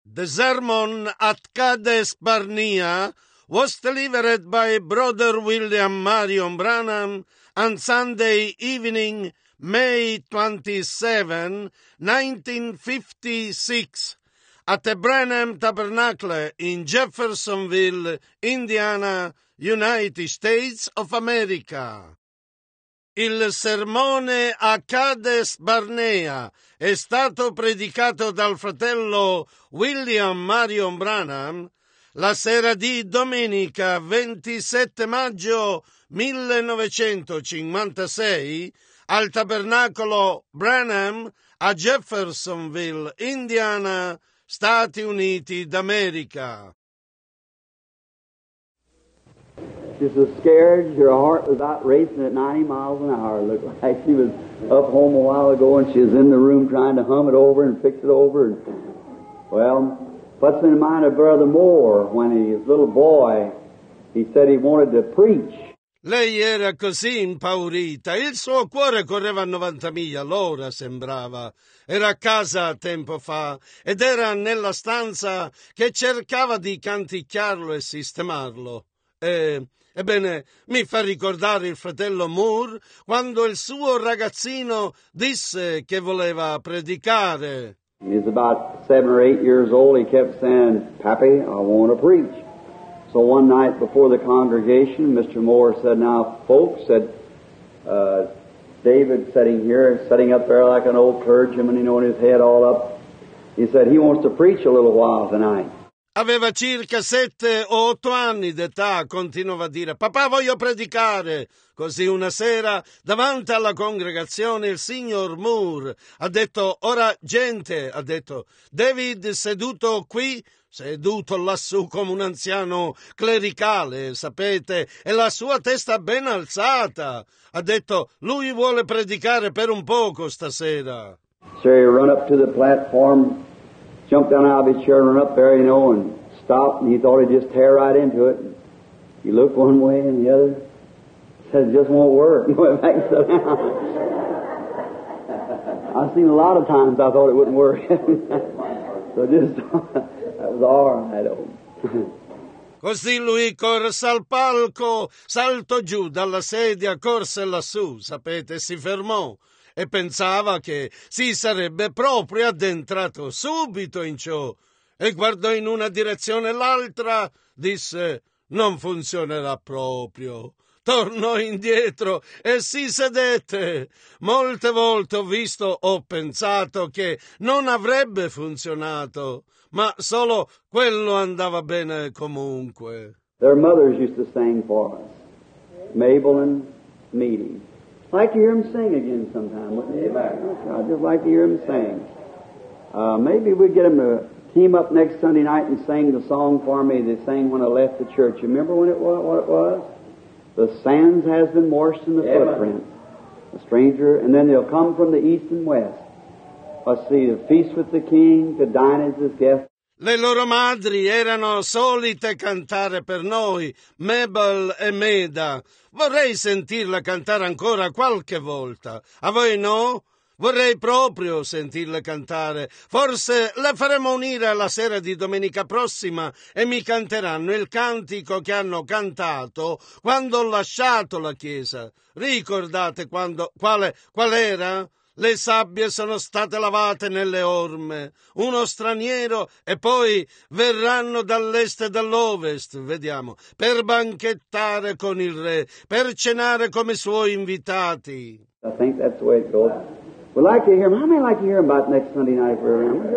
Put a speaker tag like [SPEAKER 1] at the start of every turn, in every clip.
[SPEAKER 1] The sermon at Kadesh Barnea was delivered by Brother William Marion Branham on Sunday evening, May 27, 1956, at the Branham Tabernacle in Jeffersonville, Indiana, United States of America. Il sermone a Kadesh Barnea è stato predicato dal fratello William Marion Branham la sera di domenica 27 maggio 1956 al tabernacolo Branham a Jeffersonville, Indiana, Stati Uniti d'America.
[SPEAKER 2] She was so scared, her heart was out racing at 90 miles an hour. It looked like she was up home a while ago, and she was in the room trying to hum it over and fix it over. And, well, puts me in mind of Brother Moore when he was a little boy. He said he wanted to preach.
[SPEAKER 1] Lei era così impaurita, il suo cuore correva a 90 miglia all'ora, sembrava. Era a casa tempo fa ed era nella stanza che cercava di canticchiarlo e sistemarlo. Ebbene, mi fa ricordare il fratello Moore quando il suo ragazzino disse che voleva predicare.
[SPEAKER 2] He was about 7 or 8 years old. He kept saying, "Pappy, I want to preach." So one night before the congregation, Mr. Moore said, "Now, folks," said, David sitting up there like an old clergyman, you know, with his head all up. He said, he wants to preach a little while tonight.
[SPEAKER 1] Aveva circa 7 o 8 anni d'età, continuava a dire, papà voglio predicare. Così una sera, davanti alla congregazione, il signor Moore ha detto, ora gente, ha detto, David seduto qui, seduto lassù come un anziano clericale, sapete, e la sua testa ben alzata. Ha detto, lui vuole predicare per un poco stasera.
[SPEAKER 2] So he run up to the platform, jumped down out of his chair and run up there, you know, and stopped, and he thought he'd just tear right into it. He looked one way and the other, said it just won't work. He went back and sat down. I've seen a lot of times I thought it wouldn't work. So just, that was all right.
[SPEAKER 1] Così lui corse al palco, saltò giù dalla sedia, corse lassù, sapete, si fermò e pensava che si sarebbe proprio addentrato subito in ciò e guardò in una direzione e l'altra, disse non funzionerà proprio. Tornò indietro e si sedette. Molte volte ho pensato che non avrebbe funzionato, ma solo quello andava bene comunque.
[SPEAKER 2] Their mothers used to sing for us, Mabel and Meadie. I'd like to hear them sing again sometime, wouldn't you? I'd just like to hear them sing. Maybe we'd get them to team up next Sunday night and sing the song for me they sang when I left the church. You remember what it was? The sands has been washed in the footprint. A stranger, and then they'll come from the east and west. Let's see, the feast with the king, to dine as his guest.
[SPEAKER 1] Le loro madri erano solite cantare per noi, Mabel e Meda. Vorrei sentirla cantare ancora qualche volta. A voi no? Vorrei proprio sentirle cantare. Forse le faremo unire alla sera di domenica prossima e mi canteranno il cantico che hanno cantato quando ho lasciato la chiesa. Ricordate qual era? Le sabbie sono state lavate nelle orme, uno straniero e poi verranno dall'est e dall'ovest, vediamo, per banchettare con il re, per cenare come suoi invitati.
[SPEAKER 2] I think that's the way it goes. We'd like to hear him. How many like to hear him about next Sunday night for him?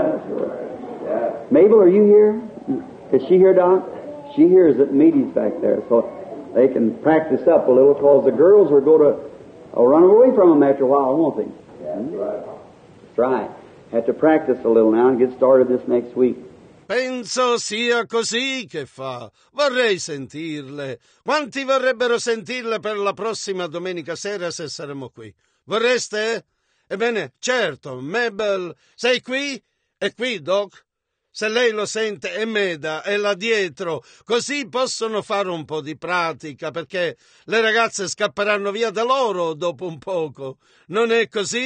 [SPEAKER 2] Yeah. Mabel, are you here? Is she here, Doc? She hears at meetings back there, so they can practice up a little because the girls are going to run away from them after a while, won't they?
[SPEAKER 3] Yeah, that's right.
[SPEAKER 2] That's right. Have to practice a little now and get started this next week.
[SPEAKER 1] Penso sia così che fa. Vorrei sentirle. Quanti vorrebbero sentirle per la prossima domenica sera se saremo qui? Vorreste? Ebbene, certo, Mabel, sei qui? È qui, Doc? Se lei lo sente e Meda è là dietro, così possono fare un po' di pratica, perché le ragazze scapperanno via da loro dopo un poco. Non è così?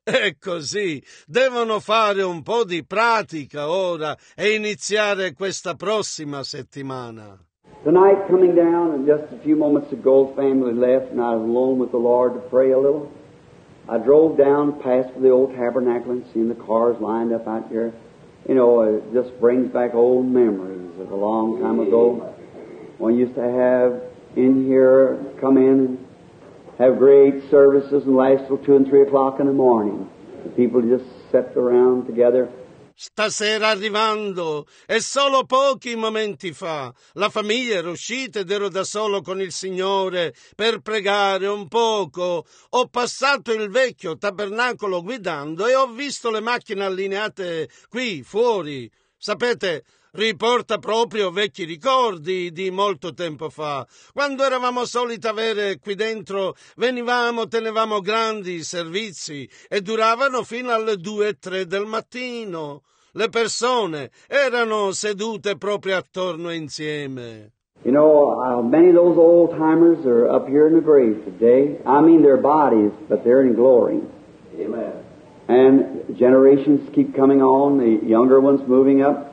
[SPEAKER 1] È così, devono fare un po' di pratica ora e iniziare questa prossima settimana.
[SPEAKER 2] Tonight, coming down, and just a few moments ago, family left, and I was alone with the Lord to pray a little. I drove down past the old tabernacle and seen the cars lined up out here. You know, it just brings back old memories of a long time ago. One used to have in here, come in and have great services and last till 2 and 3 o'clock in the morning. The people just sat around together.
[SPEAKER 1] Stasera arrivando, e solo pochi momenti fa, la famiglia era uscita ed ero da solo con il Signore per pregare un poco. Ho passato il vecchio tabernacolo guidando e ho visto le macchine allineate qui, fuori. Sapete, riporta proprio vecchi ricordi di molto tempo fa. Quando eravamo soliti avere qui dentro, tenevamo grandi servizi e duravano fino alle 2 e 3 del mattino. Le persone erano sedute proprio attorno insieme.
[SPEAKER 2] You know, many of those old-timers are up here in the grave today. I mean their bodies, but they're in glory. Amen. And generations keep coming on, the younger ones moving up.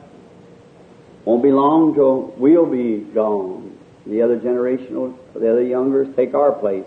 [SPEAKER 2] Won't be long till we'll be gone. The other generation, the other youngers take our place.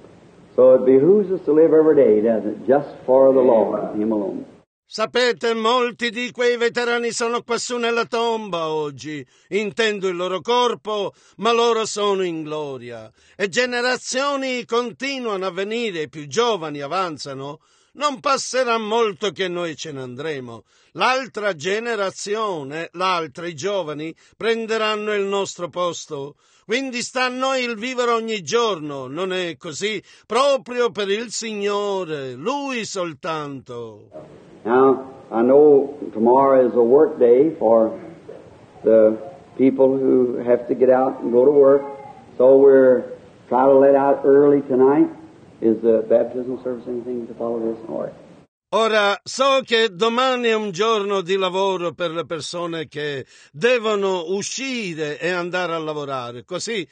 [SPEAKER 2] So it behooves us to live every day, doesn't it? Just for the Lord, Him alone.
[SPEAKER 1] Sapete, molti di quei veterani sono quassù nella tomba oggi. Intendo il loro corpo, ma loro sono in gloria. E generazioni continuano a venire, i più giovani avanzano. Non passerà molto che noi ce ne andremo. L'altra generazione, i giovani, prenderanno il nostro posto. Quindi sta a noi il vivere ogni giorno, non è così? Proprio per il Signore, Lui soltanto.
[SPEAKER 2] Now, I know tomorrow is a work day for the people who have to get out and go to work. So we're trying to let out early tonight. Is the baptismal service anything to follow this? All right.
[SPEAKER 1] Ora, so che domani è un giorno di lavoro per le persone che devono uscire e andare a lavorare. Così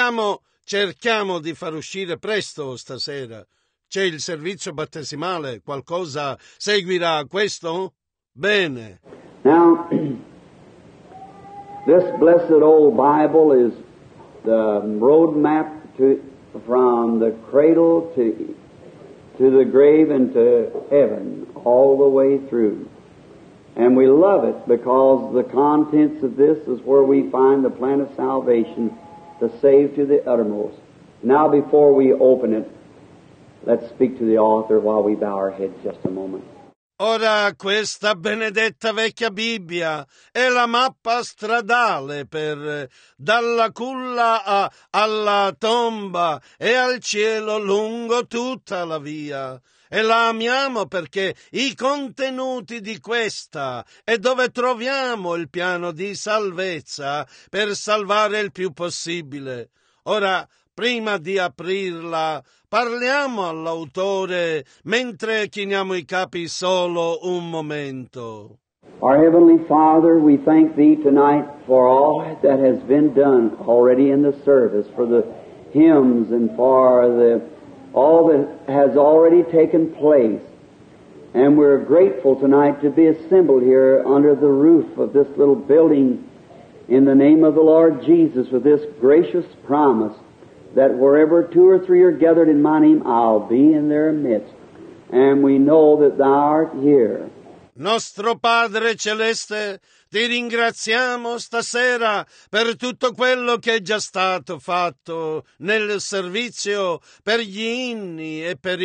[SPEAKER 1] cerchiamo di far uscire presto stasera. C'è il servizio battesimale, qualcosa seguirà questo? Bene.
[SPEAKER 2] Now, this blessed old Bible is the roadmap from the cradle to the grave and to heaven, all the way through. And we love it because the contents of this is where we find the plan of salvation to save to the uttermost. Now, before we open it, let's speak to the author while we bow our heads just a moment.
[SPEAKER 1] Ora questa benedetta vecchia Bibbia è la mappa stradale per dalla culla alla tomba e al cielo lungo tutta la via. E la amiamo perché i contenuti di questa è dove troviamo il piano di salvezza per salvare il più possibile. Ora, prima di aprirla, parliamo all'autore mentre chiniamo i capi solo un momento.
[SPEAKER 2] Our Heavenly Father, we thank Thee tonight for all that has been done already in the service, for the hymns and for all that has already taken place. And we're grateful tonight to be assembled here under the roof of this little building in the name of the Lord Jesus with this gracious promise that wherever 2 or 3 are gathered in my name, I'll be in their midst. And we know that Thou art here.
[SPEAKER 1] Nostro Padre Celeste, ti ringraziamo stasera per tutto quello che è già stato fatto nel servizio, per gli inni e per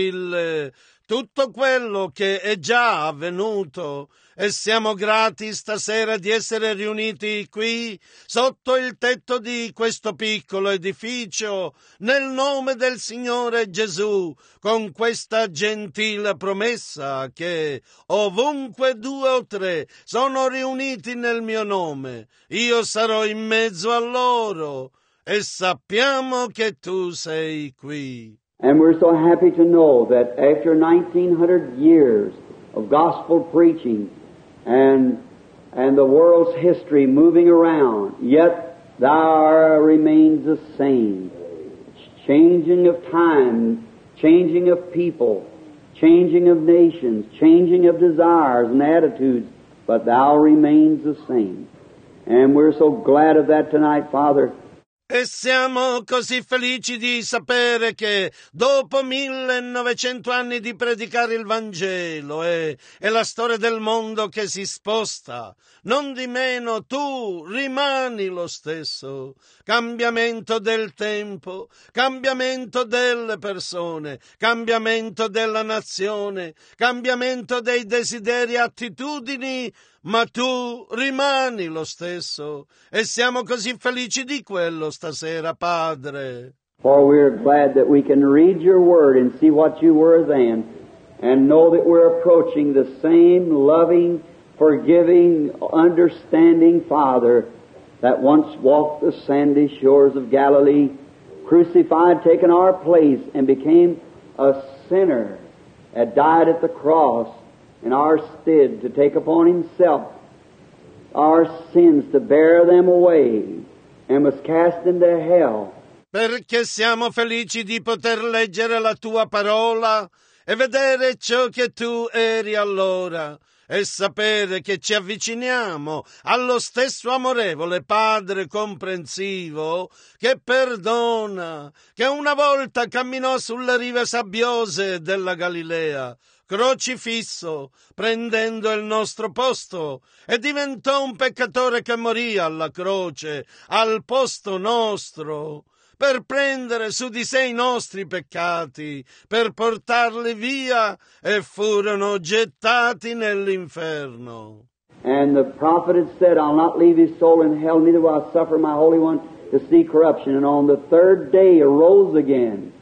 [SPEAKER 1] tutto quello che è già avvenuto. E siamo grati stasera di essere riuniti qui sotto il tetto di questo piccolo edificio nel nome del Signore Gesù, con questa gentile promessa che ovunque 2 o 3 sono riuniti nel mio nome, io sarò in mezzo a loro, e sappiamo che tu sei qui.
[SPEAKER 2] And we're so happy to know that after 1900 years of gospel preaching and the world's history moving around, yet Thou remains the same. Changing of time, changing of people, changing of nations, changing of desires and attitudes, but Thou remains the same. And we're so glad of that tonight, Father.
[SPEAKER 1] E siamo così felici di sapere che dopo 1900 anni di predicare il Vangelo e la storia del mondo che si sposta, non di meno tu rimani lo stesso. Cambiamento del tempo, cambiamento delle persone, cambiamento della nazione, cambiamento dei desideri e attitudini, ma tu rimani lo stesso e siamo così felici di quello stasera, Padre.
[SPEAKER 2] For we're glad that we can read your word and see what you were then and know that we're approaching the same loving, forgiving, understanding Father that once walked the sandy shores of Galilee, crucified, taken our place, and became a sinner, had died at the cross in our stead to take upon Himself our sins, to bear them away, and was cast into hell.
[SPEAKER 1] Perché siamo felici di poter leggere la Tua parola e vedere ciò che Tu eri allora e sapere che ci avviciniamo allo stesso amorevole Padre comprensivo che perdona, che una volta camminò sulle rive sabbiose della Galilea, crocifisso, prendendo il nostro posto, e diventò un peccatore che morì alla croce, al posto nostro, per prendere su di sé i nostri peccati, per portarli via, e furono gettati nell'inferno.
[SPEAKER 2] And the prophet had said, I'll not leave his soul in hell, neither will I suffer my Holy One to see corruption. And on the third day arose again,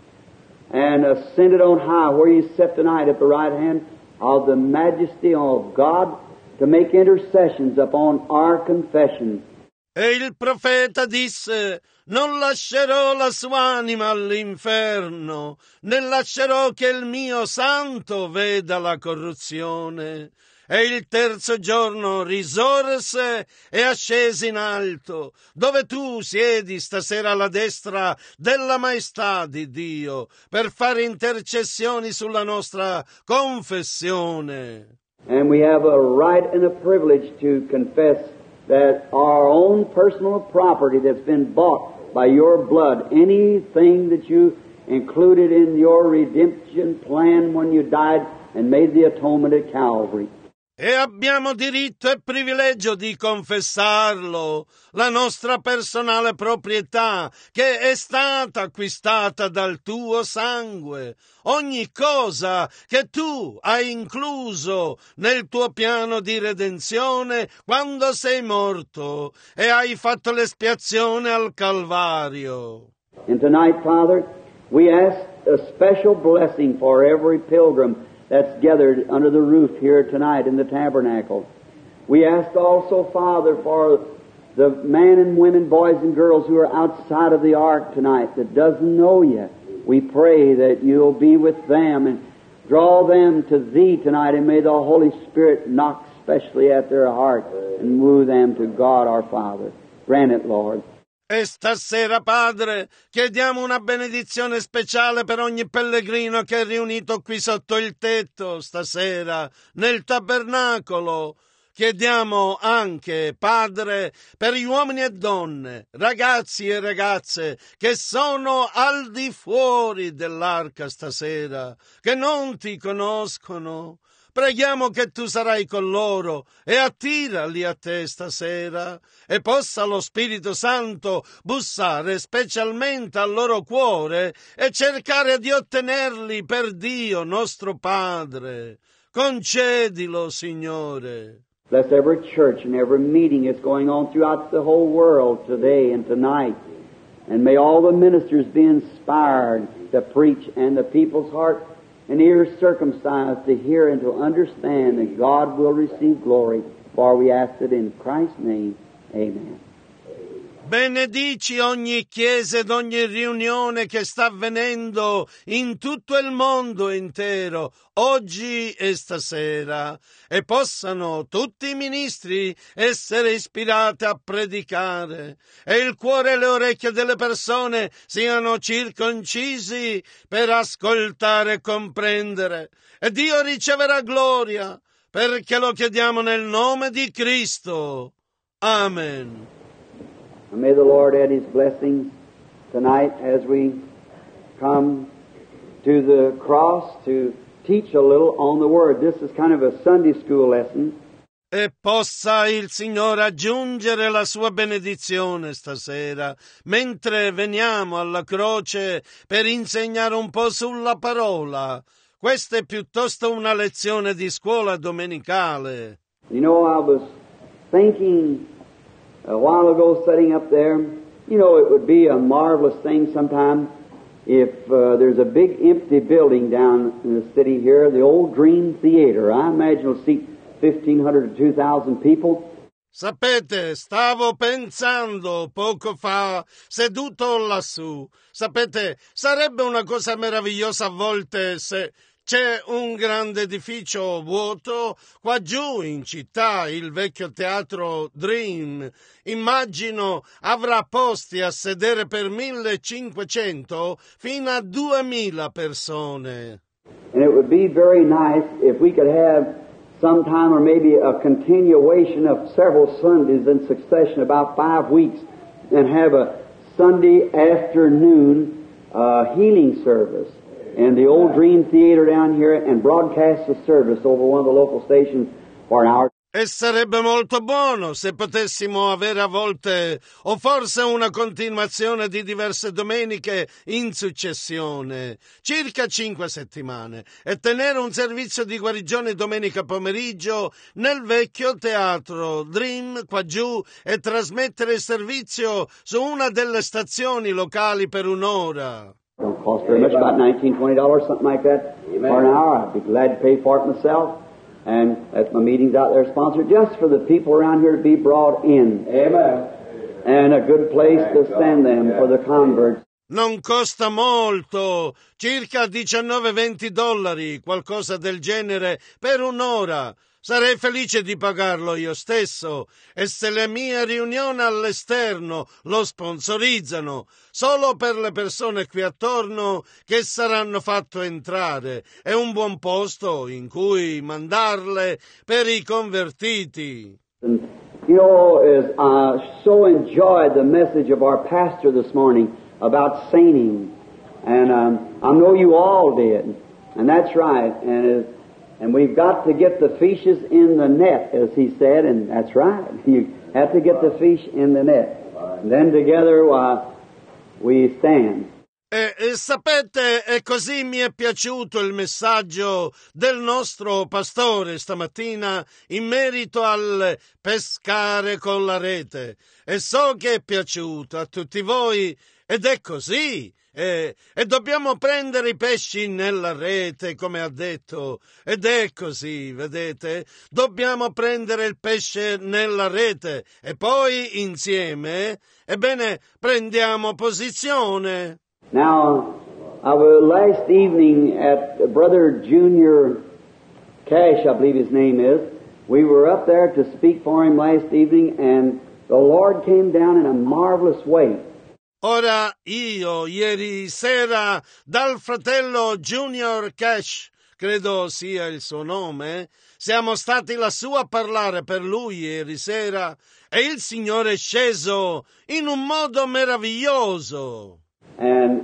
[SPEAKER 2] and ascended on high, where He sat tonight at the right hand of the majesty of God, to make intercessions upon our confession.
[SPEAKER 1] E il profeta disse, non lascerò la sua anima all'inferno, né lascerò che il mio santo veda la corruzione. E il terzo giorno risorse e ascese in alto, dove tu siedi stasera alla destra della maestà di Dio, per fare intercessioni sulla nostra confessione.
[SPEAKER 2] And we have a right and a privilege to confess that our own personal property that's been bought by your blood, anything that you included in your redemption plan when you died and made the atonement at Calvary.
[SPEAKER 1] E abbiamo diritto e privilegio di confessarlo, la nostra personale proprietà che è stata acquistata dal tuo sangue, ogni cosa che tu hai incluso nel tuo piano di redenzione quando sei morto e hai fatto l'espiazione al Calvario.
[SPEAKER 2] And tonight, Father, we ask a special blessing for every pilgrim that's gathered under the roof here tonight in the tabernacle. We ask also, Father, for the men and women, boys and girls who are outside of the ark tonight that doesn't know you. We pray that you'll be with them and draw them to Thee tonight, and may the Holy Spirit knock specially at their heart and move them to God our Father. Grant it, Lord.
[SPEAKER 1] E stasera, Padre, chiediamo una benedizione speciale per ogni pellegrino che è riunito qui sotto il tetto stasera, nel tabernacolo. Chiediamo anche, Padre, per gli uomini e donne, ragazzi e ragazze che sono al di fuori dell'arca stasera, che non Ti conoscono. Preghiamo che Tu sarai con loro e attirali a Te stasera, e possa lo Spirito Santo bussare specialmente al loro cuore e cercare di ottenerli per Dio nostro Padre. Concedilo, Signore.
[SPEAKER 2] Bless every church and every meeting that's going on throughout the whole world today and tonight. And may all the ministers be inspired to preach, and the people's heart and ears circumcised to hear and to understand that God will receive glory. For we ask it in Christ's name. Amen.
[SPEAKER 1] Benedici ogni chiesa ed ogni riunione che sta avvenendo in tutto il mondo intero, oggi e stasera, e possano tutti i ministri essere ispirati a predicare, e il cuore e le orecchie delle persone siano circoncisi per ascoltare e comprendere, e Dio riceverà gloria, perché lo chiediamo nel nome di Cristo. Amen.
[SPEAKER 2] And may the Lord add His blessings tonight as we come to the cross to teach a little on the Word. This is kind of a Sunday school lesson.
[SPEAKER 1] E possa il Signore aggiungere la sua benedizione stasera, mentre veniamo alla croce per insegnare un po' sulla parola. Questa è piuttosto una lezione di scuola domenicale.
[SPEAKER 2] You know, I was thinking a while ago, sitting up there, you know, it would be a marvelous thing sometime if there's a big empty building down in the city here, the old Dream Theater. I imagine it'll seat 1,500 to 2,000 people.
[SPEAKER 1] Sapete, stavo pensando poco fa, seduto lassù. Sapete, sarebbe una cosa meravigliosa a volte se c'è un grande edificio vuoto qua giù in città, il vecchio teatro Dream. Immagino avrà posti a sedere per 1.500 fino a 2.000 persone.
[SPEAKER 2] And it would be very nice if we could have sometime or maybe a continuation of several Sundays in succession, about 5 weeks, and have a Sunday afternoon healing service in the old Dream Theater down here and broadcast the service over one of the local stations for an hour.
[SPEAKER 1] E sarebbe molto buono se potessimo avere a volte o forse una continuazione di diverse domeniche in successione, circa 5 settimane, e tenere un servizio di guarigione domenica pomeriggio nel vecchio teatro Dream qua giù e trasmettere il servizio su una delle stazioni locali per un'ora.
[SPEAKER 2] Don't cost very much, about $19, $20, something like that, for an hour. I'd be glad to pay for it myself. And at my meetings out there sponsored just for the people around here to be brought in. Amen. And a good place to send them for the converts.
[SPEAKER 1] Non costa molto, circa $19-20, qualcosa del genere, per un'ora. Sarei felice di pagarlo io stesso, e se le mie riunioni all'esterno lo sponsorizzano, solo per le persone qui attorno che saranno fatto entrare, è un buon posto in cui mandarle per i convertiti.
[SPEAKER 2] And, you know, as I so enjoyed the message of our pastor this morning about sainting, and I know you all did, and that's right, and we've got to get the fishes in the net, as he said, and that's right. You have to get the fish in the net. And then together we stand.
[SPEAKER 1] E sapete, e così mi è piaciuto il messaggio del nostro pastore stamattina in merito al pescare con la rete. E so che è piaciuto a tutti voi, ed è così. E dobbiamo prendere i pesci nella rete, come ha detto, ed è così, vedete? Dobbiamo prendere il pesce nella rete e poi insieme, ebbene, prendiamo posizione.
[SPEAKER 2] Now, last evening at Brother Junior Cash, I believe his name is, we were up there to speak for him last evening, and the Lord came down in a marvelous way.
[SPEAKER 1] Ora io, ieri sera, dal fratello Junior Cash, credo sia il suo nome, siamo stati lassù a parlare per lui ieri sera, e il Signore è sceso in un modo meraviglioso.
[SPEAKER 2] And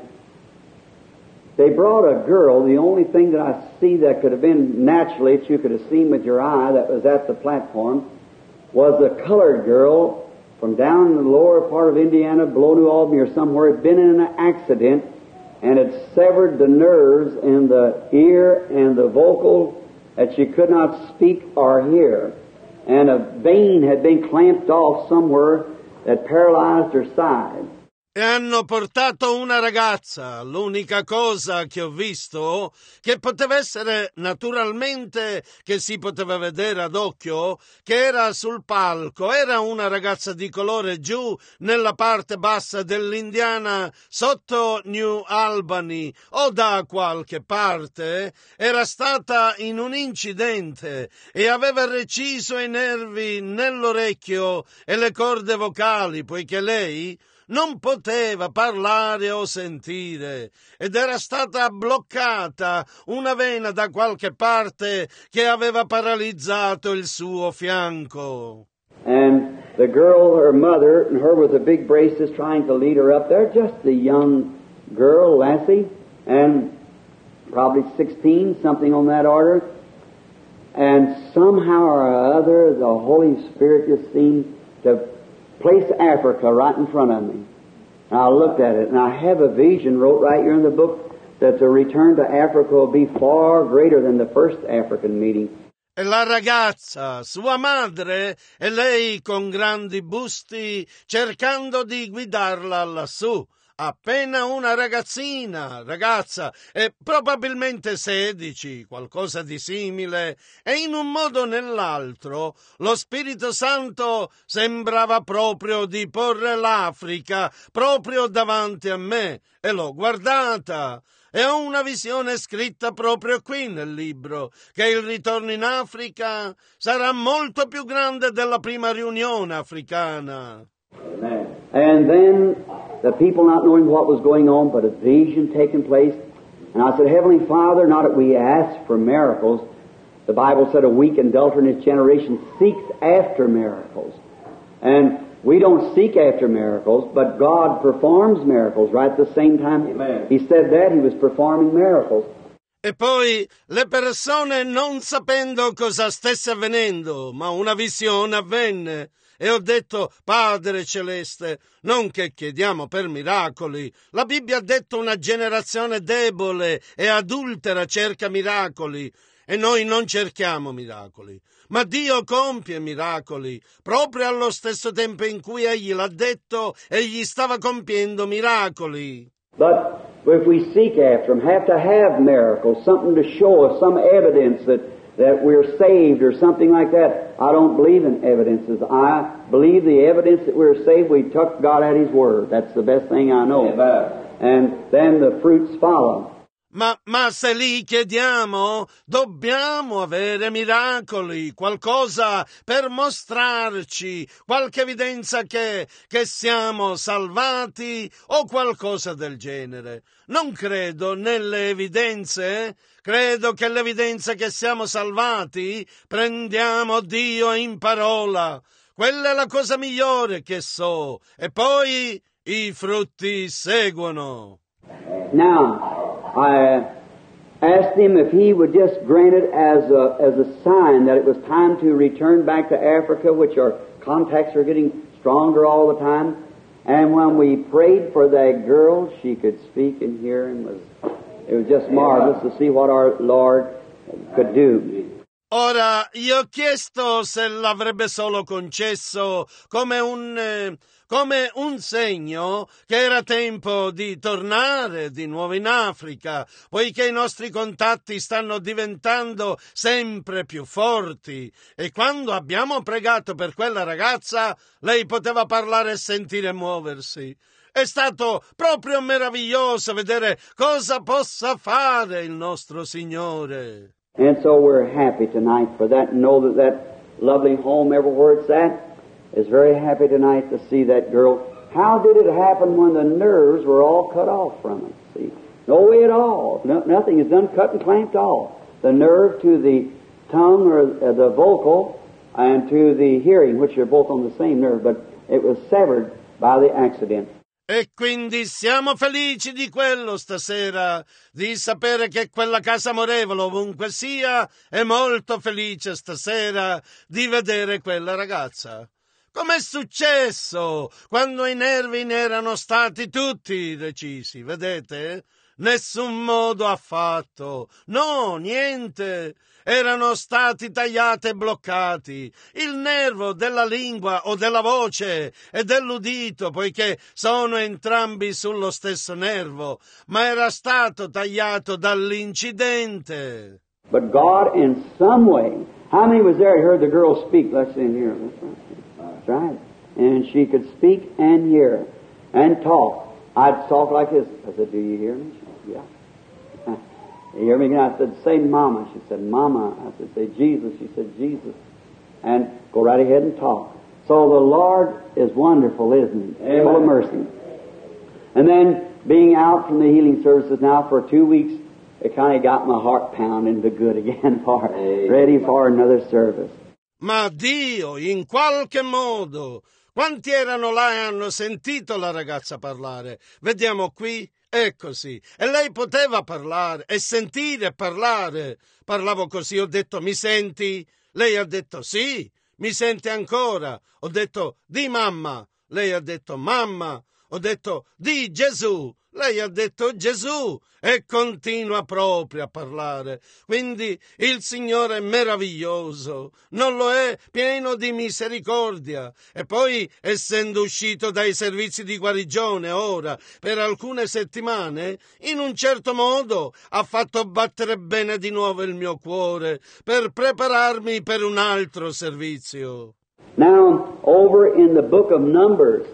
[SPEAKER 2] they brought a girl, the only thing that I see that could have been naturally, that you could have seen with your eye, that was at the platform, was a colored girl from down in the lower part of Indiana, below New Albany or somewhere, had been in an accident and had severed the nerves in the ear and the vocal that she could not speak or hear. And a vein had been clamped off somewhere that paralyzed her side.
[SPEAKER 1] E hanno portato una ragazza, l'unica cosa che ho visto, che poteva essere naturalmente, che si poteva vedere ad occhio, che era sul palco, era una ragazza di colore giù nella parte bassa dell'Indiana, sotto New Albany o da qualche parte, era stata in un incidente e aveva reciso i nervi nell'orecchio e le corde vocali, poiché lei non poteva parlare o sentire ed era stata bloccata una vena da qualche parte che aveva paralizzato il suo fianco.
[SPEAKER 2] And the girl, her mother, and her with the big braces trying to lead her up there, just a young girl, lassie, and probably 16, something on that order. And somehow or other, the Holy Spirit just seemed to place Africa right in front of me. And I looked at it, and I have a vision, wrote right here in the book, that the return to Africa will be far greater than the first African meeting.
[SPEAKER 1] E la ragazza, sua madre, e lei con grandi busti, cercando di guidarla lassù. Appena una ragazza, e probabilmente 16, qualcosa di simile, e in un modo o nell'altro lo Spirito Santo sembrava proprio di porre l'Africa proprio davanti a me, e l'ho guardata. E ho una visione scritta proprio qui nel libro, che il ritorno in Africa sarà molto più grande della prima riunione africana.
[SPEAKER 2] Amen. And then the people not knowing what was going on, but a vision taking place. And I said, Heavenly Father, not that we ask for miracles. The Bible said a weak and adulterous generation seeks after miracles. And we don't seek after miracles, but God performs miracles right at the same time.
[SPEAKER 3] Amen.
[SPEAKER 2] He said that He was performing miracles.
[SPEAKER 1] E poi le persone non sapendo cosa stesse avvenendo, ma una visione avvenne. E ho detto, Padre Celeste, non che chiediamo per miracoli. La Bibbia ha detto una generazione debole e adultera cerca miracoli. E noi non cerchiamo miracoli. Ma Dio compie miracoli. Proprio allo stesso tempo in cui Egli l'ha detto, Egli stava compiendo miracoli.
[SPEAKER 2] But if we seek after Him, have to have miracles, something to show us, some evidence that we're saved or something like that. I don't believe in evidences. I believe the evidence that we're saved, we took God at His Word. That's the best thing I know.
[SPEAKER 3] Amen.
[SPEAKER 2] And then the fruits follow.
[SPEAKER 1] Ma se li chiediamo, dobbiamo avere miracoli, qualcosa per mostrarci, qualche evidenza che siamo salvati o qualcosa del genere. Non credo nelle evidenze, credo che l'evidenza che siamo salvati prendiamo Dio in parola. Quella è la cosa migliore che so, e poi i frutti seguono.
[SPEAKER 2] Now, I asked Him if He would just grant it as a sign that it was time to return back to Africa, which our contacts are getting stronger all the time. And when we prayed for that girl, she could speak and hear, and it was just marvelous to see what our Lord could do.
[SPEAKER 1] Ora, gli ho chiesto se l'avrebbe solo concesso come un segno che era tempo di tornare di nuovo in Africa, poiché i nostri contatti stanno diventando sempre più forti. E quando abbiamo pregato per quella ragazza, lei poteva parlare e sentire muoversi. È stato proprio meraviglioso vedere cosa possa fare il nostro Signore.
[SPEAKER 2] And so we're happy tonight for that, and know that lovely home everywhere it's at is very happy tonight to see that girl. How did it happen when the nerves were all cut off from it? See, no way at all. Nothing is done, cut and clamped off. The nerve to the tongue or the vocal and to the hearing, which are both on the same nerve, but it was severed by the accident.
[SPEAKER 1] E quindi siamo felici di quello stasera, di sapere che quella casa amorevole, ovunque sia, è molto felice stasera di vedere quella ragazza. Com'è successo quando i nervi ne erano stati tutti recisi, vedete? Nessun modo affatto. No, niente. Erano stati tagliati e bloccati il nervo della lingua o della voce e dell'udito, poiché sono entrambi sullo stesso nervo, ma era stato tagliato dall'incidente.
[SPEAKER 2] But God, in some way, how many was there that heard the girl speak? Let's see here. That's right. And she could speak and hear and talk. I'd talk like this. I said, do you hear me? She said, yeah. You hear me again? I said, say Mama. She said, Mama. I said, say Jesus. She said, Jesus. And go right ahead and talk. So the Lord is wonderful, isn't He? Amen. Full of mercy. And then being out from the healing services now for 2 weeks, it kind of got my heart pounding to good again, ready for another service.
[SPEAKER 1] Ma Dio, in qualche modo, quanti erano là e hanno sentito la ragazza parlare? Vediamo qui, è così. E lei poteva parlare e sentire parlare. Parlavo così, ho detto, mi senti? Lei ha detto, sì. Mi sente ancora? Ho detto, di mamma. Lei ha detto, mamma. Ho detto, di Gesù. Lei ha detto Gesù e continua proprio a parlare. Quindi il Signore è meraviglioso, non lo è, pieno di misericordia. E poi, essendo uscito dai servizi di guarigione ora per alcune settimane, in un certo modo ha fatto battere bene di nuovo il mio cuore per prepararmi per un altro servizio.
[SPEAKER 2] Now, over in the book of Numbers,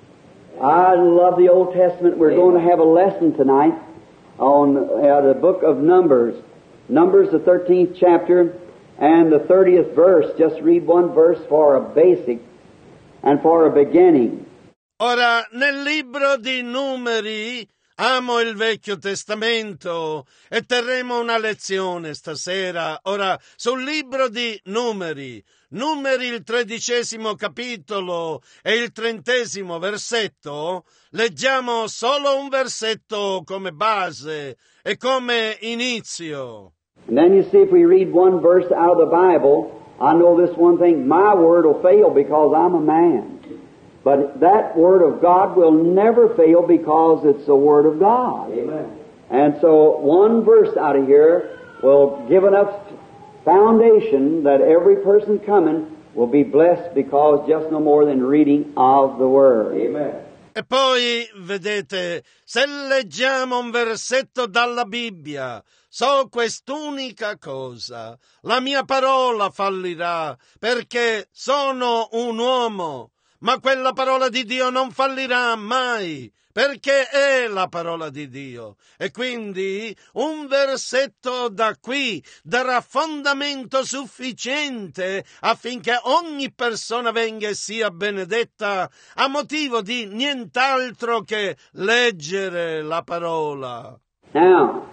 [SPEAKER 2] I love the Old Testament. We're going to have a lesson tonight on the book of Numbers. Numbers, the 13th chapter and the 30th verse. Just read one verse for a basic and for a beginning.
[SPEAKER 1] Ora, nel libro di Numeri, amo il Vecchio Testamento e terremo una lezione stasera. Ora, sul libro di Numeri, il 13° capitolo e il 30° versetto, leggiamo solo un versetto come base e come inizio.
[SPEAKER 2] And then you see, if we read one verse out of the Bible, I know this one thing, my word will fail because I'm a man. But that Word of God will never fail because it's the Word of God. Amen. And so one verse out of here will give enough foundation that every person coming will be blessed because just no more than reading of the Word. Amen.
[SPEAKER 1] E poi, vedete, se leggiamo un versetto dalla Bibbia, so quest'unica cosa, la mia parola fallirà perché sono un uomo. Ma quella parola di Dio non fallirà mai, perché è la parola di Dio. E quindi un versetto da qui darà fondamento sufficiente affinché ogni persona venga e sia benedetta a motivo di nient'altro che leggere la parola.
[SPEAKER 2] Now,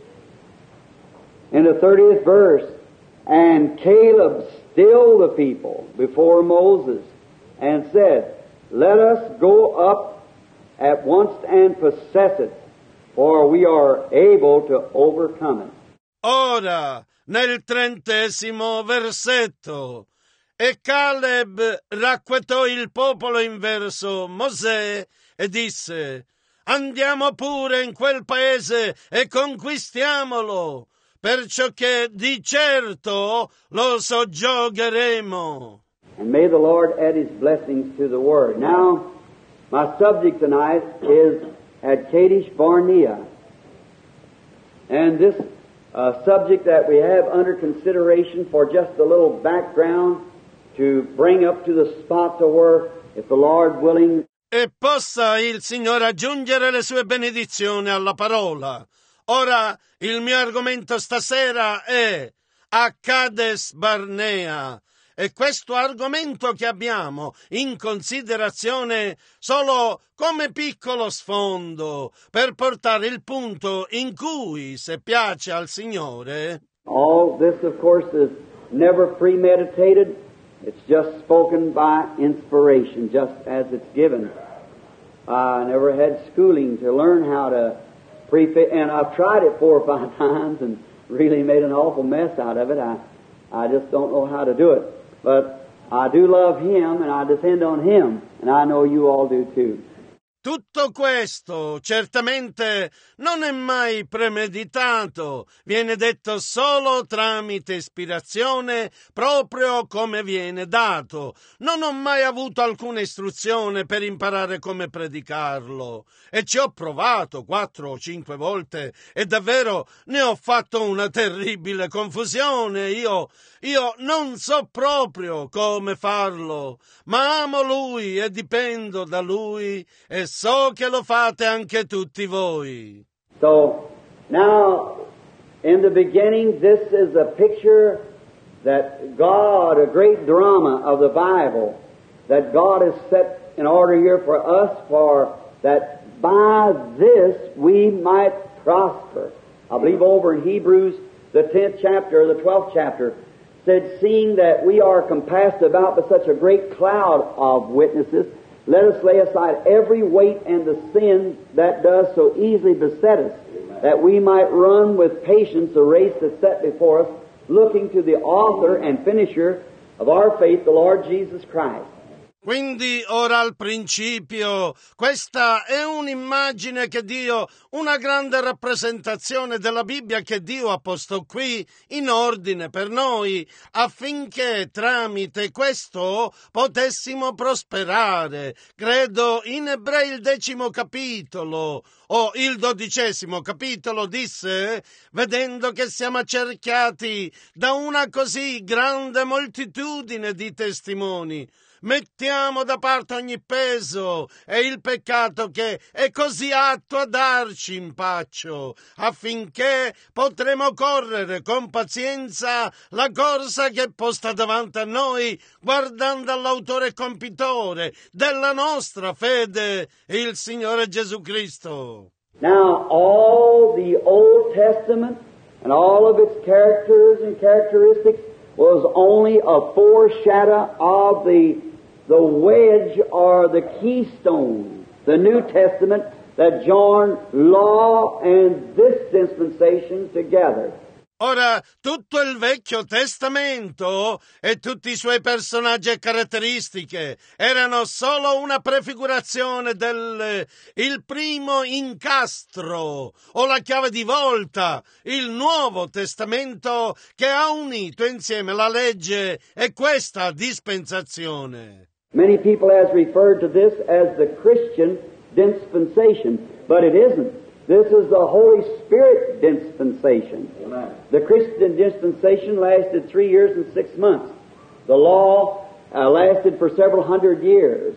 [SPEAKER 2] in the 30th verse, and Caleb stilled the people before Moses, and said, let us go up at once and possess it, for we are able to overcome it.
[SPEAKER 1] Ora, nel 30° versetto, e Caleb racquetò il popolo in verso Mosè e disse, andiamo pure in quel paese e conquistiamolo, perciò che di certo lo soggiogheremo.
[SPEAKER 2] And may the Lord add His blessings to the Word. Now, my subject tonight is at Kadesh Barnea. And this subject that we have under consideration for just a little background to bring up to the spot to where, if the Lord willing...
[SPEAKER 1] E possa il Signore aggiungere le sue benedizioni alla parola. Ora, il mio argomento stasera è a Kadesh Barnea. E questo argomento che abbiamo in considerazione solo come piccolo sfondo per portare il punto in cui, se piace al Signore...
[SPEAKER 2] All this, of course, is never premeditated. It's just spoken by inspiration, just as it's given. I never had schooling to learn how to prefix, and I've tried it 4 or 5 times and really made an awful mess out of it. I just don't know how to do it. But I do love Him, and I depend on Him, and I know you all do too.
[SPEAKER 1] Tutto questo certamente non è mai premeditato, viene detto solo tramite ispirazione, proprio come viene dato. Non ho mai avuto alcuna istruzione per imparare come predicarlo e ci ho provato 4 o 5 volte e davvero ne ho fatto una terribile confusione. Io non so proprio come farlo, ma amo Lui e dipendo da Lui e so che lo fate anche tutti voi.
[SPEAKER 2] So, now, in the beginning, this is a picture that God, a great drama of the Bible, that God has set in order here for us, for that by this we might prosper. I believe over in Hebrews, the 10th chapter, or the 12th chapter, said, seeing that we are compassed about by such a great cloud of witnesses, let us lay aside every weight and the sin that does so easily beset us, that we might run with patience the race that's set before us, looking to the author and finisher of our faith, the Lord Jesus Christ.
[SPEAKER 1] Quindi ora al principio, questa è un'immagine che Dio, una grande rappresentazione della Bibbia che Dio ha posto qui in ordine per noi, affinché tramite questo potessimo prosperare. Credo in Ebrei il 10° capitolo o il 12° capitolo disse, vedendo che siamo accerchiati da una così grande moltitudine di testimoni, mettiamo da parte ogni peso e il peccato che è così atto a darci impaccio, affinché potremo correre con pazienza la corsa che è posta davanti a noi, guardando all'autore e compitore della nostra fede, il Signore Gesù Cristo.
[SPEAKER 2] Now, all the Old Testament and all of its characters and characteristics was only a foreshadow of the wedge or the keystone, the New Testament that joined law and this dispensation together.
[SPEAKER 1] Ora, tutto il Vecchio Testamento e tutti i suoi personaggi e caratteristiche erano solo una prefigurazione il primo incastro o la chiave di volta, il Nuovo Testamento che ha unito insieme la legge e questa dispensazione.
[SPEAKER 2] Many people has referred to this as the Christian dispensation, but it isn't. This is the Holy Spirit dispensation. Amen. The Christian dispensation lasted 3 years and 6 months. The law lasted for several hundred years.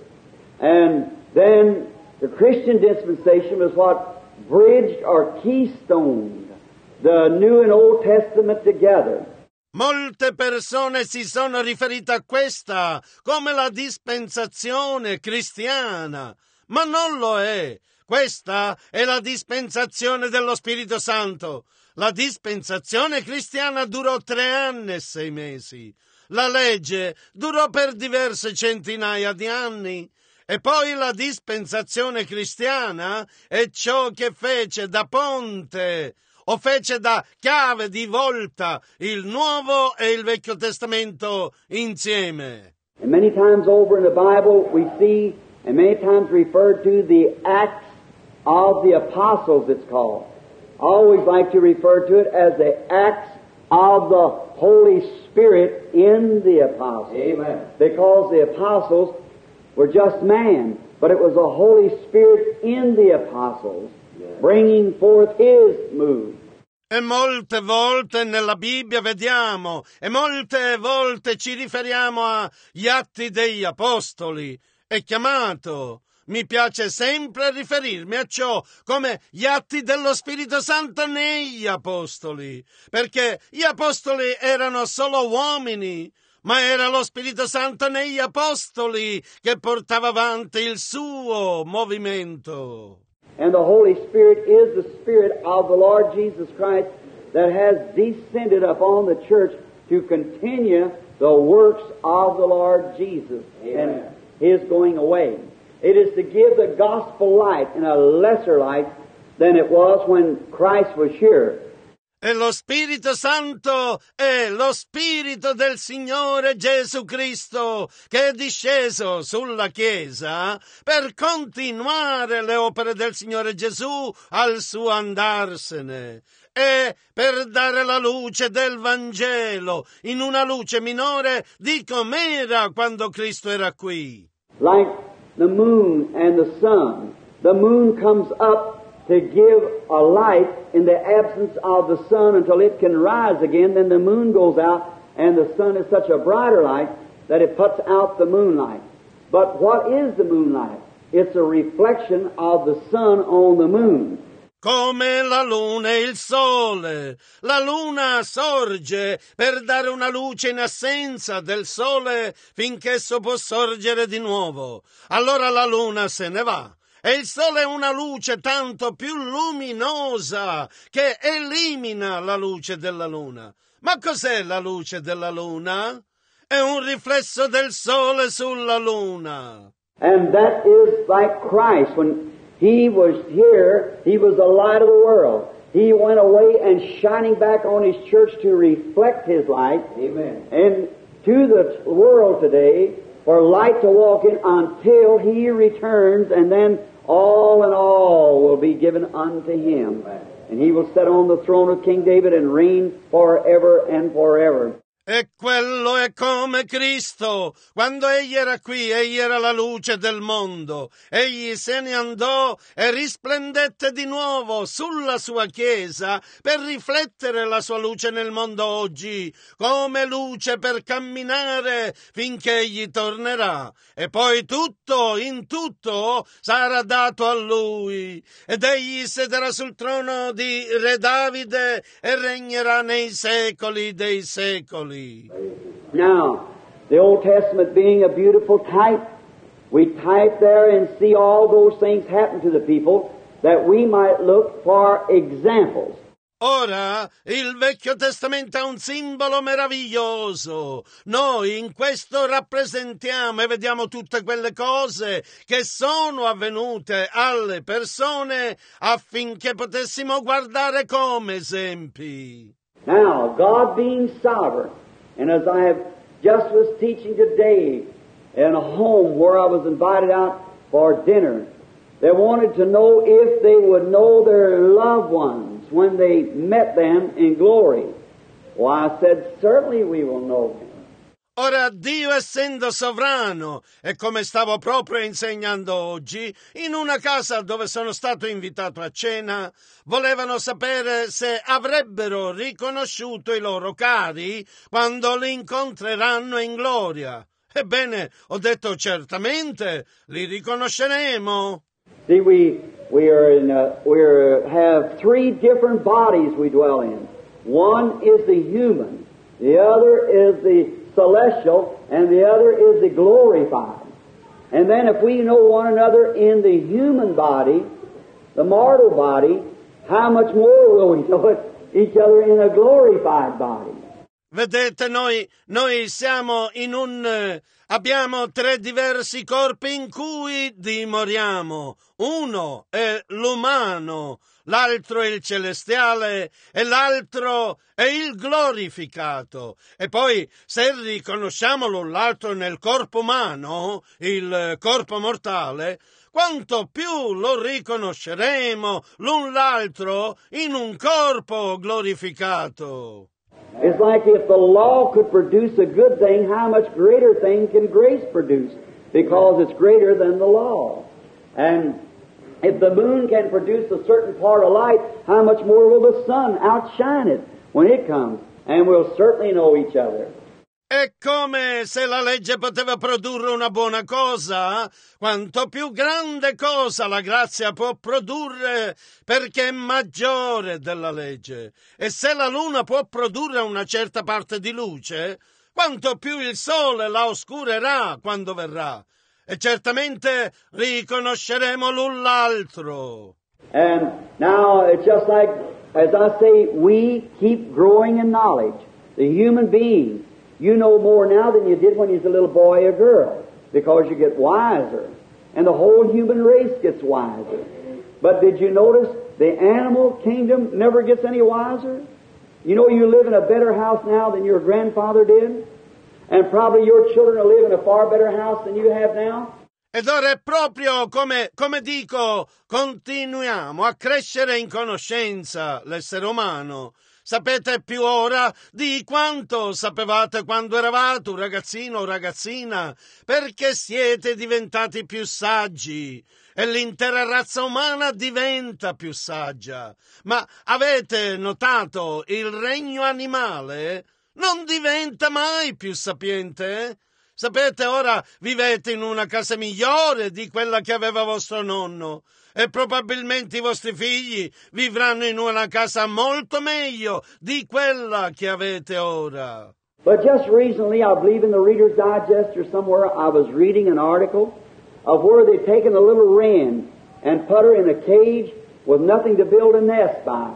[SPEAKER 2] And then the Christian dispensation was what bridged or keystoned the New and Old Testament together.
[SPEAKER 1] Molte persone si sono riferite a questa come la dispensazione cristiana, ma non lo è. Questa è la dispensazione dello Spirito Santo. La dispensazione cristiana durò 3 anni e 6 mesi. La legge durò per diverse centinaia di anni. E poi la dispensazione cristiana è ciò che fece da ponte o fece da chiave di volta il Nuovo e il Vecchio Testamento insieme.
[SPEAKER 2] And many times over in the Bible we see, and many times referred to, the Acts of the Apostles, it's called. I always like to refer to it as the Acts of the Holy Spirit in the Apostles. Amen. Because the Apostles were just man, but it was the Holy Spirit in the Apostles, bringing forth His move.
[SPEAKER 1] E molte volte nella Bibbia vediamo, e molte volte ci riferiamo agli Atti degli Apostoli. È chiamato, mi piace sempre riferirmi a ciò come gli atti dello Spirito Santo negli Apostoli, perché gli Apostoli erano solo uomini, ma era lo Spirito Santo negli Apostoli che portava avanti il suo movimento.
[SPEAKER 2] And the Holy Spirit is the Spirit of the Lord Jesus Christ that has descended upon the church to continue the works of the Lord Jesus. Amen. And His going away. It is to give the gospel light in a lesser light than it was when Christ was here.
[SPEAKER 1] E lo Spirito Santo è lo Spirito del Signore Gesù Cristo che è disceso sulla Chiesa per continuare le opere del Signore Gesù al suo andarsene e per dare la luce del Vangelo in una luce minore di com'era quando Cristo era qui.
[SPEAKER 2] Like the moon and the sun. The moon comes up to give a light in the absence of the sun until it can rise again. Then the moon goes out, and the sun is such a brighter light that it puts out the moonlight. But what is the moonlight? It's a reflection of the sun on the moon.
[SPEAKER 1] Come la luna e il sole. La luna sorge per dare una luce in assenza del sole finché esso può sorgere di nuovo. Allora la luna se ne va. E il sole è una luce tanto più luminosa che elimina la luce della luna. Ma cos'è la luce della luna? È un riflesso del sole sulla luna.
[SPEAKER 2] And that is like Christ. When He was here, He was the light of the world. He went away and shining back on His church to reflect His light. Amen. And to the world today, for light to walk in until He returns, and then all in all will be given unto Him. And He will sit on the throne of King David and reign forever and forever.
[SPEAKER 1] E quello è come Cristo. Quando Egli era qui, Egli era la luce del mondo. Egli se ne andò e risplendette di nuovo sulla sua Chiesa per riflettere la sua luce nel mondo oggi, come luce per camminare finché Egli tornerà. E poi tutto, in tutto, sarà dato a Lui. Ed Egli sederà sul trono di Re Davide e regnerà nei secoli dei secoli.
[SPEAKER 2] Now, the Old Testament being a beautiful type, we type there and see all those things happen to the people that we might look for examples.
[SPEAKER 1] Ora, il Vecchio Testamento è un simbolo meraviglioso. Noi in questo rappresentiamo e vediamo tutte quelle cose che sono avvenute alle persone affinché potessimo guardare come esempi.
[SPEAKER 2] Now, God being sovereign, and as I have just was teaching today in a home where I was invited out for dinner, they wanted to know if they would know their loved ones when they met them in glory. Well, I said, certainly we will know them.
[SPEAKER 1] Ora, Dio essendo sovrano, e come stavo proprio insegnando oggi, in una casa dove sono stato invitato a cena, volevano sapere se avrebbero riconosciuto i loro cari quando li incontreranno in gloria. Ebbene, ho detto certamente, li riconosceremo.
[SPEAKER 2] See, we have three different bodies we dwell in. One is the human, the other is the celestial, and the other is the glorified. And then if we know one another in the human body, the mortal body, how much more will we know each other in a glorified body?
[SPEAKER 1] Vedete, noi siamo abbiamo tre diversi corpi in cui dimoriamo. Uno è l'umano, l'altro è il celestiale e l'altro è il glorificato. E poi, se riconosciamo l'un l'altro nel corpo umano, il corpo mortale, quanto più lo riconosceremo l'un l'altro in un corpo glorificato.
[SPEAKER 2] It's like if the law could produce a good thing, how much greater thing can grace produce? Because it's greater than the law. And if the moon can produce a certain part of light, how much more will the sun outshine it when it comes? And we'll certainly know each other.
[SPEAKER 1] È come se la legge poteva produrre una buona cosa, quanto più grande cosa la grazia può produrre perché è maggiore della legge. E se la luna può produrre una certa parte di luce, quanto più il sole la oscurerà quando verrà. E certamente riconosceremo l'un l'altro.
[SPEAKER 2] And now it's just like, as I say, we keep growing in knowledge. The human being. You know more now than you did when you was a little boy or girl, because you get wiser, and the whole human race gets wiser. But did you notice the animal kingdom never gets any wiser? You know you live in a better house now than your grandfather did? And probably your children will live in a far better house than you have now?
[SPEAKER 1] Ed ora è proprio come dico, continuiamo a crescere in conoscenza, l'essere umano. Sapete più ora di quanto sapevate quando eravate un ragazzino o ragazzina, perché siete diventati più saggi e l'intera razza umana diventa più saggia. Ma avete notato, il regno animale non diventa mai più sapiente? Sapete, ora vivete in una casa migliore di quella che aveva vostro nonno e probabilmente i vostri figli vivranno in una casa molto meglio di quella che avete ora.
[SPEAKER 2] But just recently, I believe in the Reader's Digest or somewhere, I was reading an article of where they'd taken a little wren and put her in a cage with nothing to build a nest by.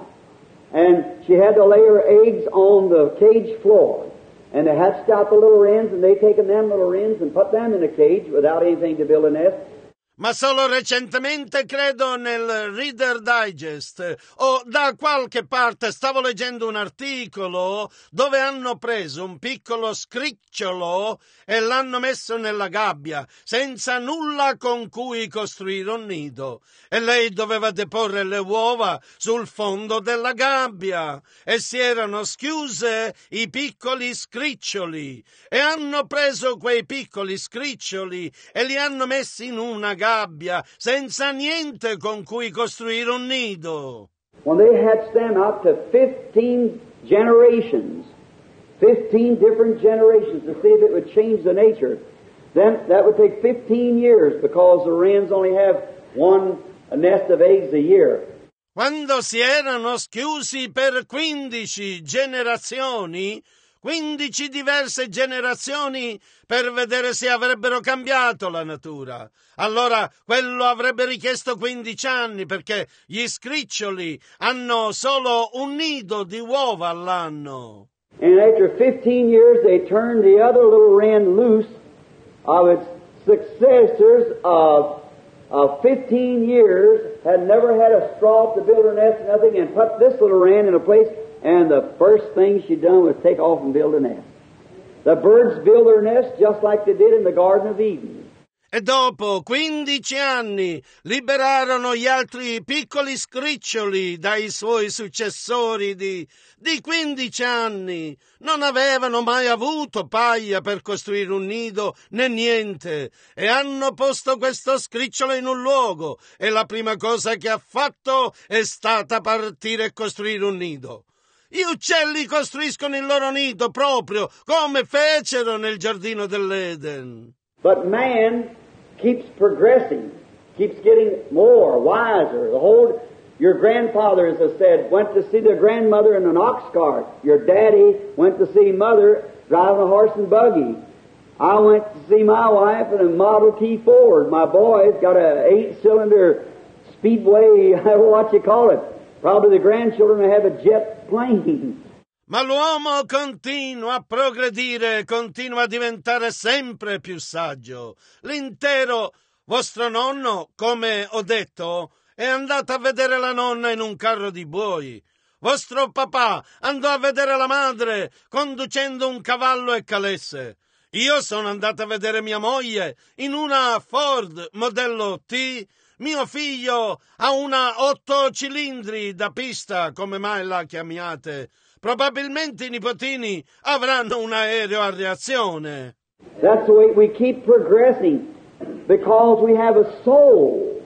[SPEAKER 2] And she had to lay her eggs on the cage floor. And they hatched out the little wrens, and they taken them little wrens and put them in a cage without anything to build a nest.
[SPEAKER 1] Ma solo recentemente, credo, nel Reader Digest o da qualche parte stavo leggendo un articolo dove hanno preso un piccolo scricciolo e l'hanno messo nella gabbia senza nulla con cui costruire un nido, e lei doveva deporre le uova sul fondo della gabbia e si erano schiuse i piccoli scriccioli e hanno preso quei piccoli scriccioli e li hanno messi in una gabbia senza niente con cui costruire un nido.
[SPEAKER 2] When they hatched them out to 15 generations, 15 different generations to see if it would change the nature, then that would take 15 years because the wrens only have one nest of eggs a year.
[SPEAKER 1] Quando si erano schiusi per 15 generazioni, 15 diverse generazioni per vedere se avrebbero cambiato la natura. Allora quello avrebbe richiesto 15 anni perché gli scriccioli hanno solo un nido di uova all'anno.
[SPEAKER 2] And after 15 years they turned the other little wren loose of its successors of 15 years, had never had a straw to build her nest, nothing, and put this little wren in a place. And the first thing she done was take off and build a nest. The birds build their nest just like they did in the Garden of Eden.
[SPEAKER 1] E dopo 15 anni liberarono gli altri piccoli scriccioli dai suoi successori di 15 anni. Non avevano mai avuto paglia per costruire un nido né niente e hanno posto questo scricciolo in un luogo e la prima cosa che ha fatto è stata partire e costruire un nido. Gli uccelli costruiscono il loro nido proprio come fecero nel giardino dell'Eden.
[SPEAKER 2] But man keeps progressing, keeps getting more, wiser. Your grandfather, as I said, went to see their grandmother in an ox cart. Your daddy went to see mother driving a horse and buggy. I went to see my wife in a Model T Ford. My boy's got a 8-cylinder Speedway, what you call it. Probably the grandchildren have a jet plane.
[SPEAKER 1] Ma l'uomo continua a progredire, continua a diventare sempre più saggio. L'intero vostro nonno, come ho detto, è andato a vedere la nonna in un carro di buoi. Vostro papà andò a vedere la madre conducendo un cavallo e calesse. Io sono andato a vedere mia moglie in una Ford modello T. Mio figlio ha una 8 cilindri da pista, come mai la chiamiate. Probabilmente i nipotini avranno un aereo a reazione.
[SPEAKER 2] That's the way we keep progressing, because we have a soul.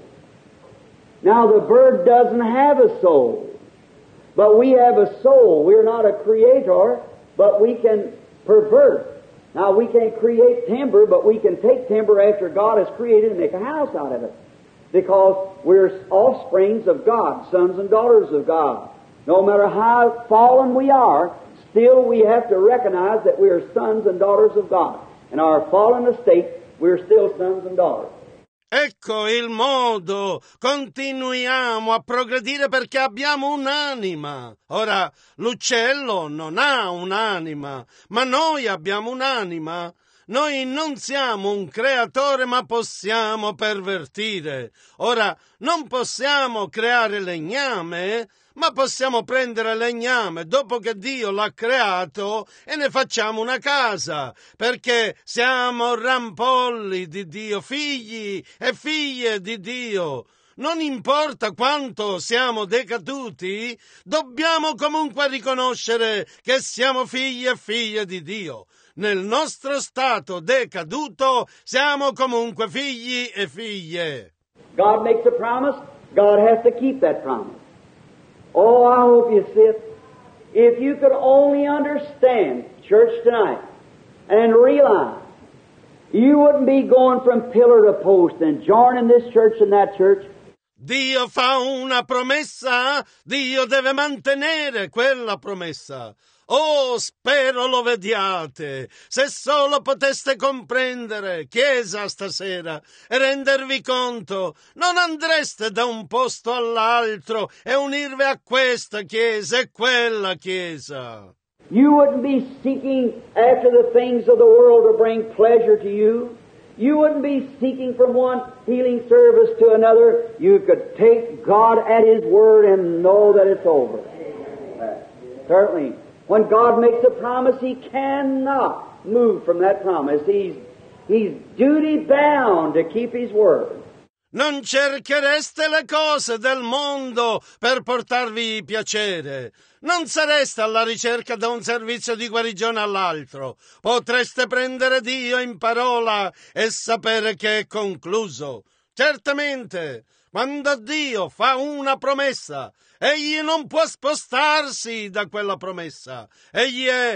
[SPEAKER 2] Now the bird doesn't have a soul, but we have a soul. We're not a creator, but we can pervert. Now we can't create timber, but we can take timber after God has created and make a house out of it. Because we're offsprings of God, sons and daughters of God. No matter how fallen we are, still we have to recognize that we are sons and daughters of God. In our fallen estate, we're still sons and daughters.
[SPEAKER 1] Ecco il modo, continuiamo a progredire perché abbiamo un'anima. Ora, l'uccello non ha un'anima, ma noi abbiamo un'anima. Noi non siamo un creatore, ma possiamo pervertire. Ora, non possiamo creare legname, ma possiamo prendere legname dopo che Dio l'ha creato e ne facciamo una casa, perché siamo rampolli di Dio, figli e figlie di Dio. Non importa quanto siamo decaduti, dobbiamo comunque riconoscere che siamo figli e figlie di Dio. Nel nostro stato decaduto siamo comunque figli e figlie.
[SPEAKER 2] God makes a promise, God has to keep that promise. Oh, I hope you see it. If you could only understand, church tonight, and realize you wouldn't be going from pillar to post and joining this church and that church.
[SPEAKER 1] Dio fa una promessa, Dio deve mantenere quella promessa. Oh, spero lo vediate. Se solo poteste comprendere, Chiesa, stasera, e rendervi conto, non andreste da un posto all'altro e unirvi a questa Chiesa e quella Chiesa.
[SPEAKER 2] You wouldn't be seeking after the things of the world to bring pleasure to you. You wouldn't be seeking from one healing service to another. You could take God at His word and know that it's over. Certainly. When God makes a promise, He cannot move from that promise. He's duty bound to keep His word.
[SPEAKER 1] Non cerchereste le cose del mondo per portarvi piacere. Non sareste alla ricerca da un servizio di guarigione all'altro. Potreste prendere Dio in parola e sapere che è concluso. Certamente, quando Dio fa una promessa, Egli non può spostarsi da quella promessa. Egli è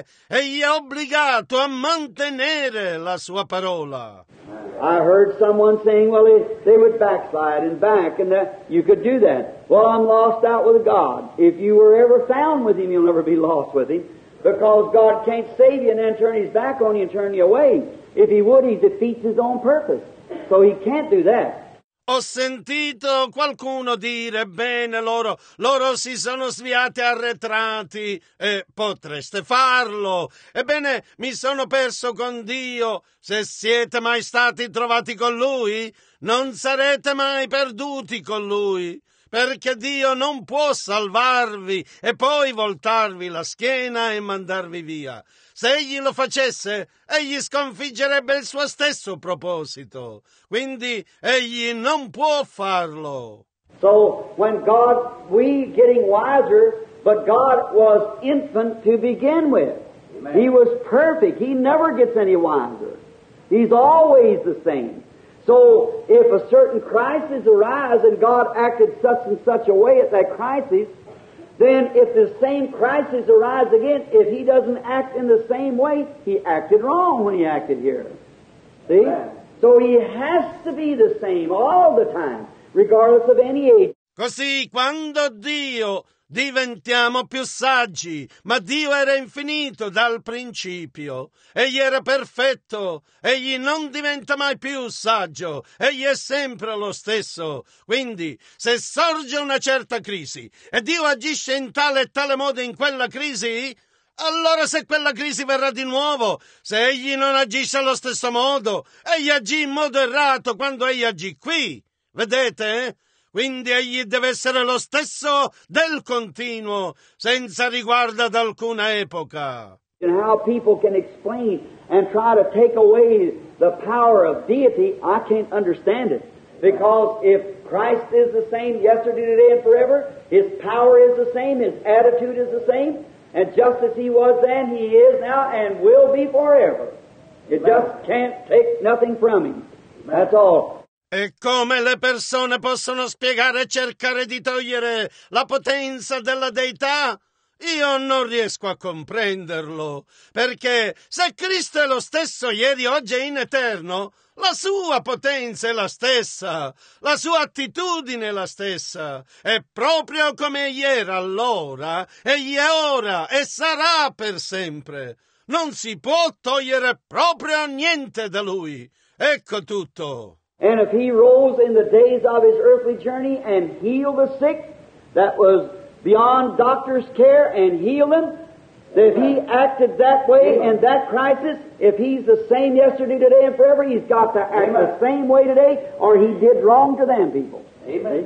[SPEAKER 1] obbligato a mantenere la sua parola.
[SPEAKER 2] I heard someone saying, well, they would backslide and back, and that you could do that. Well, I'm lost out with God. If you were ever found with Him, you'll never be lost with Him, because God can't save you and then turn His back on you and turn you away. If He would, He defeats His own purpose. So He can't do that.
[SPEAKER 1] Ho sentito qualcuno dire, bene, loro si sono sviati arretrati, e potreste farlo. Ebbene, mi sono perso con Dio. Se siete mai stati trovati con Lui, non sarete mai perduti con Lui, perché Dio non può salvarvi e poi voltarvi la schiena e mandarvi via. Se Egli lo facesse, Egli sconfiggerebbe il suo stesso proposito. Quindi Egli non può farlo.
[SPEAKER 2] So, when God, we getting wiser, but God was infant to begin with. Amen. He was perfect. He never gets any wiser. He's always the same. So, if a certain crisis arises and God acted such and such a way at that crisis, then if the same crisis arises again, if He doesn't act in the same way, He acted wrong when He acted here. See? Amen. So He has to be the same all the time, regardless of any age.
[SPEAKER 1] Così, quando Dio diventiamo più saggi, ma Dio era infinito dal principio, Egli era perfetto, Egli non diventa mai più saggio, Egli è sempre lo stesso. Quindi, se sorge una certa crisi e Dio agisce in tale e tale modo in quella crisi, allora se quella crisi verrà di nuovo, se Egli non agisce allo stesso modo, Egli agì in modo errato quando Egli agì qui. Vedete? Quindi Egli deve essere lo stesso del continuo, senza riguardo ad alcuna epoca.
[SPEAKER 2] And how people can explain and try to take away the power of deity, I can't understand it. Because if Christ is the same yesterday, today, and forever, His power is the same, His attitude is the same, and just as He was then, He is now, and will be forever. You just can't take nothing from Him. That's all.
[SPEAKER 1] E come le persone possono spiegare e cercare di togliere la potenza della Deità? Io non riesco a comprenderlo, perché se Cristo è lo stesso ieri, oggi e in eterno, la sua potenza è la stessa, la sua attitudine è la stessa, è proprio come egli era allora, egli è ora e sarà per sempre. Non si può togliere proprio niente da lui. Ecco tutto.
[SPEAKER 2] And if He rose in the days of His earthly journey and healed the sick, that was beyond doctor's care, and healed them, if He acted that way in that crisis, if He's the same yesterday, today, and forever, He's got to act the same way today, or He did wrong to them people. Amen.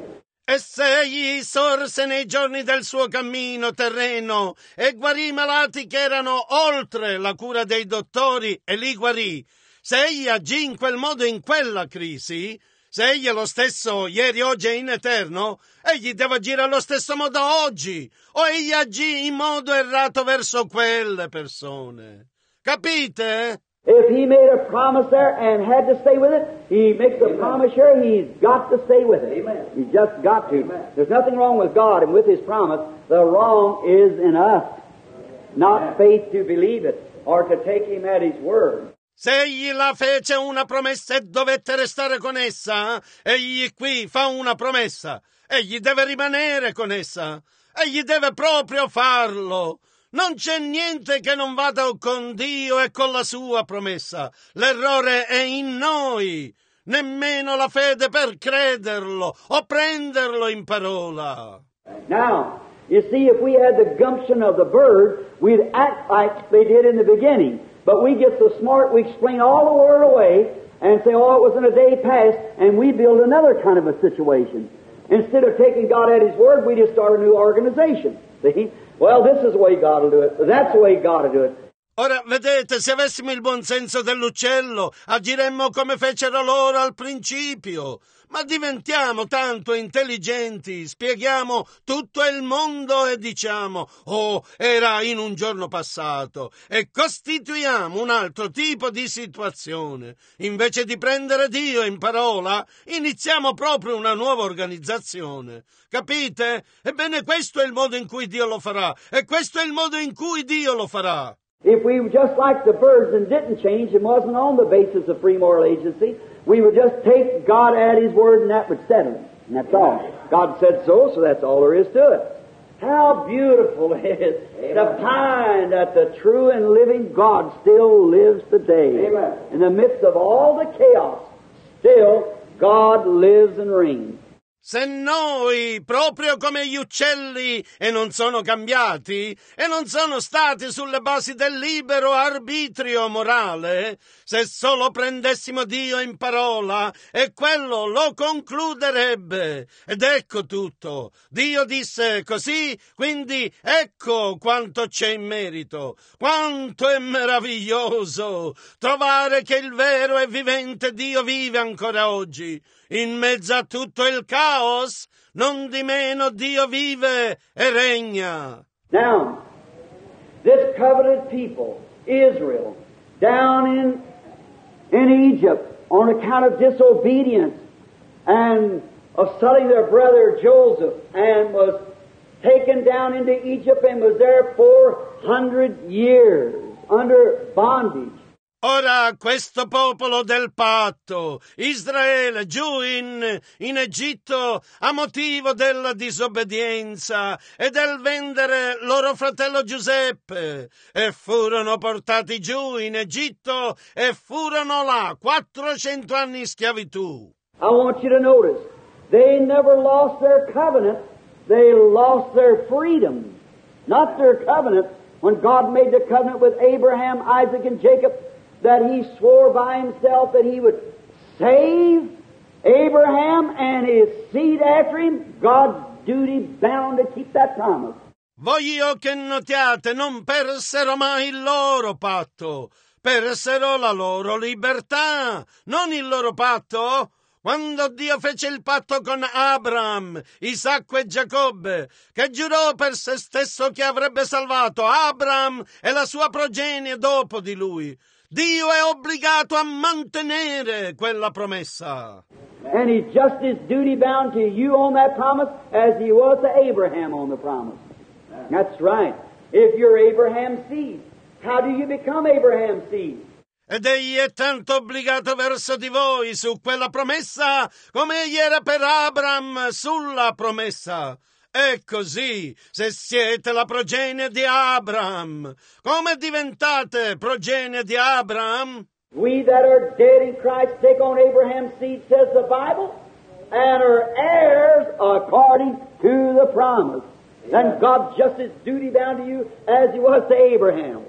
[SPEAKER 1] E se egli sorse nei giorni del suo cammino terreno e guarì i malati che erano oltre la cura dei dottori e li guarì, se egli agì in quel modo in quella crisi, se egli è lo stesso ieri, oggi e in eterno, egli deve agire allo stesso modo oggi, o egli agì in modo errato verso quelle persone. Capite?
[SPEAKER 2] If he made a promise there and had to stay with it, he makes a promise here, he's got to stay with it. Amen. He's just got to. Amen. There's nothing wrong with God and with his promise. The wrong is in us, not faith to believe it or to take him at his word.
[SPEAKER 1] Se egli la fece una promessa e dovette restare con essa, egli qui fa una promessa. Egli deve rimanere con essa. Egli deve proprio farlo. Non c'è niente che non vada con Dio e con la sua promessa. L'errore è in noi. Nemmeno la fede per crederlo o prenderlo in parola.
[SPEAKER 2] Now, you see, if we had the gumption of the bird, we'd act like they did in the beginning. But we get so smart, we explain all the word away and say, oh, it was in a day past, and we build another kind of a situation. Instead of taking God at his word, we just start a new organization. See? Well, this is the way God will do it. That's the way God will do it.
[SPEAKER 1] Ora, vedete, se avessimo il buon senso dell'uccello, agiremmo come fecero loro al principio. Ma diventiamo tanto intelligenti, spieghiamo tutto il mondo e diciamo, oh, era in un giorno passato, e costituiamo un altro tipo di situazione. Invece di prendere Dio in parola, iniziamo proprio una nuova organizzazione. Capite? Ebbene, questo è il modo in cui Dio lo farà, e questo è il modo in cui Dio lo farà.
[SPEAKER 2] If we were just like the birds and didn't change and wasn't on the basis of free moral agency, we would just take God at his word and that would settle it. And that's all. God said so, so that's all there is to it. How beautiful it is to find that the true and living God still lives today. Amen. In the midst of all the chaos, still God lives and reigns.
[SPEAKER 1] Se noi, proprio come gli uccelli, e non sono cambiati, e non sono stati sulle basi del libero arbitrio morale, se solo prendessimo Dio in parola, e quello lo concluderebbe. Ed ecco tutto. Dio disse così, quindi ecco quanto c'è in merito. Quanto è meraviglioso trovare che il vero e vivente Dio vive ancora oggi. In mezzo a tutto il caos, non di meno Dio vive e regna.
[SPEAKER 2] Now, this covenant people, Israel, down in Egypt, on account of disobedience and of selling their brother Joseph, and was taken down into Egypt and was there 400 years under bondage.
[SPEAKER 1] Ora questo popolo del patto, Israele, giù in Egitto, a motivo della disobbedienza e del vendere loro fratello Giuseppe, e furono portati giù in Egitto e furono là 400 anni in schiavitù.
[SPEAKER 2] I want you to notice, they never lost their covenant, they lost their freedom, not their covenant. When God made the covenant with Abraham, Isaac, and Jacob, that he swore by himself that he would save Abraham and his seed after him, God's duty bound to keep that promise.
[SPEAKER 1] Voglio che notiate, non persero mai il loro patto, persero la loro libertà, non il loro patto. Quando Dio fece il patto con Abraham, Isacco e Giacobbe, che giurò per se stesso che avrebbe salvato Abraham e la sua progenie dopo di lui, Dio è obbligato a mantenere quella promessa.
[SPEAKER 2] And he's just as duty bound to you on that promise as he was to Abraham on the promise. That's right. If you're Abraham's seed, how do you become Abraham's seed?
[SPEAKER 1] Ed egli è tanto obbligato verso di voi su quella promessa come egli era per Abraham sulla promessa. E così, se siete la progenie di Abraham, come diventate progenie di Abraham?
[SPEAKER 2] We that are dead in Christ take on Abraham's seed, says the Bible, and are heirs according to the promise. And God's just as duty bound to you as he was to Abraham.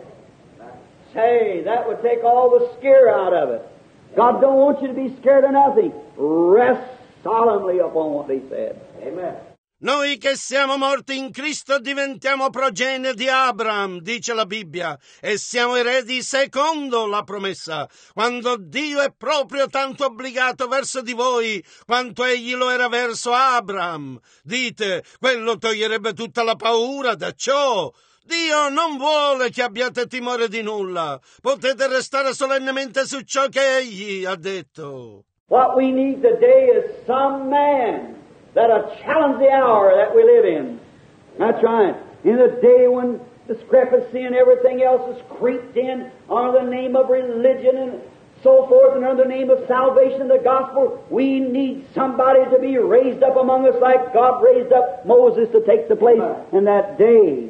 [SPEAKER 2] Say, that would take all the scare out of it. God don't want you to be scared of nothing. Rest solemn solemnly upon what he said.
[SPEAKER 3] Amen.
[SPEAKER 1] Noi che siamo morti in Cristo diventiamo progenie di Abraham, dice la Bibbia, e siamo eredi secondo la promessa, quando Dio è proprio tanto obbligato verso di voi quanto egli lo era verso Abraham. Dite, quello toglierebbe tutta la paura da ciò. Dio non vuole che abbiate timore di nulla. Potete restare solennemente su ciò che egli ha detto.
[SPEAKER 2] What we need today is some man that'll challenge the hour that we live in. That's right. In a day when discrepancy and everything else has creeped in under the name of religion and so forth, and under the name of salvation, the gospel, we need somebody to be raised up among us like God raised up Moses to take the place in that day.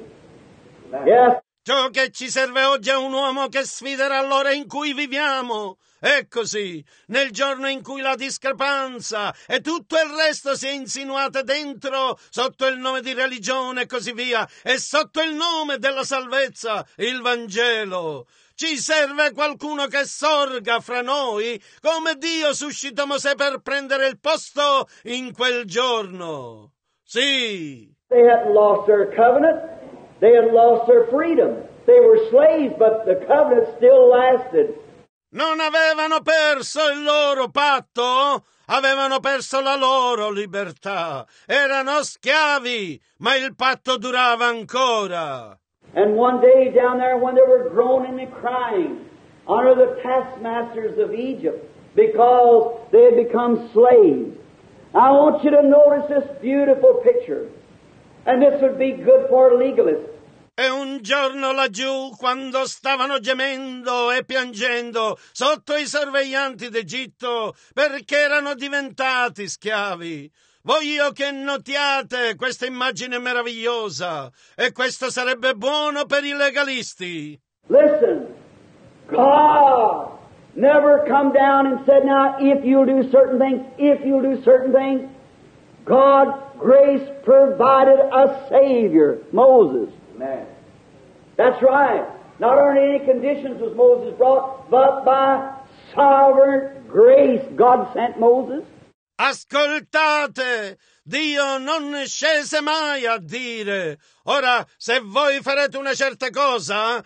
[SPEAKER 2] Yes.
[SPEAKER 1] Ciò che ci serve oggi è un uomo che sfiderà l'ora in cui viviamo. È così, nel giorno in cui la discrepanza e tutto il resto si è insinuato dentro sotto il nome di religione e così via, e sotto il nome della salvezza, il Vangelo. Ci serve qualcuno che sorga fra noi come Dio suscitò Mosè per prendere il posto in quel giorno. Sì.
[SPEAKER 2] They hadn't lost their covenant. They had lost their freedom. They were slaves, but the covenant still lasted.
[SPEAKER 1] Non avevano perso il loro patto, avevano perso la loro libertà. Erano schiavi, ma il patto durava ancora.
[SPEAKER 2] And one day down there when they were groaning and crying under the taskmasters of Egypt because they had become slaves, I want you to notice this beautiful picture. And this would be good for legalists.
[SPEAKER 1] E un giorno laggiù, quando stavano gemendo e piangendo sotto i sorveglianti d'Egitto perché erano diventati schiavi, voglio che notiate questa immagine meravigliosa, e questo sarebbe buono per i legalisti.
[SPEAKER 2] Listen, God never come down and said, now if you'll do certain things, God's grace provided a Savior, Moses.
[SPEAKER 3] Amen.
[SPEAKER 2] That's right. Not under any conditions was Moses brought, but by sovereign grace God sent Moses.
[SPEAKER 1] Ascoltate, Dio non scese mai a dire, ora se voi farete una certa cosa,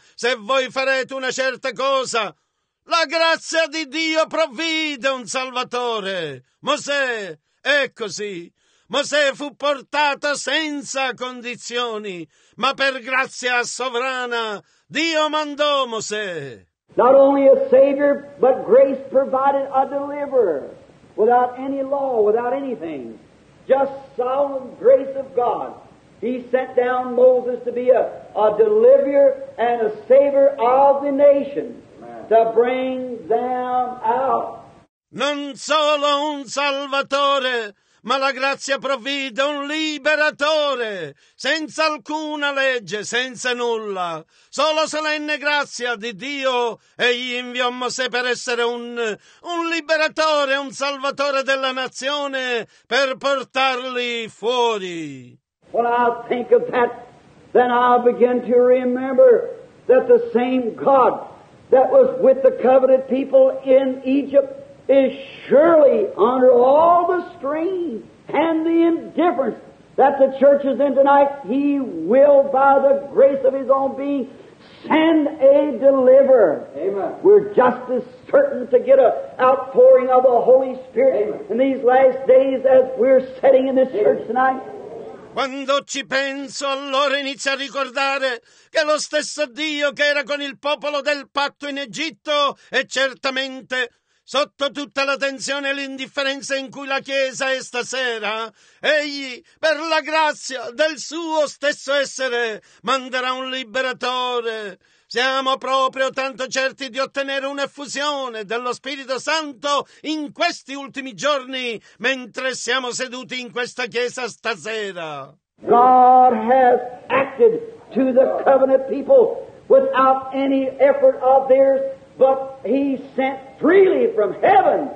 [SPEAKER 1] la grazia di Dio provvide un Salvatore. Mosè è così. Mosè fu portato senza condizioni, ma per grazia sovrana Dio mandò Mosè.
[SPEAKER 2] Not only a Savior, but grace provided a deliverer without any law, without anything. Just sovereign grace of God. He sent down Moses to be a deliverer and a savior of the nation, to bring them out.
[SPEAKER 1] Non solo un Salvatore, ma la grazia provvide un liberatore, senza alcuna legge, senza nulla. Solo solenne grazia di Dio, egli inviò Mosè per essere un liberatore, un salvatore della nazione, per portarli fuori.
[SPEAKER 2] When I think of that, then I'll begin to remember that the same God that was with the covenant people in Egypt is surely under all the strain and the indifference that the church is in tonight. He will, by the grace of His own being, send a deliverer.
[SPEAKER 3] Amen.
[SPEAKER 2] We're just as certain to get an outpouring of the Holy Spirit in these last days as we're sitting in this church tonight.
[SPEAKER 1] Quando ci penso, allora inizio a ricordare che lo stesso Dio che era con il popolo del patto in Egitto è certamente sotto tutta la tensione e l'indifferenza in cui la Chiesa è stasera, egli, per la grazia del suo stesso essere, manderà un liberatore. Siamo proprio tanto certi di ottenere un'effusione dello Spirito Santo in questi ultimi giorni, mentre siamo seduti in questa Chiesa stasera.
[SPEAKER 2] God has acted to the covenant people without any effort of theirs, but He sent freely from heaven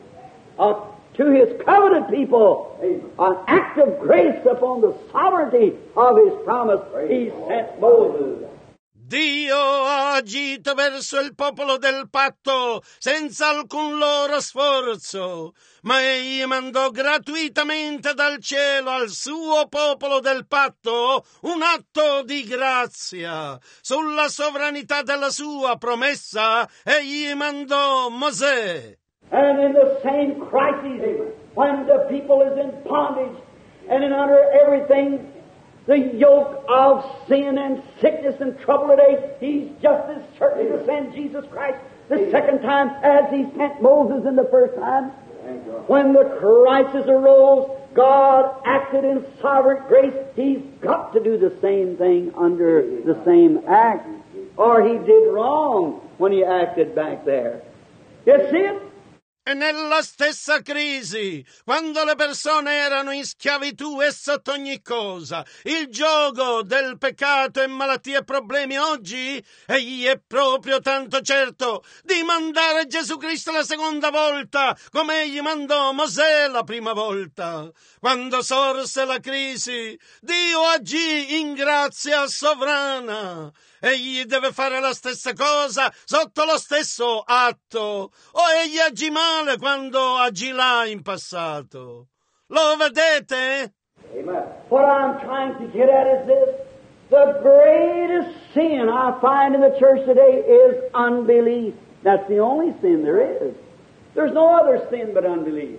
[SPEAKER 2] to His covenant people an act of grace upon the sovereignty of His promise. He sent Moses.
[SPEAKER 1] Dio ha agito verso il popolo del patto senza alcun loro sforzo, ma egli mandò gratuitamente dal cielo al suo popolo del patto un atto di grazia. Sulla sovranità della sua promessa egli mandò Mosè.
[SPEAKER 2] And in the same crisis, when the people is in bondage and in under everything, the yoke of sin and sickness and trouble today, He's just as certain to send Jesus Christ the second time as He sent Moses in the first time. When the crisis arose, God acted in sovereign grace. He's got to do the same thing under the same act, or He did wrong when He acted back there. You see it?
[SPEAKER 1] E nella stessa crisi, quando le persone erano in schiavitù e sotto ogni cosa, il giogo del peccato e malattie e problemi oggi, egli è proprio tanto certo di mandare Gesù Cristo la seconda volta, come egli mandò Mosè la prima volta. Quando sorse la crisi, Dio agì in grazia sovrana. Egli deve fare la stessa cosa sotto lo stesso atto, o egli agì male quando agì là in passato. Lo vedete?
[SPEAKER 2] Amen. What I'm trying to get at is this. The greatest sin I find in the church today is unbelief. That's the only sin there is. There's no other sin but unbelief.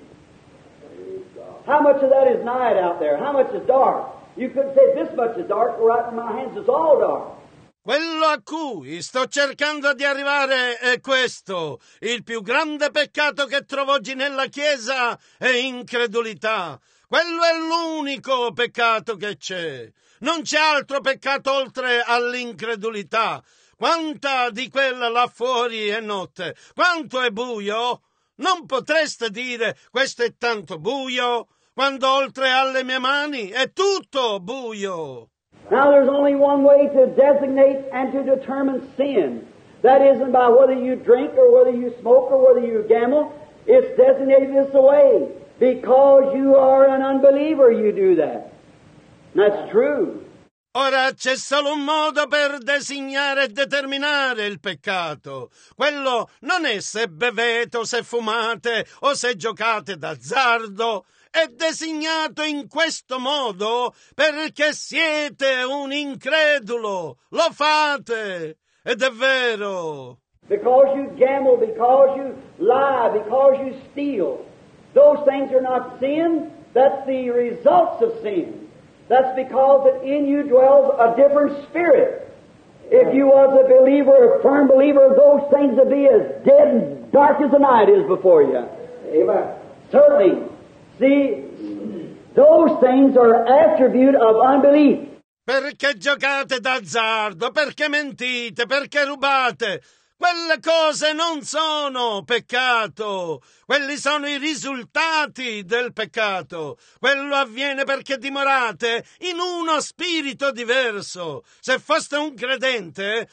[SPEAKER 2] How much of that is night out there? How much is dark? You couldn't say this much is dark, right in my hands it's all dark.
[SPEAKER 1] Quello a cui sto cercando di arrivare è questo. Il più grande peccato che trovo oggi nella Chiesa è incredulità. Quello è l'unico peccato che c'è. Non c'è altro peccato oltre all'incredulità. Quanta di quella là fuori è notte? Quanto è buio? Non potreste dire questo è tanto buio, quando oltre alle mie mani è tutto buio.
[SPEAKER 2] Now there's only one way to designate and to determine sin. That isn't by whether you drink or whether you smoke or whether you gamble. It's designated this way. Because you are an unbeliever, you do that. That's true.
[SPEAKER 1] Ora c'è solo un modo per designare e determinare il peccato. Quello non è se bevete o se fumate o se giocate d'azzardo. È designato in questo modo perché siete un incredulo. Lo fate. Ed è vero.
[SPEAKER 2] Because you gamble, because you lie, because you steal. Those things are not sin. That's the results of sin. That's because that in you dwells a different spirit. If you was a believer, a firm believer, those things would be as dead and dark as the night is before you. Amen. Certainly. See, those things are attribute of unbelief.
[SPEAKER 1] Perché giocate d'azzardo, perché mentite, perché rubate. Quelle cose non sono peccato, quelli sono i risultati del peccato. Quello avviene perché dimorate in uno spirito diverso. Se foste un credente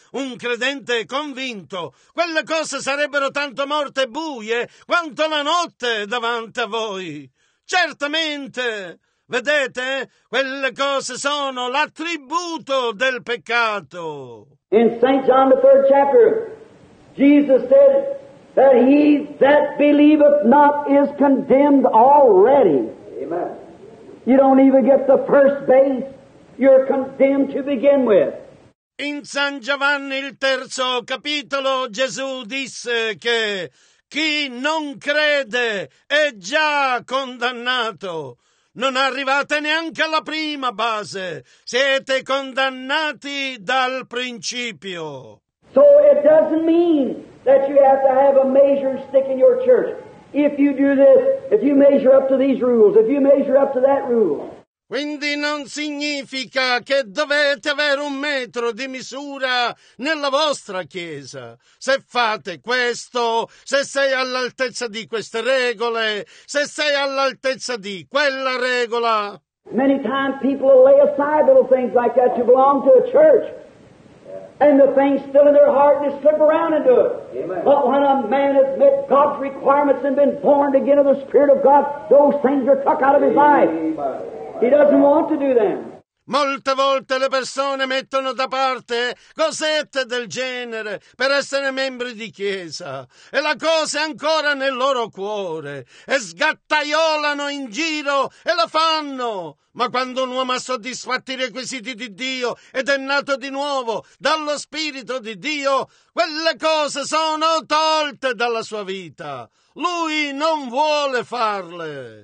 [SPEAKER 1] convinto, quelle cose sarebbero tanto morte e buie quanto la notte davanti a voi. Certamente, vedete, quelle cose sono l'attributo del peccato.
[SPEAKER 2] In St. John, the 3rd chapter, Jesus said that he that believeth not is condemned already. Amen. You don't even get the first base. You're condemned to begin with.
[SPEAKER 1] In San Giovanni, il 3° capitolo, Gesù disse che chi non crede è già condannato. Non arrivate neanche alla prima base. Siete condannati dal principio.
[SPEAKER 2] So it doesn't mean that you have to have a measuring stick in your church. If you do this, if you measure up to these rules, if you measure up to that rule.
[SPEAKER 1] Quindi non significa che dovete avere un metro di misura nella vostra chiesa. Se fate questo, se sei all'altezza di queste regole, se sei all'altezza di quella regola.
[SPEAKER 2] Many times people will lay aside little things like that to belong to a church. And the thing's still in their heart and they slip around into it. Amen. But when a man has met God's requirements and been born again of the Spirit of God, those things are tucked out of his life. He doesn't want to do them.
[SPEAKER 1] Molte volte le persone mettono da parte cosette del genere per essere membri di chiesa e la cosa è ancora nel loro cuore e sgattaiolano in giro e la fanno. Ma quando un uomo ha soddisfatto i requisiti di Dio ed è nato di nuovo dallo Spirito di Dio, quelle cose sono tolte dalla sua vita. Lui non vuole farle.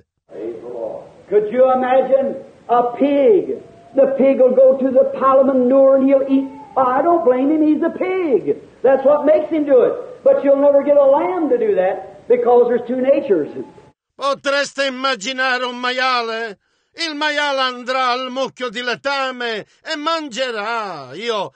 [SPEAKER 2] Could you imagine a pig? The pig will go to the pile of manure and he'll eat. Oh, I don't blame him, he's a pig. That's what makes him do it. But you'll never get a lamb to do that because there's two natures.
[SPEAKER 1] Potreste immaginare un maiale? Il maiale andrà al mucchio di letame e mangerà.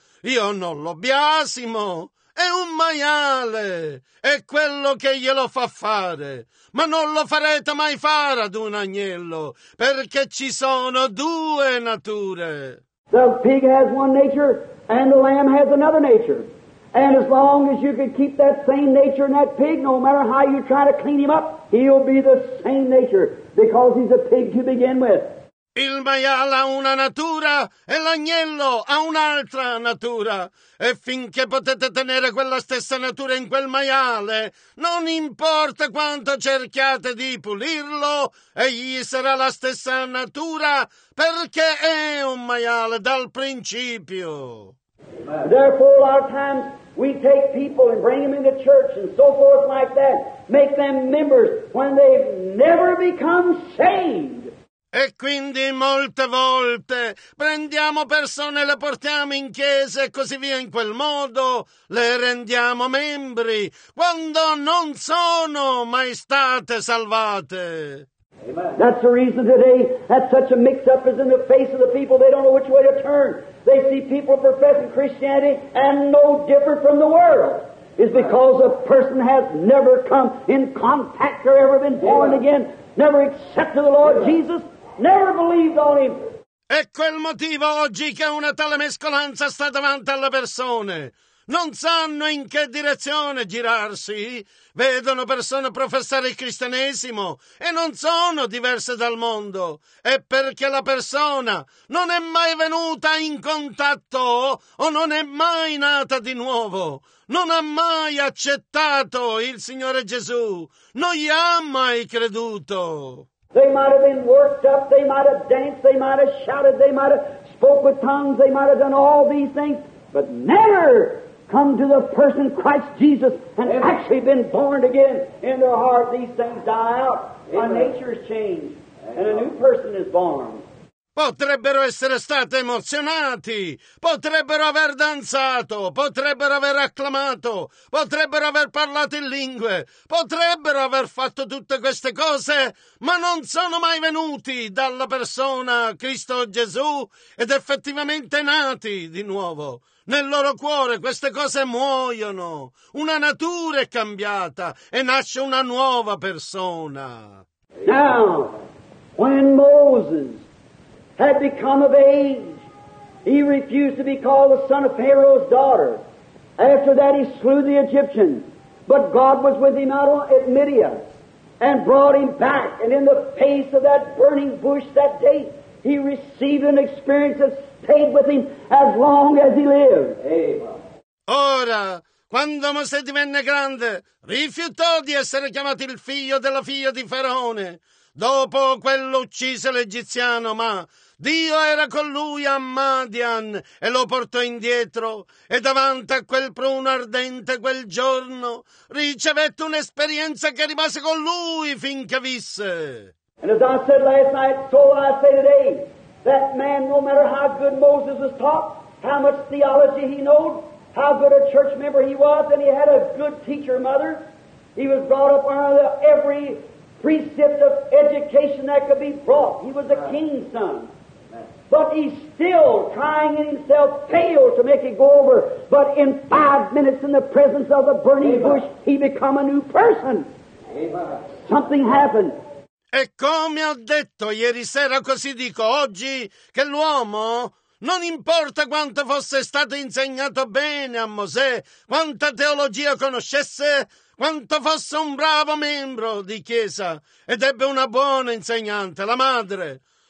[SPEAKER 1] Io non lo biasimo. È un maiale, è quello che glielo fa fare, ma non lo farete mai fare ad un agnello, perché ci sono due nature.
[SPEAKER 2] The pig has one nature and the lamb has another nature. And as long as you can keep that same nature in that pig, no matter how you try to clean him up, he'll be the same nature, because he's a pig to begin with.
[SPEAKER 1] Il maiale ha una natura e l'agnello ha un'altra natura. E finché potete tenere quella stessa natura in quel maiale, non importa quanto cerchiate di pulirlo, egli sarà la stessa natura perché è un maiale dal principio.
[SPEAKER 2] Therefore, a lot of times we take people and bring them into church and so forth like that, make them members when they've never become saved.
[SPEAKER 1] E quindi molte volte prendiamo persone e le portiamo in chiesa e così via in quel modo, le rendiamo membri, quando non sono mai state salvate.
[SPEAKER 2] That's the reason today that such a mix-up is in the face of the people. They don't know which way to turn. They see people professing Christianity and no different from the world. It's because a person has never come in contact or ever been born again, never accepted the Lord Jesus, never believed on Him.
[SPEAKER 1] Ecco il motivo oggi che una tale mescolanza sta davanti alle persone. Non sanno in che direzione girarsi, vedono persone professare il cristianesimo e non sono diverse dal mondo. È perché la persona non è mai venuta in contatto o non è mai nata di nuovo, non ha mai accettato il Signore Gesù, non gli ha mai creduto.
[SPEAKER 2] They might have been worked up, they might have danced, they might have shouted, they might have spoke with tongues, they might have done all these things, but never come to the person Christ Jesus and actually been born again in their heart. These things die out. A nature is changed and a new person is born.
[SPEAKER 1] Potrebbero essere stati emozionati, potrebbero aver danzato, potrebbero aver acclamato, potrebbero aver parlato in lingue, potrebbero aver fatto tutte queste cose, ma non sono mai venuti dalla persona Cristo Gesù ed effettivamente nati di nuovo. Nel loro cuore queste cose muoiono, una natura è cambiata e nasce una nuova persona.
[SPEAKER 2] Now, when Moses had become of age, he refused to be called the son of Pharaoh's daughter. After that he slew the Egyptian, but God was with him out at Midian and brought him back, and in the face of that burning bush that day, he received an experience that stayed with him as long as he lived.
[SPEAKER 1] Ora, quando Mosè divenne grande, rifiutò di essere chiamato il figlio della figlia di Faraone. Dopo quello uccise l'egiziano, ma Dio era con lui a Madian e lo portò indietro, e davanti a quel pruno ardente quel giorno ricevette un'esperienza che rimase con lui finché visse.
[SPEAKER 2] And as I said last night, so I say today, that man, no matter how good Moses was taught, how much theology he knowed, how good a church member he was, and he had a good teacher mother, he was brought up under every precept of education that could be brought. He was a king's son. But he's still trying in himself, failed to make it go over. But in 5 minutes in the presence of the burning bush, he become a new person. Something happened.
[SPEAKER 1] E come ho detto ieri sera, così dico oggi, che l'uomo, non importa quanto fosse stato insegnato bene a Mosè, quanta teologia conoscesse, quanto fosse un bravo membro di chiesa, ed ebbe una buona insegnante, la madre,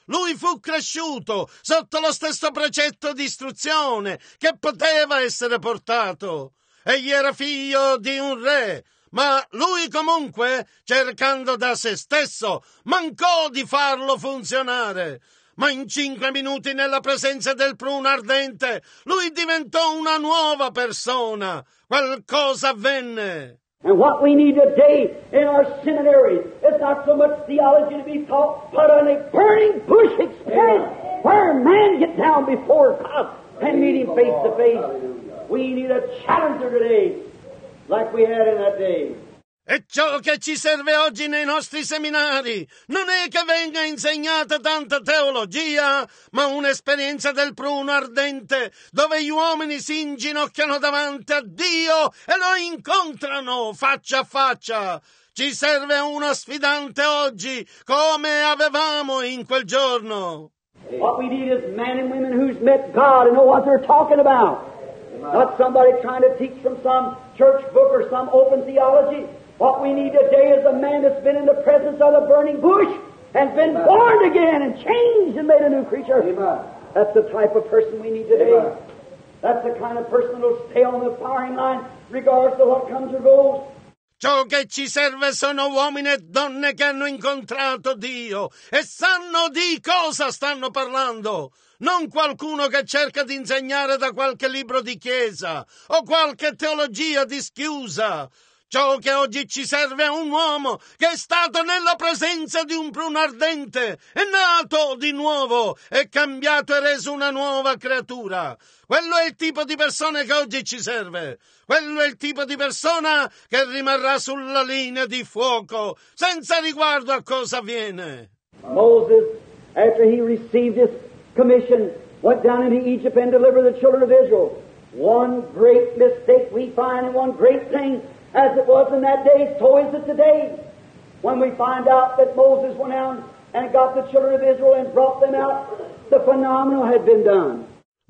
[SPEAKER 1] Lui fu cresciuto sotto lo stesso precetto di istruzione che poteva essere portato. Egli era figlio di un re, ma lui comunque, cercando da se stesso, mancò di farlo funzionare. Ma in 5 minuti nella presenza del pruno ardente, lui diventò una nuova persona. Qualcosa avvenne.
[SPEAKER 2] And what we need today in our seminaries is not so much theology to be taught, but a burning bush experience where man gets down before God and meet Him face to face. We need a challenger today, like we had in that day.
[SPEAKER 1] E ciò che ci serve oggi nei nostri seminari non è che venga insegnata tanta teologia, ma un'esperienza del pruno ardente, dove gli uomini si inginocchiano davanti a Dio e lo incontrano faccia a faccia. Ci serve uno sfidante oggi, come avevamo in quel giorno.
[SPEAKER 2] What we need is men and women who's met God and know what they're talking about. Not somebody trying to teach from some church book or some open theology. What we need today is a man that's been in the presence of the burning bush and been born again and changed and made a new creature. Amen. That's the type of person we need today. Amen. That's the kind of person that will stay on the firing line regardless of what comes or goes.
[SPEAKER 1] Ciò che ci serve sono uomini e donne che hanno incontrato Dio e sanno di cosa stanno parlando. Non qualcuno che cerca di insegnare da qualche libro di chiesa o qualche teologia dischiusa. Ciò che oggi ci serve è un uomo che è stato nella presenza di un pruno ardente, è nato di nuovo, è cambiato e reso una nuova creatura. Quello è il tipo di persona che oggi ci serve. Quello è il tipo di persona che rimarrà sulla linea di fuoco, senza riguardo a cosa avviene.
[SPEAKER 2] Moses, after he received his commission, went down into Egypt and delivered the children of Israel. One great mistake we find and one great thing, as it was in that day, so is it today. When we find out that Moses went out and got the children of Israel and brought them out, the phenomenal had been done.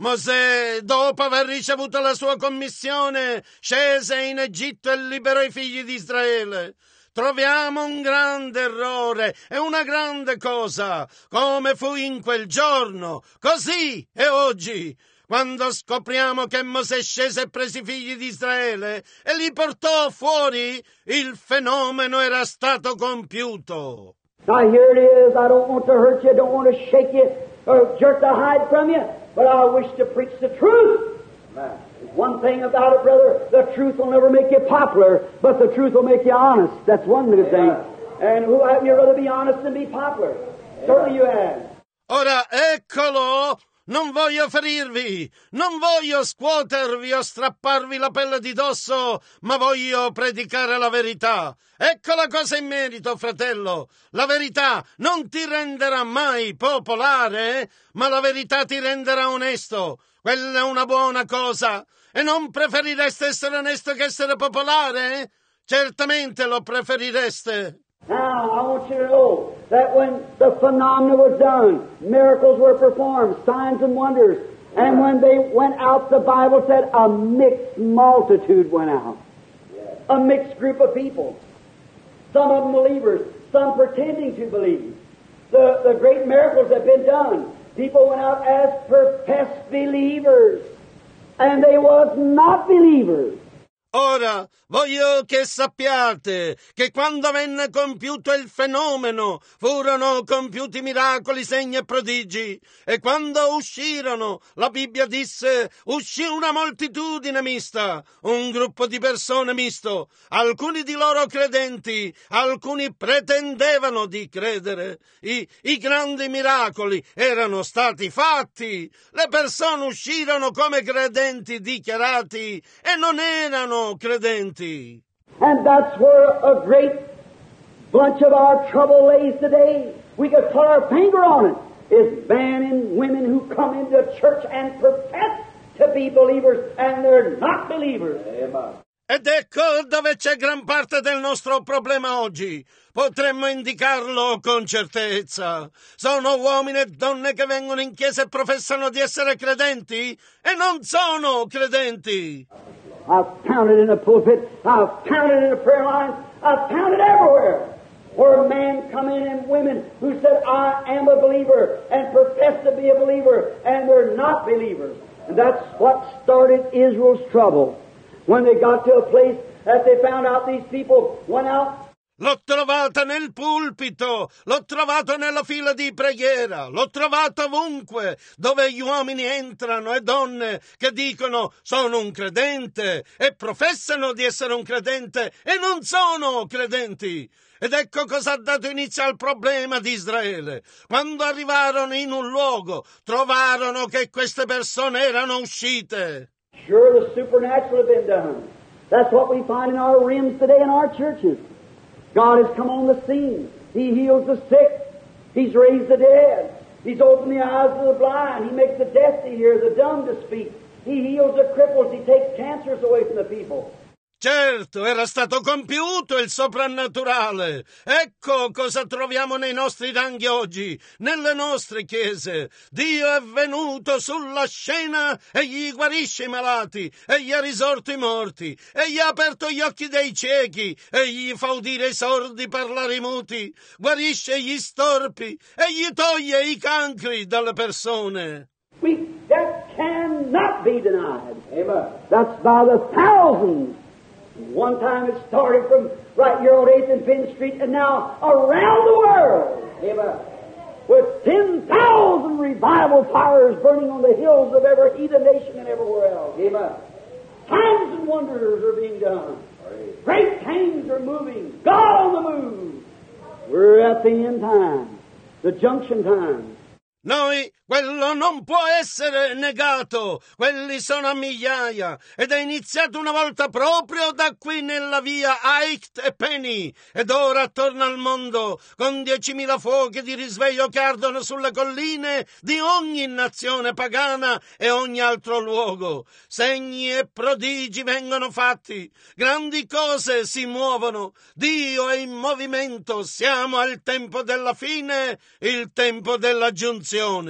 [SPEAKER 1] Mosè, dopo aver ricevuto la sua commissione, scese in Egitto e liberò i figli di Israele. Troviamo un grande errore e una grande cosa, come fu in quel giorno, così è oggi. Quando scopriamo che Mosè scese e prese i figli di Israele e li portò fuori, il fenomeno era stato compiuto.
[SPEAKER 2] Now here it is. I don't want to hurt you, I don't want to shake you or jerk the hide from you, but I wish to preach the truth. One thing about it, brother, the truth will never make you popular, but the truth will make you honest. That's one good thing. And who haven't you rather be honest than be popular? Certainly you have.
[SPEAKER 1] Ora, eccolo! Non voglio ferirvi, non voglio scuotervi o strapparvi la pelle di dosso, ma voglio predicare la verità. Ecco la cosa in merito, fratello. La verità non ti renderà mai popolare, ma la verità ti renderà onesto. Quella è una buona cosa. E non preferireste essere onesto che essere popolare? Certamente lo preferireste.
[SPEAKER 2] Now, I want you to know that when the phenomena was done, miracles were performed, signs and wonders, and when they went out, the Bible said a mixed multitude went out. A mixed group of people. Some of them believers, some pretending to believe. The great miracles have been done. People went out as professed believers, and they was not believers.
[SPEAKER 1] Ora, voglio che sappiate che quando venne compiuto il fenomeno, furono compiuti miracoli, segni e prodigi, e quando uscirono, la Bibbia disse, uscì una moltitudine mista, un gruppo di persone misto, alcuni di loro credenti, alcuni pretendevano di credere. I grandi miracoli erano stati fatti, le persone uscirono come credenti dichiarati e non erano credenti.
[SPEAKER 2] And that's where a great bunch of our trouble lays today. We could put our finger on it. Is men and women who come into church and profess to be believers and they're not believers.
[SPEAKER 1] Ed ecco dove c'è gran parte del nostro problema oggi. Potremmo indicarlo con certezza. Sono uomini e donne che vengono in chiesa e professano di essere credenti e non sono credenti.
[SPEAKER 2] I've found it in the pulpit. I've found it in the prayer line. I've found it everywhere. where men come in and women who said, I am a believer, and profess to be a believer, and they're not believers. And that's what started Israel's trouble. When they got to a place that they found out these people went out.
[SPEAKER 1] L'ho trovata nel pulpito, l'ho trovato nella fila di preghiera, l'ho trovato ovunque dove gli uomini entrano e donne che dicono sono un credente e professano di essere un credente e non sono credenti. Ed ecco cosa ha dato inizio al problema di Israele. Quando arrivarono in un luogo, trovarono che queste persone erano uscite.
[SPEAKER 2] Sure, the supernatural has been done. That's what we find in our rims today in our churches. God has come on the scene. He heals the sick. He's raised the dead. He's opened the eyes of the blind. He makes the deaf to hear, the dumb to speak. He heals the cripples. He takes cancers away from the people.
[SPEAKER 1] Certo, era stato compiuto il soprannaturale. Ecco cosa troviamo nei nostri ranghi oggi, nelle nostre chiese. Dio è venuto sulla scena e gli guarisce i malati, e gli ha risorto i morti, e gli ha aperto gli occhi dei ciechi, e gli fa udire i sordi, parlare i muti, guarisce gli storpi, e gli toglie i cancri dalle persone.
[SPEAKER 2] That cannot be denied. Amen. That's by the thousands. One time it started from right here on 8th and Penn Street, and now around the world. Amen. With 10,000 revival fires burning on the hills of every heathen nation and everywhere else. Amen. Signs and wonders are being done. Great things are moving. God on the move. We're at the end time, the junction time.
[SPEAKER 1] Noi, quello non può essere negato, quelli sono a migliaia, ed è iniziato una volta proprio da qui nella via Eicht e Penny, ed ora attorno al mondo, con 10.000 fuochi di risveglio che ardono sulle colline di ogni nazione pagana e ogni altro luogo. Segni e prodigi vengono fatti, grandi cose si muovono, Dio è in movimento, siamo al tempo della fine, il tempo della giunzione.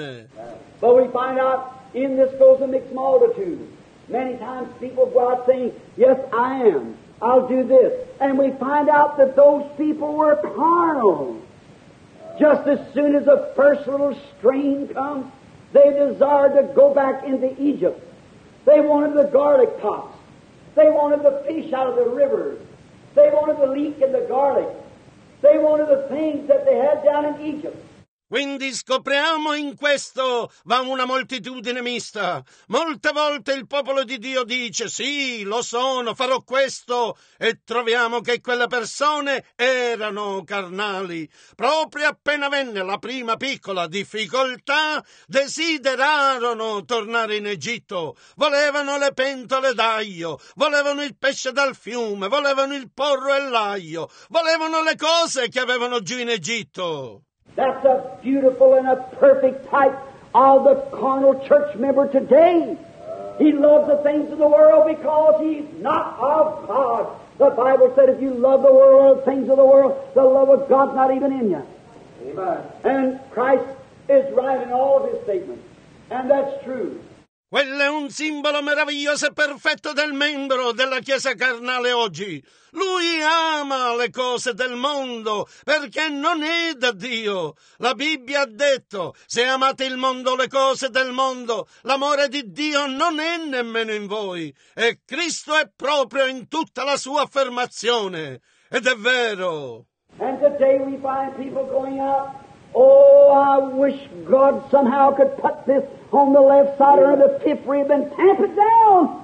[SPEAKER 2] But we find out in this goes a mixed multitude. Many times people go out saying, yes, I am. I'll do this. And we find out that those people were carnal. Just as soon as the first little strain comes, they desired to go back into Egypt. They wanted the garlic pots. They wanted the fish out of the rivers. They wanted the leek and the garlic. They wanted the things that they had down in Egypt.
[SPEAKER 1] Quindi scopriamo in questo va una moltitudine mista. Molte volte il popolo di Dio dice sì, lo sono, farò questo, e troviamo che quelle persone erano carnali. Proprio appena venne la prima piccola difficoltà, desiderarono tornare in Egitto. Volevano le pentole d'aglio, volevano il pesce dal fiume, volevano il porro e l'aglio, volevano le cose che avevano giù in Egitto.
[SPEAKER 2] That's a beautiful and a perfect type of the carnal church member today. He loves the things of the world because he's not of God. The Bible said if you love the world, the things of the world, the love of God's not even in you. Amen. And Christ is right in all of his statements. And that's true.
[SPEAKER 1] Quello è un simbolo meraviglioso e perfetto del membro della Chiesa carnale oggi. Lui ama le cose del mondo perché non è da Dio. La Bibbia ha detto, se amate il mondo, le cose del mondo, l'amore di Dio non è nemmeno in voi. E Cristo è proprio in tutta la sua affermazione. Ed è vero.
[SPEAKER 2] And today we find people going out, oh, I wish God somehow could put this on the left side or the fifth rib and tamp it down.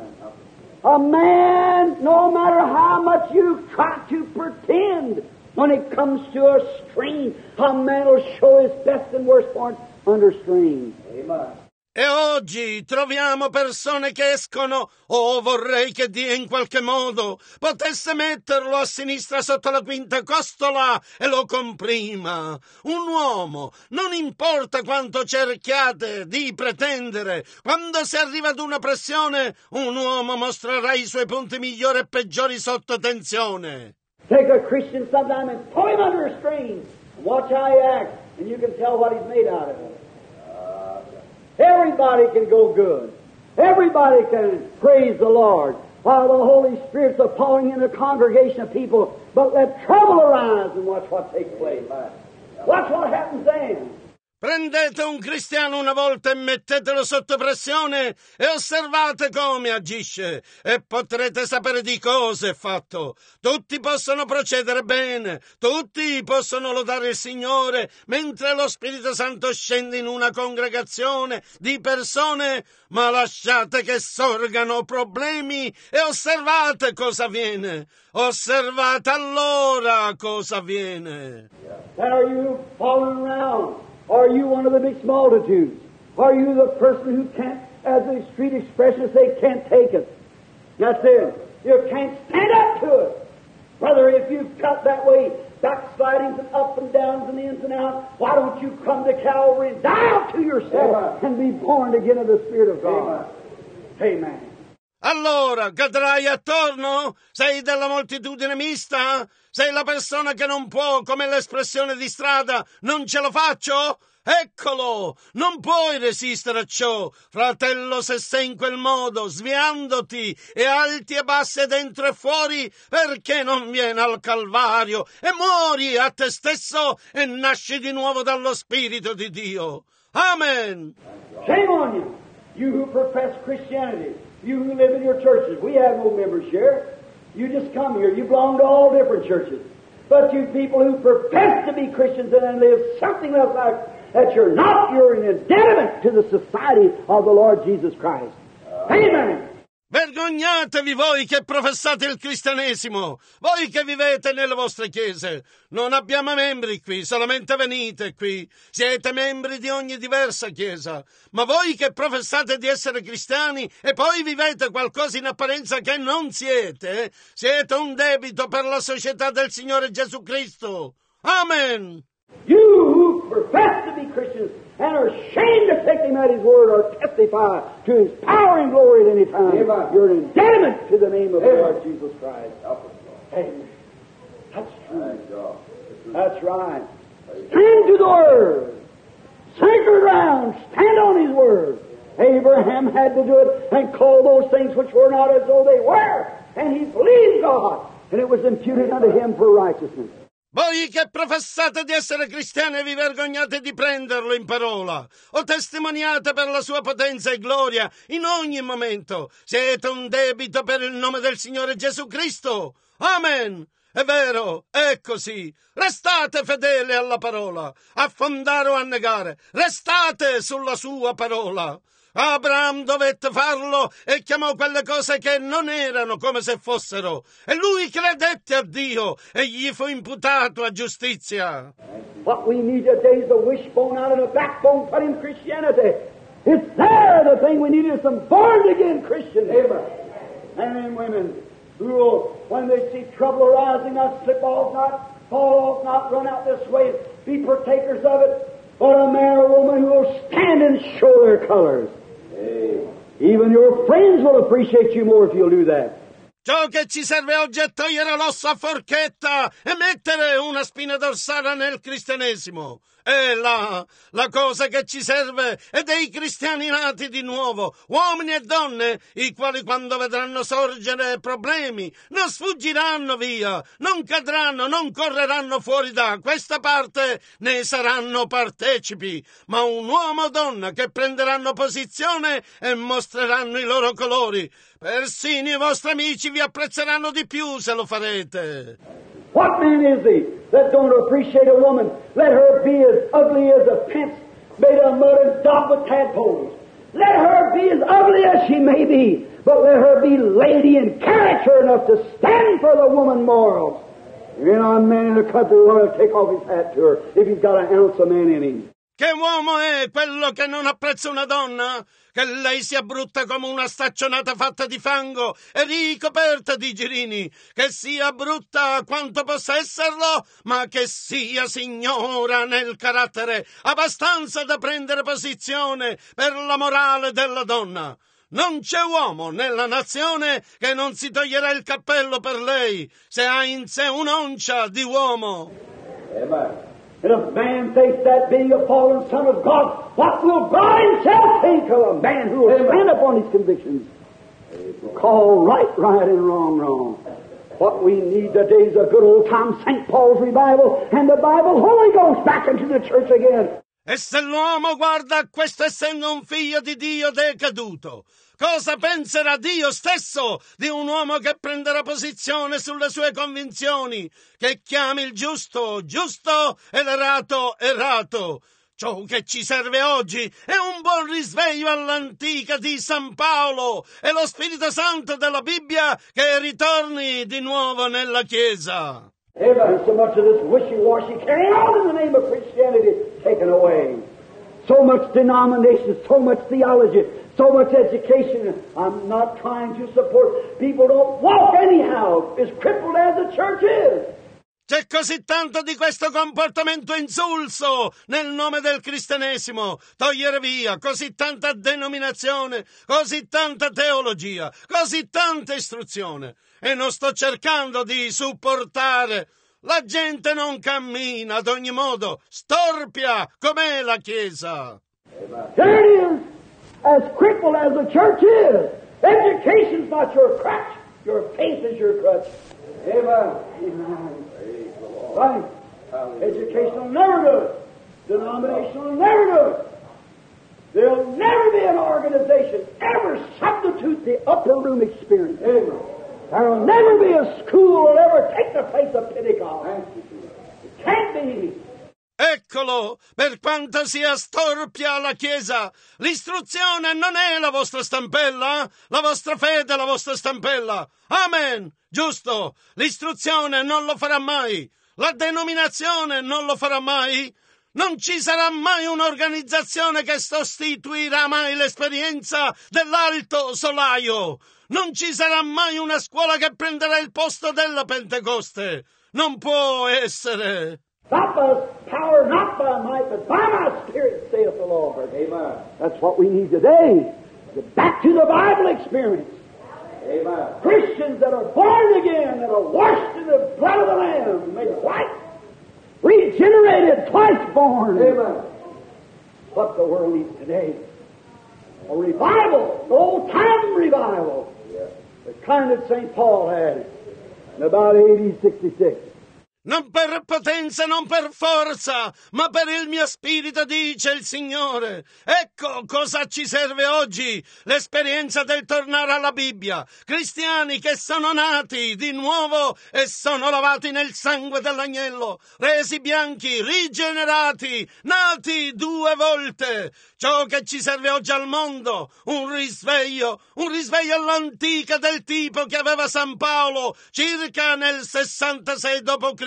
[SPEAKER 2] A man, no matter how much you try to pretend, when it comes to a strain, a man will show his best and worst points under strain. Amen.
[SPEAKER 1] E oggi troviamo persone che escono, oh, vorrei che Dio in qualche modo potesse metterlo a sinistra sotto la quinta costola e lo comprima. Un uomo, non importa quanto cerchiate di pretendere, quando si arriva ad una pressione, un uomo mostrerà i suoi punti migliori e peggiori sotto tensione.
[SPEAKER 2] Take a Christian sometime and put him under a strain. Watch how he acts, and you can tell what he's made out of it. Everybody can go good. Everybody can praise the Lord. While the Holy Spirit's pouring in a congregation of people but let trouble arise and watch what takes place. Watch what happens then.
[SPEAKER 1] Prendete un cristiano una volta e mettetelo sotto pressione e osservate come agisce e potrete sapere di cosa è fatto. Tutti possono procedere bene, tutti possono lodare il Signore mentre lo Spirito Santo scende in una congregazione di persone, ma lasciate che sorgano problemi e osservate cosa avviene. Osservate allora cosa avviene.
[SPEAKER 2] And are you following around? Are you one of the mixed multitudes? Are you the person who can't, as the street expressions say, can't take it? That's it. You can't stand up to it. Brother, if you've cut that way, backslidings and up and downs and ins and outs, why don't you come to Calvary and die out to yourself and be born again of the Spirit of God? Amen.
[SPEAKER 1] Allora, cadrai attorno? Sei della moltitudine mista? Sei la persona che non può, come l'espressione di strada, non ce lo faccio? Eccolo! Non puoi resistere a ciò, fratello, se sei in quel modo, sviandoti e alti e bassi dentro e fuori, perché non vieni al Calvario e muori a te stesso e nasci di nuovo dallo Spirito di Dio. Amen!
[SPEAKER 2] Shame on you, you who profess Christianity, you who live in your churches. We have no members here. You just come here. You belong to all different churches. But you people who profess to be Christians and then live something else like that you're not, you're an impediment to the society of the Lord Jesus Christ. Amen.
[SPEAKER 1] Vergognatevi voi che professate il cristianesimo, voi che vivete nelle vostre chiese. Non abbiamo membri qui, solamente venite qui. Siete membri di ogni diversa chiesa. Ma voi che professate di essere cristiani e poi vivete qualcosa in apparenza che non siete, siete un debito per la società del Signore Gesù Cristo. Amen!
[SPEAKER 2] You who profess to be Christians and are ashamed to take Him at His word or testify to His power and glory at any time, you're an impediment to the name of the Lord Jesus Christ. Amen. That's true. That's right. Stand to the Word. Sacred ground. Stand on His Word. Abraham had to do it and call those things which were not as though they were. And he believed God. And it was imputed unto him for righteousness.
[SPEAKER 1] Voi che professate di essere cristiani e vi vergognate di prenderlo in parola, o testimoniate per la sua potenza e gloria in ogni momento, siete un debito per il nome del Signore Gesù Cristo. Amen! È vero, è così. Restate fedeli alla parola, affondare o annegare. Restate sulla sua parola. Abraham dovette farlo e chiamò quelle cose che non erano come se fossero. E lui credette a Dio e gli fu imputato a giustizia.
[SPEAKER 2] What we need today is the wishbone out of the backbone put in Christianity. It's there. The thing we need is some born-again Christians. Amen. Men and women who will, when they see trouble arising, not slip off, not fall off, not run out this way, be partakers of it, but a man or woman who will stand and show their colors. Even your friends will appreciate you more if you'll do that.
[SPEAKER 1] Ciò che ci serve oggi è togliere l'osso a forchetta e mettere una spina dorsale nel cristianesimo. È la cosa che ci serve è dei cristiani nati di nuovo, uomini e donne, i quali quando vedranno sorgere problemi non sfuggiranno via, non cadranno, non correranno fuori da questa parte, ne saranno partecipi, ma un uomo o donna che prenderanno posizione e mostreranno i loro colori. Persino i vostri amici vi apprezzeranno di più se lo farete.
[SPEAKER 2] What man is he that don't appreciate a woman? Let her be as ugly as a pence made of mud and daubed with tadpoles. Let her be as ugly as she may be, but let her be lady and character enough to stand for the woman morals. There ain't a man in the country who ought to take off his hat to her if he's got an ounce of man in him.
[SPEAKER 1] Che uomo è quello che non apprezza una donna? Che lei sia brutta come una staccionata fatta di fango e ricoperta di girini, che sia brutta quanto possa esserlo, ma che sia signora nel carattere, abbastanza da prendere posizione per la morale della donna. Non c'è uomo nella nazione che non si toglierà il cappello per lei, se ha in sé un'oncia di uomo.
[SPEAKER 2] Amen. And if man thinks that being a fallen son of God, what will God himself think of a man who will stand upon his convictions? Call right, right, and wrong, wrong. What we need today is a good old time St. Paul's revival and the Bible Holy Ghost back into the church again.
[SPEAKER 1] E se l'uomo guarda a questo essendo un figlio di Dio decaduto, cosa penserà Dio stesso di un uomo che prenderà posizione sulle sue convinzioni, che chiami il giusto giusto e l'erato erato? Ciò che ci serve oggi è un buon risveglio all'antica di San Paolo e lo Spirito Santo della Bibbia che ritorni di nuovo nella Chiesa.
[SPEAKER 2] Amen. So much of this wishy-washy carrying on in the name of Christianity taken away. So much denomination, so much theology, so much education. I'm not trying to support. People don't walk anyhow, as crippled as the church is.
[SPEAKER 1] C'è così tanto di questo comportamento insulso nel nome del cristianesimo, togliere via così tanta denominazione, così tanta teologia, così tanta istruzione. E non sto cercando di supportare. La gente non cammina ad ogni modo, storpia com'è la Chiesa.
[SPEAKER 2] There it is, as crippled as the church is. Education's not your crutch, your faith is your crutch. Amen. Right. Education will never do it. Denomination will never do it. There'll never be an organization ever substitute the upper room experience. Amen. There'll never be a school that will ever take the place of Pentecost. It can't be.
[SPEAKER 1] Eccolo, per quanto sia storpia la Chiesa, l'istruzione non è la vostra stampella, la vostra fede è la vostra stampella. Amen, giusto, l'istruzione non lo farà mai, la denominazione non lo farà mai, non ci sarà mai un'organizzazione che sostituirà mai l'esperienza dell'alto solaio, non ci sarà mai una scuola che prenderà il posto della Pentecoste, non può essere.
[SPEAKER 2] Not by power, not by might, but by my Spirit, saith the Lord. Amen. That's what we need today. Get back to the Bible experience. Amen. Christians that are born again, that are washed in the blood of the Lamb, made white, regenerated, twice born. Amen. What the world needs today. A revival, an old-time revival. The kind that St. Paul had in about AD 66.
[SPEAKER 1] Non per potenza, non per forza, ma per il mio spirito, dice il Signore. Ecco cosa ci serve oggi, l'esperienza del tornare alla Bibbia. Cristiani che sono nati di nuovo e sono lavati nel sangue dell'agnello, resi bianchi, rigenerati, nati 2 volte. Ciò che ci serve oggi al mondo, un risveglio all'antica del tipo che aveva San Paolo circa nel 66 d.C.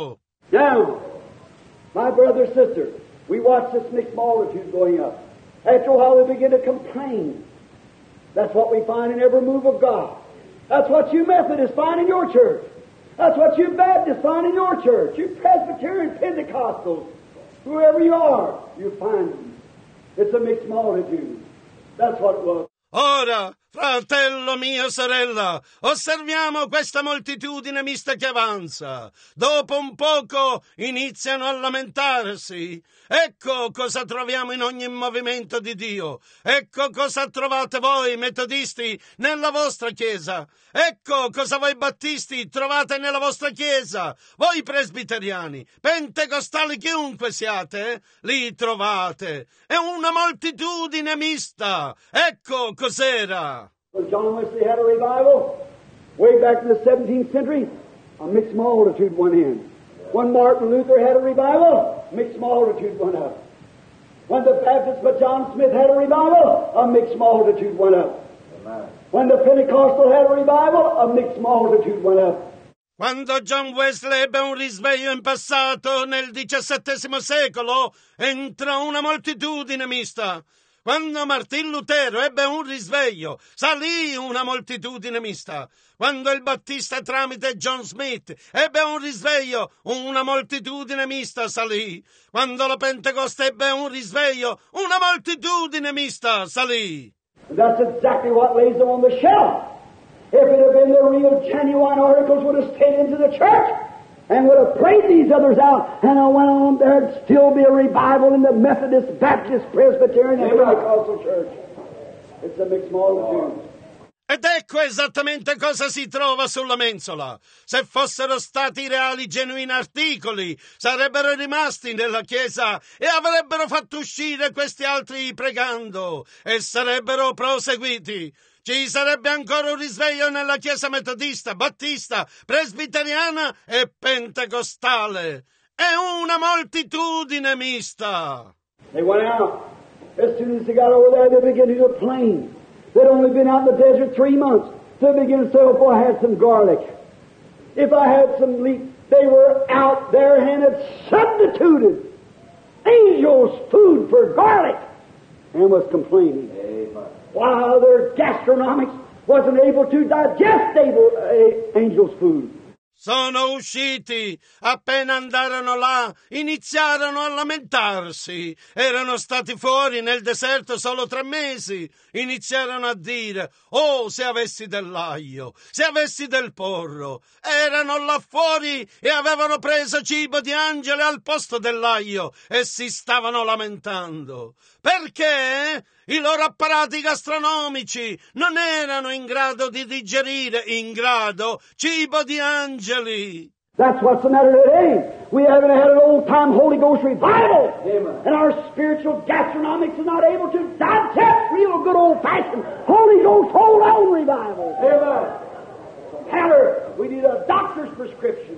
[SPEAKER 2] Now, my brother, sister, we watch this mixed multitude going up. After a while, they begin to complain. That's what we find in every move of God. That's what you Methodists find in your church. That's what you Baptists find in your church. You Presbyterian, Pentecostals, whoever you are, you find them. It's a mixed multitude. That's what it was.
[SPEAKER 1] Ora, fratello mio, sorella, osserviamo questa moltitudine mista che avanza. Dopo un poco iniziano a lamentarsi. Ecco cosa troviamo in ogni movimento di Dio. Ecco cosa trovate voi, metodisti, nella vostra Chiesa. Ecco cosa voi battisti trovate nella vostra Chiesa. Voi presbiteriani, pentecostali, chiunque siate, li trovate. È una moltitudine mista. Ecco cos'era.
[SPEAKER 2] When John Wesley had a revival, way back in the 17th century, a mixed multitude went in. When Martin Luther had a revival, mixed multitude went up. When the Baptist but John Smith had a revival, a mixed multitude went up. Amen. When the Pentecostal had a revival, a mixed multitude went up.
[SPEAKER 1] Quando John Wesley ebbe un risveglio in passato, nel XVII secolo, entrò una moltitudine mista. Quando Martin Lutero ebbe un risveglio, salì una moltitudine mista. Quando il Battista tramite John Smith ebbe un risveglio, una moltitudine mista salì. Quando la Pentecoste ebbe un risveglio, una moltitudine mista salì.
[SPEAKER 2] That's exactly what lays them on the shelf. If it had been the real, genuine articles, would have stayed into the church and would have prayed these others out, and I went on, there'd still be a revival in the Methodist, Baptist, Presbyterian, and Pentecostal church. It's a mixed multitude.
[SPEAKER 1] Ed ecco esattamente cosa si trova sulla mensola. Se fossero stati reali, genuini articoli, sarebbero rimasti nella chiesa e avrebbero fatto uscire questi altri pregando e sarebbero proseguiti. Ci sarebbe ancora un risveglio nella chiesa metodista, battista, presbiteriana e pentecostale. È una moltitudine mista.
[SPEAKER 2] They went out. As soon as they got over there, they began to complain. They'd only been out in the desert 3 months. So they began to say, oh, if I had some garlic, if I had some leek, they were out there and had substituted angels' food for garlic and was complaining. Amen. While their gastronomics wasn't able to digest angels' food.
[SPEAKER 1] Sono usciti, appena andarono là, iniziarono a lamentarsi. Erano stati fuori nel deserto solo 3 mesi. Iniziarono a dire, oh, se avessi dell'aglio, se avessi del porro. Erano là fuori e avevano preso cibo di angeli al posto dell'aglio e si stavano lamentando. Perché i loro apparati gastronomici non erano in grado di digerire cibo di angeli.
[SPEAKER 2] That's what's the matter today. We haven't had an old-time Holy Ghost revival. Amen. And our spiritual gastronomics is not able to digest real good old-fashioned Holy Ghost hold-on revival. Amen. However, we need a doctor's prescription.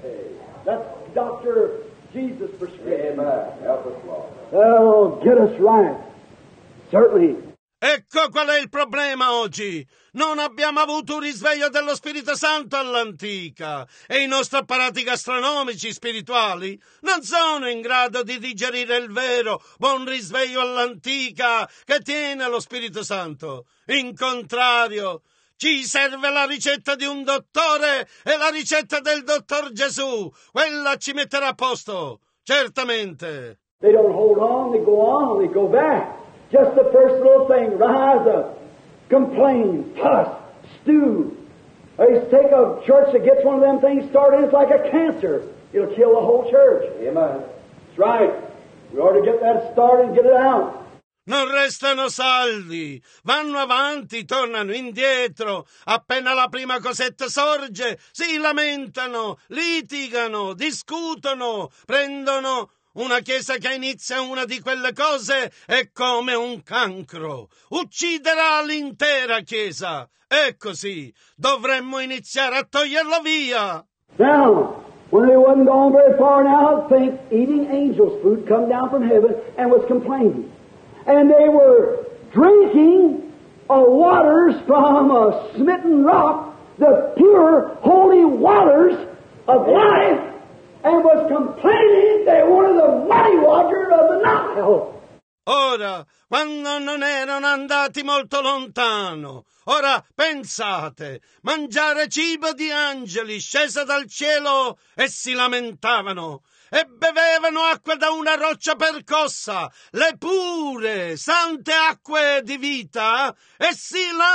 [SPEAKER 2] That's Dr. Jesus' prescription. Amen. Help us, Lord. That'll get us right. Certainly.
[SPEAKER 1] Ecco qual è il problema oggi. Non abbiamo avuto un risveglio dello Spirito Santo all'antica e i nostri apparati gastronomici spirituali non sono in grado di digerire il vero buon risveglio all'antica che tiene lo Spirito Santo. In contrario, ci serve la ricetta di un dottore e la ricetta del dottor Gesù. Quella ci metterà a posto, certamente.
[SPEAKER 2] They don't hold on, they go on, they go back. Just the first little thing, rise up, complain, fuss, stew. They take a church that gets one of them things started, it's like a cancer. It'll kill the whole church. Amen. That's right. We ought to get that started and get it out.
[SPEAKER 1] Non restano saldi, vanno avanti, tornano indietro. Appena la prima cosetta sorge, si lamentano, litigano, discutono, prendono. Una chiesa che inizia una di quelle cose è come un cancro. Ucciderà l'intera chiesa. E così dovremmo iniziare a toglierlo via.
[SPEAKER 2] Now, when they wasn't gone very far now, think eating angels' food come down from heaven and was complaining. And they were drinking waters from a smitten rock, the pure, holy waters of life, and was complaining they wanted the muddy water of the Nile.
[SPEAKER 1] Ora, quando non erano andati molto lontano, ora pensate, mangiare cibo di angeli sceso dal cielo e si lamentavano. E bevevano acqua da una roccia percossa, le pure, sante acque di vita, e si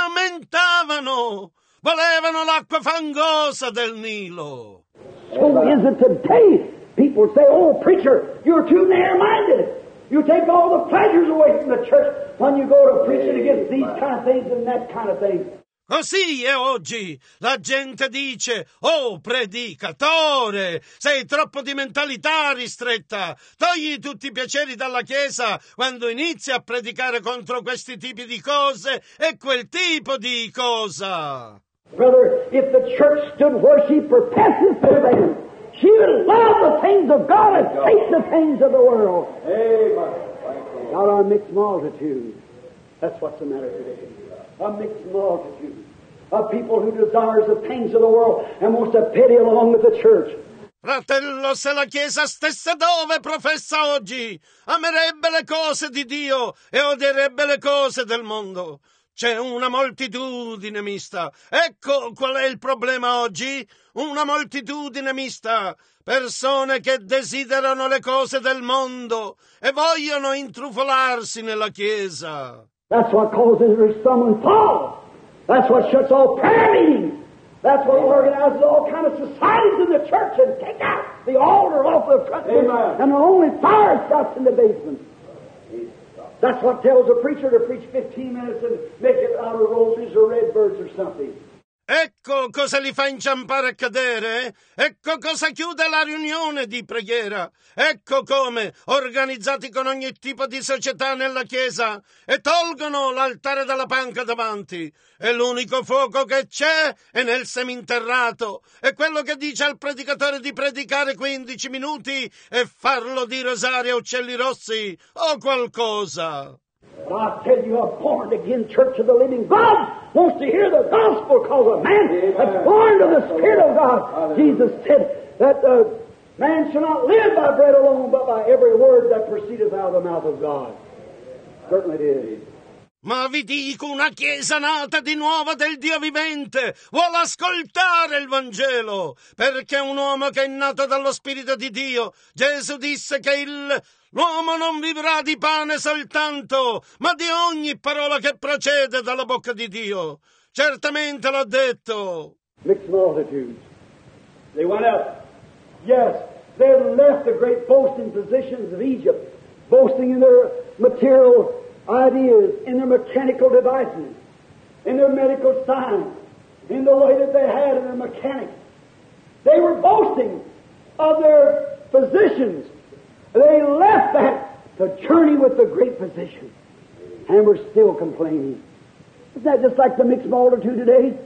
[SPEAKER 1] lamentavano. Volevano l'acqua fangosa del Nilo.
[SPEAKER 2] So is it today. People say, oh, preacher, you're too narrow-minded. You take all the pleasures away from the church when you go to preaching against these kind of things and that kind of thing.
[SPEAKER 1] Così è oggi. La gente dice, oh, predicatore, sei troppo di mentalità ristretta. Togli tutti i piaceri dalla Chiesa quando inizi a predicare contro questi tipi di cose e quel tipo di cosa.
[SPEAKER 2] Brother, if the church stood where she professes to be, she would love the things of God and hate the things of the world. Amen. Not our mixed multitude. That's what's the matter today. A mixed multitude of people who desires the things of the world and wants to pity along with the church.
[SPEAKER 1] Fratello, se la Chiesa stesse dove professa oggi, amerebbe le cose di Dio e odierebbe le cose del mondo. C'è una moltitudine mista. Ecco qual è il problema oggi. Una moltitudine mista. Persone che desiderano le cose del mondo e vogliono intrufolarsi nella Chiesa.
[SPEAKER 2] That's what causes her summon fall. That's what shuts all prayer meetings. That's what organizes all kind of societies in the church and take out the altar off the front and the only fire shots in the basement. That's what tells a preacher to preach 15 minutes and make it out of roses or red birds or something.
[SPEAKER 1] Ecco cosa li fa inciampare e cadere? Ecco cosa chiude la riunione di preghiera. Ecco come, organizzati con ogni tipo di società nella chiesa, e tolgono l'altare dalla panca davanti. E l'unico fuoco che c'è è nel seminterrato. È quello che dice al predicatore di predicare 15 minuti e farlo di rosario a uccelli rossi o qualcosa.
[SPEAKER 2] But I tell you, a born-again church of the living God wants to hear the gospel because a man that's born of the Spirit of God. Jesus said that man shall not live by bread alone, but by every word that proceedeth out of the mouth of God. Certainly it is.
[SPEAKER 1] Ma vi dico, una chiesa nata di nuovo del Dio vivente vuole ascoltare il Vangelo, perché un uomo che è nato dallo Spirito di Dio, Gesù disse che l'uomo non vivrà di pane soltanto, ma di ogni parola che procede dalla bocca di Dio. Certamente l'ho detto.
[SPEAKER 2] Mixed multitudes. They went up. Yes, they had left the great boasting positions of Egypt, boasting in their material ideas, in their mechanical devices, in their medical science, in the way that they had in their mechanics. They were boasting of their physicians. They left that to journey with the great physician, and we're still complaining. Isn't that just like the mixed multitude today?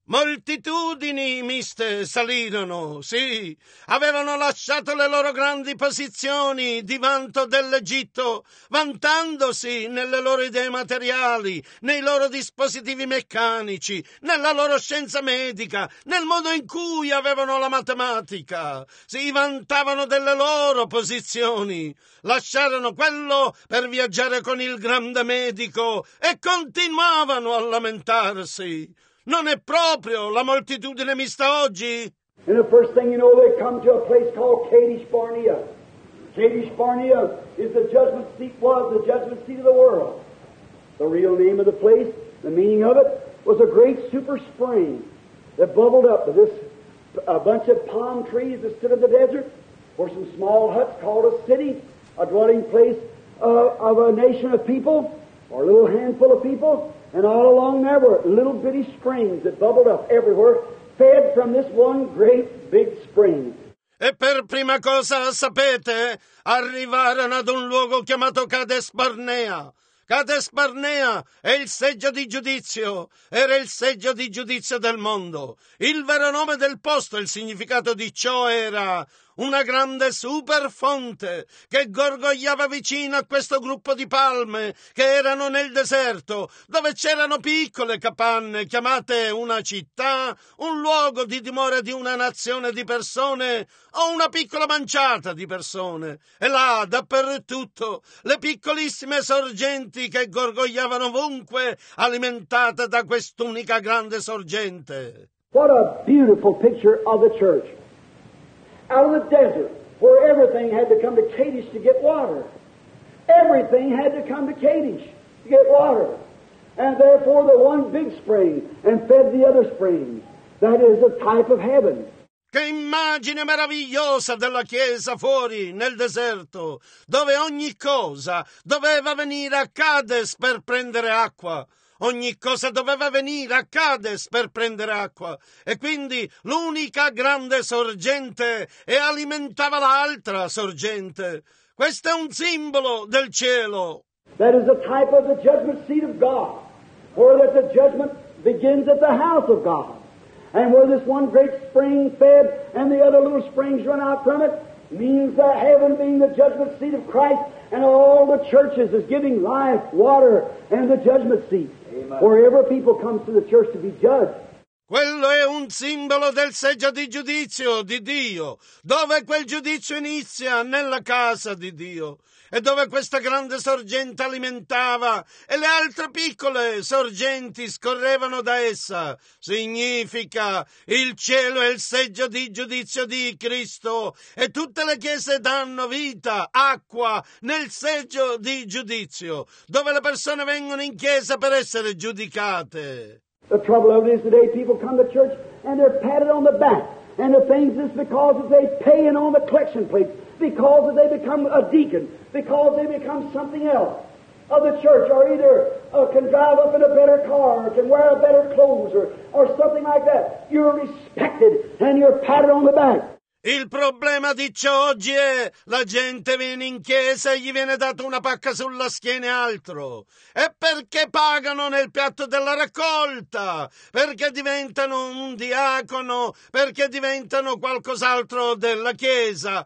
[SPEAKER 1] Moltitudini miste salirono, sì, avevano lasciato le loro grandi posizioni di vanto dell'Egitto, vantandosi nelle loro idee materiali, nei loro dispositivi meccanici, nella loro scienza medica, nel modo in cui avevano la matematica. Si vantavano delle loro posizioni, lasciarono quello per viaggiare con il grande medico e continuavano a lamentarsi. Non è proprio la moltitudine mista oggi?
[SPEAKER 2] And the first thing you know, they come to a place called Kadesh Barnea. Kadesh Barnea is the judgment seat, was the judgment seat of the world. The real name of the place, the meaning of it, was a great super spring that bubbled up to this a bunch of palm trees that stood in the desert, or some small huts called a city, a dwelling place of a nation of people, or a little handful of people. And all along there were little bitty springs that bubbled up everywhere, fed from this one great big spring.
[SPEAKER 1] E per prima cosa, sapete, arrivarono ad un luogo chiamato Kades Barnea. Kades Barnea è il seggio di giudizio, era il seggio di giudizio del mondo. Il vero nome del posto, il significato di ciò era una grande superfonte che gorgogliava vicino a questo gruppo di palme che erano nel deserto, dove c'erano piccole capanne chiamate una città, un luogo di dimora di una nazione di persone o una piccola manciata di persone. E là, dappertutto, le piccolissime sorgenti che gorgogliavano ovunque, alimentate da quest'unica grande sorgente.
[SPEAKER 2] What a beautiful picture of the church. Out of the desert, where everything had to come to Kadesh to get water. Everything had to come to Kadesh to get water. And therefore the one big spring and fed the other springs. That is a type of heaven.
[SPEAKER 1] Che immagine meravigliosa della Chiesa fuori, nel deserto, dove ogni cosa doveva venire a Kades per prendere acqua. Ogni cosa doveva venire a Kades per prendere acqua, e quindi l'unica grande sorgente e alimentava l'altra sorgente. Questo è un simbolo del cielo.
[SPEAKER 2] That is a type of the judgment seat of God, where that the judgment begins at the house of God, and where this one great spring fed and the other little springs run out from it, means that heaven being the judgment seat of Christ, and all the churches is giving life, water, and the judgment seat. Wherever people come to the church to be judged.
[SPEAKER 1] Quello è un simbolo del seggio di giudizio di Dio, dove quel giudizio inizia nella casa di Dio, e dove questa grande sorgente alimentava e le altre piccole sorgenti scorrevano da essa. Significa il cielo è il seggio di giudizio di Cristo, e tutte le chiese danno vita, acqua nel seggio di giudizio, dove le persone vengono in chiesa per essere giudicate.
[SPEAKER 2] The trouble of it is today people come to church and they're patted on the back. And the things is because they paying on the collection plates, because they become a deacon, because they become something else. of the church, or either can drive up in a better car, or can wear a better clothes, or something like that. You're respected and you're patted on the back.
[SPEAKER 1] Il problema di ciò oggi è la gente viene in chiesa e gli viene data una pacca sulla schiena e altro. E perché pagano nel piatto della raccolta? Perché diventano un diacono? Perché diventano qualcos'altro della chiesa?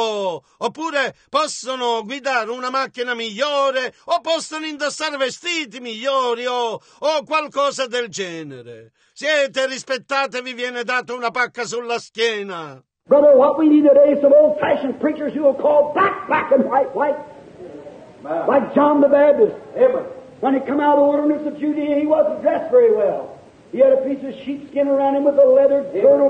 [SPEAKER 1] Oppure possono guidare una macchina migliore, o possono indossare vestiti migliori, o qualcosa del genere. Siete rispettati e vi viene data una pacca sulla schiena.
[SPEAKER 2] Brother, what we need today is some old-fashioned preachers who will call black, black, and white, white. Like John the Baptist. When he come out of the wilderness of Judea, he wasn't dressed very well. He had a piece of sheepskin around him with a leather girdle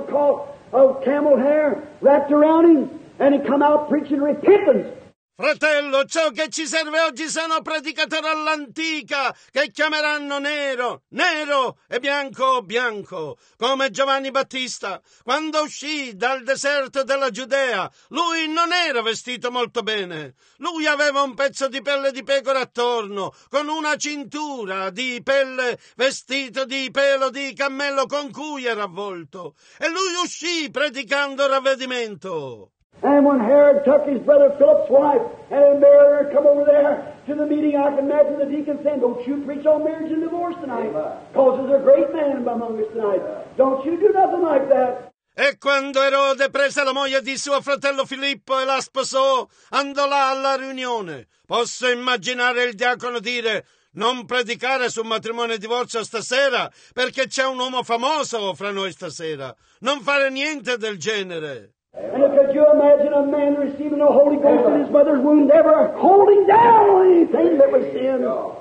[SPEAKER 2] of camel hair wrapped around him, and he come out preaching repentance.
[SPEAKER 1] Fratello, ciò che ci serve oggi sono predicatori all'antica che chiameranno nero, nero e bianco, bianco, come Giovanni Battista. Quando uscì dal deserto della Giudea, lui non era vestito molto bene. Lui aveva un pezzo di pelle di pecora attorno, con una cintura di pelle, vestito di pelo di cammello con cui era avvolto. E lui uscì predicando ravvedimento.
[SPEAKER 2] And when Herod took his brother Philip's wife and married her, come over there to the meeting, I can imagine the deacon saying, don't you preach on marriage and divorce tonight, because there's a great man among us tonight. Don't you do nothing like that.
[SPEAKER 1] E quando Erode prese la moglie di suo fratello Filippo e la sposò, andò là alla riunione. Posso immaginare il diacono dire: non predicare sul matrimonio e divorzio stasera, perché c'è un uomo famoso fra noi stasera. Non fare niente del genere.
[SPEAKER 2] And could you imagine a man receiving the Holy Ghost in his mother's womb, never holding down anything that was sin?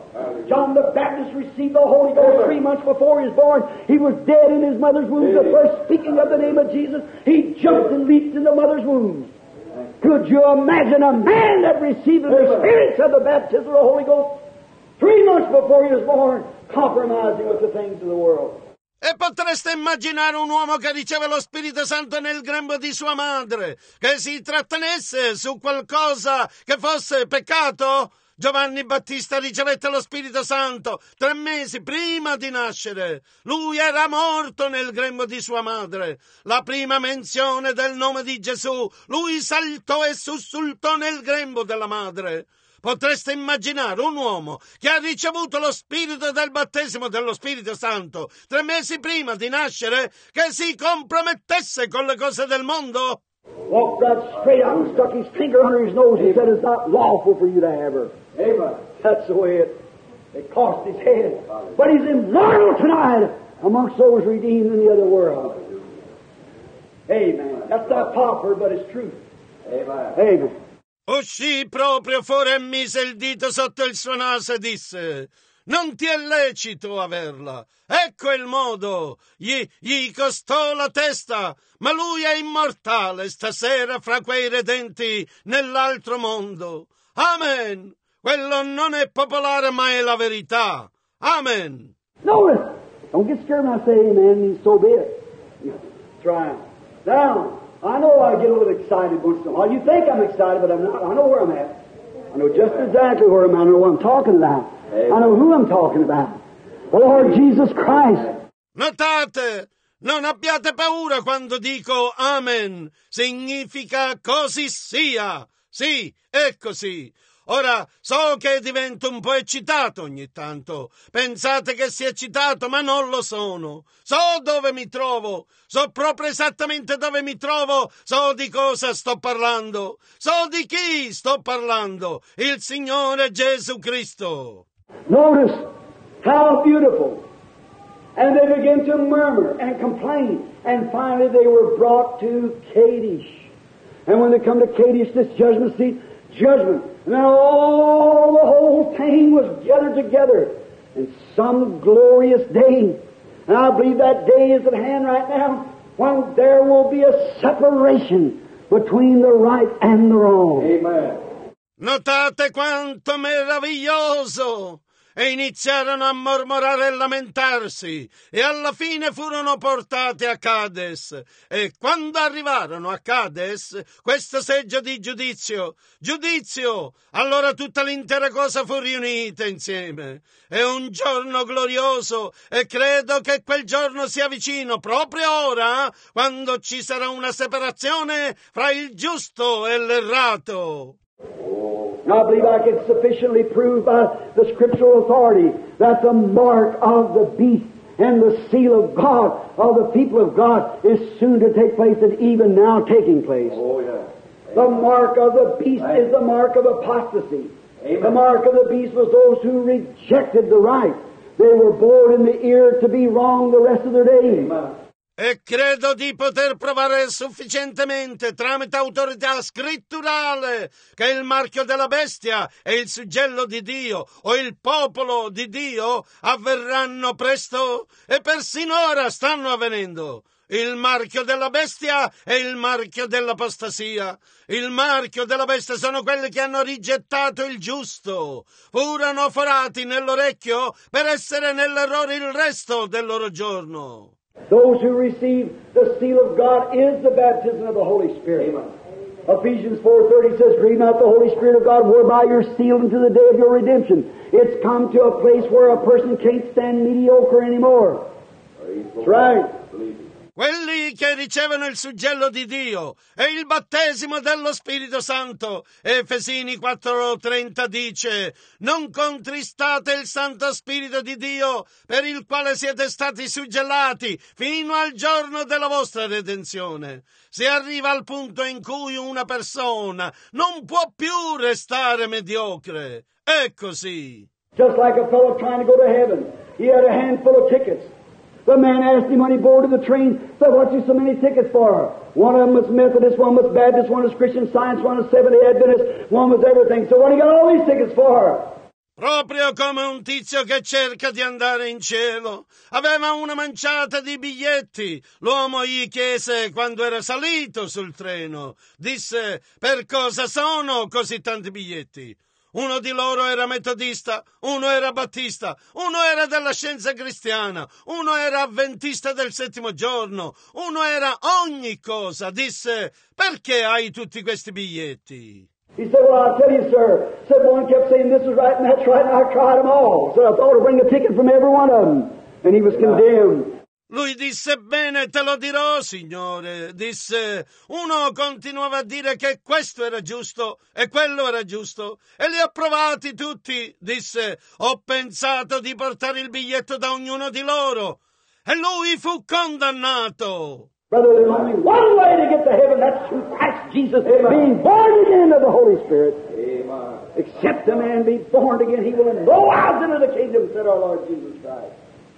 [SPEAKER 2] John the Baptist received the Holy Ghost 3 months before he was born. He was dead in his mother's womb. The first speaking of the name of Jesus, he jumped and leaped in the mother's womb. Could you imagine a man that received the experience of the baptism of the Holy Ghost 3 months before he was born, compromising with the things of the world?
[SPEAKER 1] E potreste immaginare un uomo che riceve lo Spirito Santo nel grembo di sua madre, che si trattenesse su qualcosa che fosse peccato? Giovanni Battista ricevette lo Spirito Santo 3 mesi prima di nascere. Lui era morto nel grembo di sua madre. La prima menzione del nome di Gesù, lui saltò e sussultò nel grembo della madre. Potreste immaginare un uomo che ha ricevuto lo spirito del battesimo dello Spirito Santo 3 mesi prima di nascere, che si compromettesse con le cose del mondo?
[SPEAKER 2] Walked right straight out and stuck his finger under his nose and said, it's not lawful for you to have her. Amen. That's the way it cost his head. But he's immortal tonight amongst those redeemed in the other world. Amen. That's not popular, but it's true. Amen. Amen.
[SPEAKER 1] Uscì proprio fuori e mise il dito sotto il suo naso e disse: non ti è lecito averla. Ecco il modo. Gli costò la testa, ma lui è immortale stasera fra quei redenti nell'altro mondo. Amen. Quello non è popolare, ma è la verità. Amen.
[SPEAKER 2] Notice. Don't get scared when I say amen, means so be it. Try. Now, I know I get a little excited once in a while. You think I'm excited, but I'm not. I know where I'm at. I know just exactly where I'm at. I know what I'm talking about. I know who I'm talking about. The Lord Jesus Christ.
[SPEAKER 1] Notate, non abbiate paura quando dico amen. Significa così sia. Sì, è così. Ora, so che divento un po' eccitato ogni tanto. Pensate che sia eccitato, ma non lo sono. So dove mi trovo. So proprio esattamente dove mi trovo. So di cosa sto parlando. So di chi sto parlando. Il Signore Gesù Cristo.
[SPEAKER 2] Notice how beautiful. And they began to murmur and complain. And finally they were brought to Kadesh. And when they come to Kadesh, this judgment seat, judgment. And then all the whole thing was gathered together in some glorious day. And I believe that day is at hand right now, when there will be a separation between the right and the wrong.
[SPEAKER 1] Amen. Notate quanto meraviglioso! e iniziarono a mormorare e lamentarsi, e alla fine furono portati a Cades. E quando arrivarono a Cades, questo seggio di giudizio, allora tutta l'intera cosa fu riunita insieme. È un giorno glorioso, e credo che quel giorno sia vicino, proprio ora, quando ci sarà una separazione fra il giusto e l'errato.
[SPEAKER 2] Now I believe I can sufficiently prove by the scriptural authority that the mark of the beast and the seal of God, of the people of God, is soon to take place and even now taking place.
[SPEAKER 3] Oh, yeah.
[SPEAKER 2] The mark of the beast is the mark of apostasy.
[SPEAKER 3] Amen.
[SPEAKER 2] The mark of the beast was those who rejected the right. They were bored in the ear to be wrong the rest of their days.
[SPEAKER 3] Amen.
[SPEAKER 1] E credo di poter provare sufficientemente tramite autorità scritturale che il marchio della bestia e il suggello di Dio o il popolo di Dio avverranno presto e persino ora stanno avvenendo. Il marchio della bestia e il marchio dell'apostasia. Il marchio della bestia sono quelli che hanno rigettato il giusto. Furono forati nell'orecchio per essere nell'errore il resto del loro giorno.
[SPEAKER 2] Those who receive the seal of God is the baptism of the Holy Spirit.
[SPEAKER 3] Amen.
[SPEAKER 2] Ephesians 4:30 says, grieve not the Holy Spirit of God, whereby you're sealed unto the day of your redemption. It's come to a place where a person can't stand mediocre anymore. That's right.
[SPEAKER 1] Quelli che ricevono il suggello di Dio e il battesimo dello Spirito Santo. Efesini 4:30 dice: non contristate il Santo Spirito di Dio, per il quale siete stati suggellati fino al giorno della vostra redenzione. Si arriva al punto in cui una persona non può più restare mediocre. È così.
[SPEAKER 2] Just like a fellow trying to go to heaven. He had a handful of tickets. The man asked him when he boarded the train, said, what you so many tickets for? One of them was Methodist, one was Baptist, one was Christian Science, one was Seventh-day Adventist, one was everything. So what do you got all these tickets for?
[SPEAKER 1] Proprio come un tizio che cerca di andare in cielo. Aveva una manciata di biglietti. L'uomo gli chiese quando era salito sul treno. Disse, per cosa sono così tanti biglietti? Uno di loro era metodista, uno era battista, uno era della scienza cristiana, uno era avventista del settimo giorno, uno era ogni cosa. Disse, perché hai tutti questi biglietti?
[SPEAKER 2] He said, well, I'll tell you, sir. Said one kept saying this is right and that's right, and I tried them all. So I thought I'd bring a ticket from every one of them. And he was condemned.
[SPEAKER 1] Lui disse, bene, te lo dirò, signore. Disse, uno continuava a dire che questo era giusto e quello era giusto, e li ha provati tutti. Disse, ho pensato di portare il biglietto da ognuno di loro, e lui fu condannato.
[SPEAKER 2] Brother, there's only one way to get to heaven, that's through Christ Jesus, being born again of the Holy Spirit.
[SPEAKER 3] Amen.
[SPEAKER 2] Except a man be born again, he will in no wise enter the kingdom, said our Lord Jesus Christ.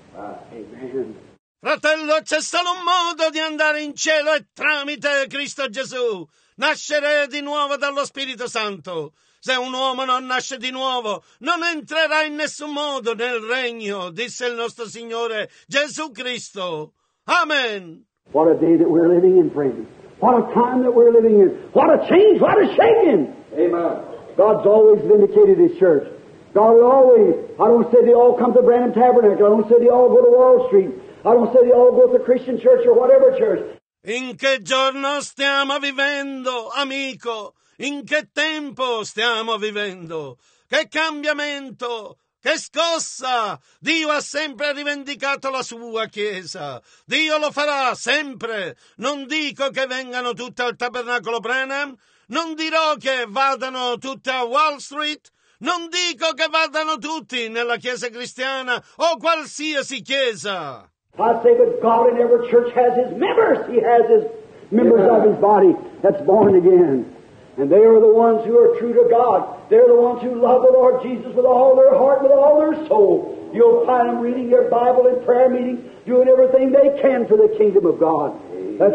[SPEAKER 2] Amen.
[SPEAKER 1] Fratello, c'è solo un modo di andare in cielo, e tramite Cristo Gesù. Nascere di nuovo dallo Spirito Santo. Se un uomo non nasce di nuovo, non entrerà in nessun modo nel regno, disse il nostro Signore Gesù Cristo. Amen.
[SPEAKER 2] What a day that we're living in, friends. What a time that we're living in. What a change, what a shaking.
[SPEAKER 3] Amen.
[SPEAKER 2] God's always vindicated His church. God will always, I don't say they all come to Branham Tabernacle. I don't say they all go to Wall Street. I don't say they all go to Christian church or whatever church.
[SPEAKER 1] In che giorno stiamo vivendo, amico? In che tempo stiamo vivendo? Che cambiamento! Che scossa! Dio ha sempre rivendicato la sua Chiesa. Dio lo farà sempre. Non dico che vengano tutte al Tabernacolo Branham. Non dirò che vadano tutte a Wall Street. Non dico che vadano tutti nella Chiesa cristiana o qualsiasi Chiesa.
[SPEAKER 2] I say, but God in every church has His members. He has His members of His body that's born again. And they are the ones who are true to God. They're the ones who love the Lord Jesus with all their heart, with all their soul. You'll find them reading their Bible in prayer meetings, doing everything they can for the kingdom of God. That's right.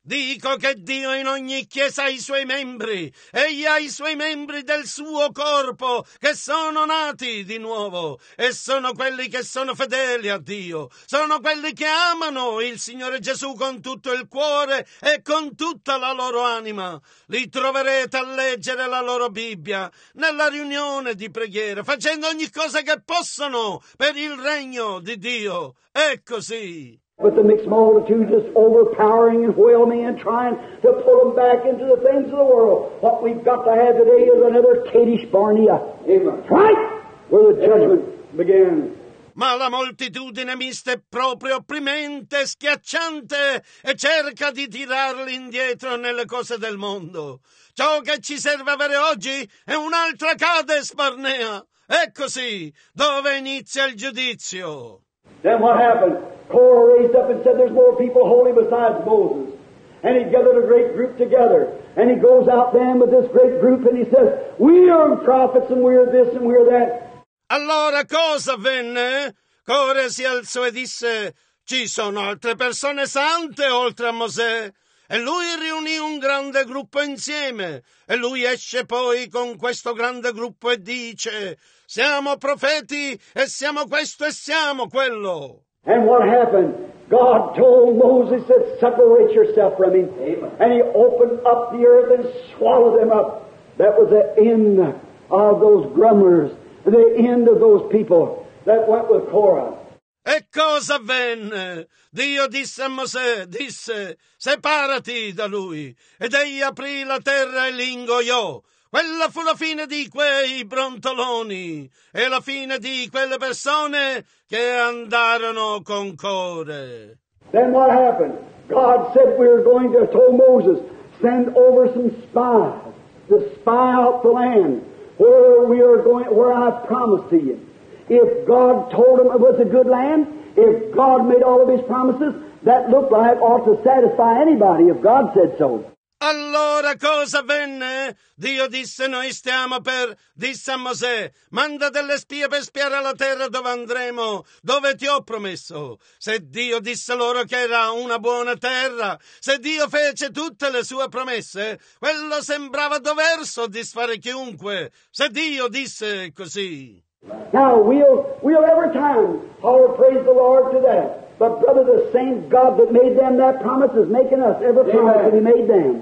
[SPEAKER 1] Dico che Dio in ogni chiesa ha i suoi membri, egli ha i suoi membri del suo corpo che sono nati di nuovo e sono quelli che sono fedeli a Dio, sono quelli che amano il Signore Gesù con tutto il cuore e con tutta la loro anima. Li troverete a leggere la loro Bibbia, nella riunione di preghiera, facendo ogni cosa che possono per il regno di Dio. È così.
[SPEAKER 2] But the mixed multitude just overpowering and whelming and trying to pull them back into the things of the world. What we've got to have today is another Kadesh Barnea. Amen. Right? Where the judgment begins.
[SPEAKER 1] Ma la moltitudine mista è proprio opprimente, schiacciante e cerca di tirarli indietro nelle cose del mondo. Ciò che ci serve avere oggi è un'altra Kadesh Barnea. È così, dove inizia il giudizio.
[SPEAKER 2] Then what happened? Korah raised up and said, there's more people holy besides Moses. And he gathered a great group together. And he goes out then with this great group and he says, we are prophets and we're this and we're that.
[SPEAKER 1] Allora cosa avvenne? Korah si alzò e disse, ci sono altre persone sante oltre a Mosè. E lui riunì un grande gruppo insieme. E lui esce poi con questo grande gruppo e dice, siamo profeti e siamo questo e siamo quello.
[SPEAKER 2] And what happened? God told Moses that separate yourself from him. Amen. And he opened up the earth and swallowed them up. That was the end of those grumblers, the end of those people that went with Korah.
[SPEAKER 1] E cosa avvenne? Dio disse a Mosè, disse, separati da lui. Ed egli aprì la terra e li ingoiò. Quella fu la fine di quei brontoloni e la fine di quelle persone che andarono con Korah.
[SPEAKER 2] Then what happened? God said we were going to, told Moses, send over some spies to spy out the land where we are going, where I promised to you. If God told them it was a good land, if God made all of his promises, that looked like ought to satisfy anybody if God said so.
[SPEAKER 1] Allora cosa avvenne? Dio disse, noi stiamo per, disse a Mosè, manda delle spie per spiare la terra dove andremo, dove ti ho promesso. Se Dio disse loro che era una buona terra, se Dio fece tutte le sue promesse, quello sembrava dover soddisfare chiunque. Se Dio disse così.
[SPEAKER 2] Now, we'll every time holler praise the Lord to that. But, brother, the same God that made them that promise is making us every promise that he made them.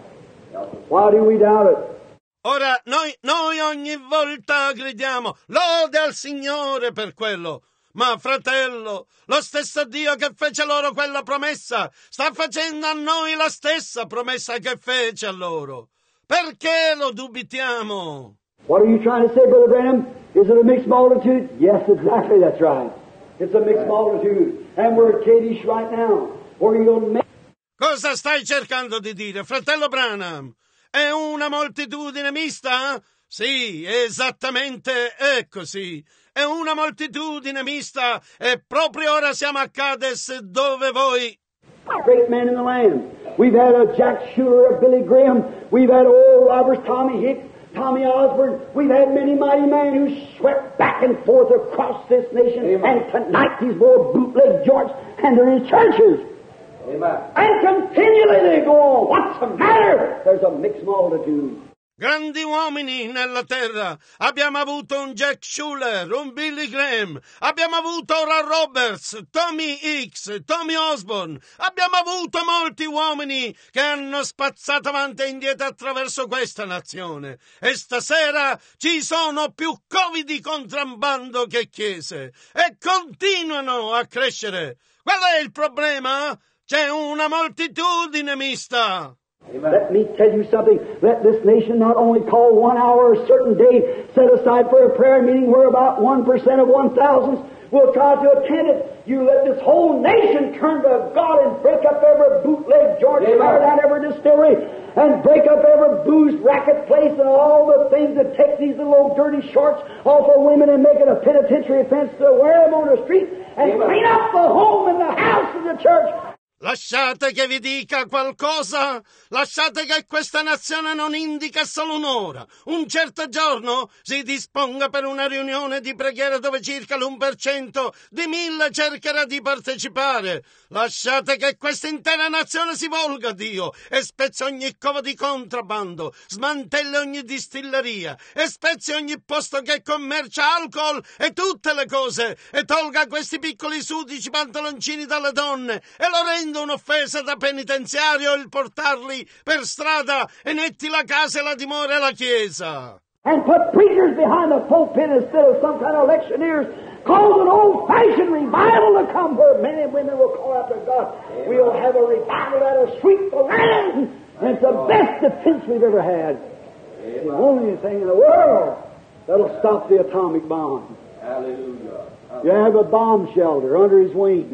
[SPEAKER 2] Why do we doubt it?
[SPEAKER 1] Ora, noi ogni volta gridiamo, lode al Signore per quello. Ma, fratello, lo stesso Dio che fece loro quella promessa sta facendo a noi la stessa promessa che fece a loro. Perché lo dubitiamo?
[SPEAKER 2] What are you trying to say, Brother Branham? Is it a mixed multitude? Yes, exactly, that's right. It's a mixed multitude. And we're at Kadesh right now. Where you'll make...
[SPEAKER 1] Cosa stai cercando di dire, fratello Branham? È una moltitudine mista? Sì, esattamente è così. È una moltitudine mista e proprio ora siamo a Kadesh dove voi...
[SPEAKER 2] Great men in the land. We've had a Jack Shuler, a Billy Graham. We've had old Roberts, Tommy Hicks, Tommy Osborne. We've had many mighty men who swept back and forth across this nation. Amen. And tonight these more bootleg joints and they're in churches. Amen. And continually they go on. What's the matter? There's a mixed multitude.
[SPEAKER 1] Grandi uomini nella terra. Abbiamo avuto un Jack Shuler, un Billy Graham. Abbiamo avuto Oral Roberts, Tommy Hicks, Tommy Osborne. Abbiamo avuto molti uomini che hanno spazzato avanti e indietro attraverso questa nazione. E stasera ci sono più covi di contrabbando che chiese. E continuano a crescere. Qual è il problema? C'è una moltitudine mista.
[SPEAKER 2] Amen. Let me tell you something. Let this nation not only call 1 hour a certain day set aside for a prayer meeting where about 1% of 1,000 will try to attend it. You let this whole nation turn to God and break up every bootleg joint, fire down every distillery, and break up every booze racket place and all the things that take these little old dirty shorts off of women and make it a penitentiary offense to wear them on the street and clean up the home and the house of the church.
[SPEAKER 1] Lasciate che vi dica qualcosa, lasciate che questa nazione non indica solo un'ora. Un certo giorno si disponga per una riunione di preghiera dove circa l'1% di 1000 cercherà di partecipare. Lasciate che questa intera nazione si volga a Dio e spezzi ogni covo di contrabbando, smantella ogni distilleria e spezzi ogni posto che commercia alcol e tutte le cose e tolga questi piccoli sudici pantaloncini dalle donne e lo renda un'offesa da penitenziario il portarli per strada e netti la casa e la dimora e la chiesa.
[SPEAKER 3] And put preachers behind the pulpit instead of some kind of electioneers. Cause an old-fashioned revival to come where men and women will call out to God. We'll have a revival that'll sweep the land. And it's the best defense we've ever had. It's the only thing in the world that'll stop the atomic bomb.
[SPEAKER 2] Hallelujah.
[SPEAKER 3] You have a bomb shelter under his wing.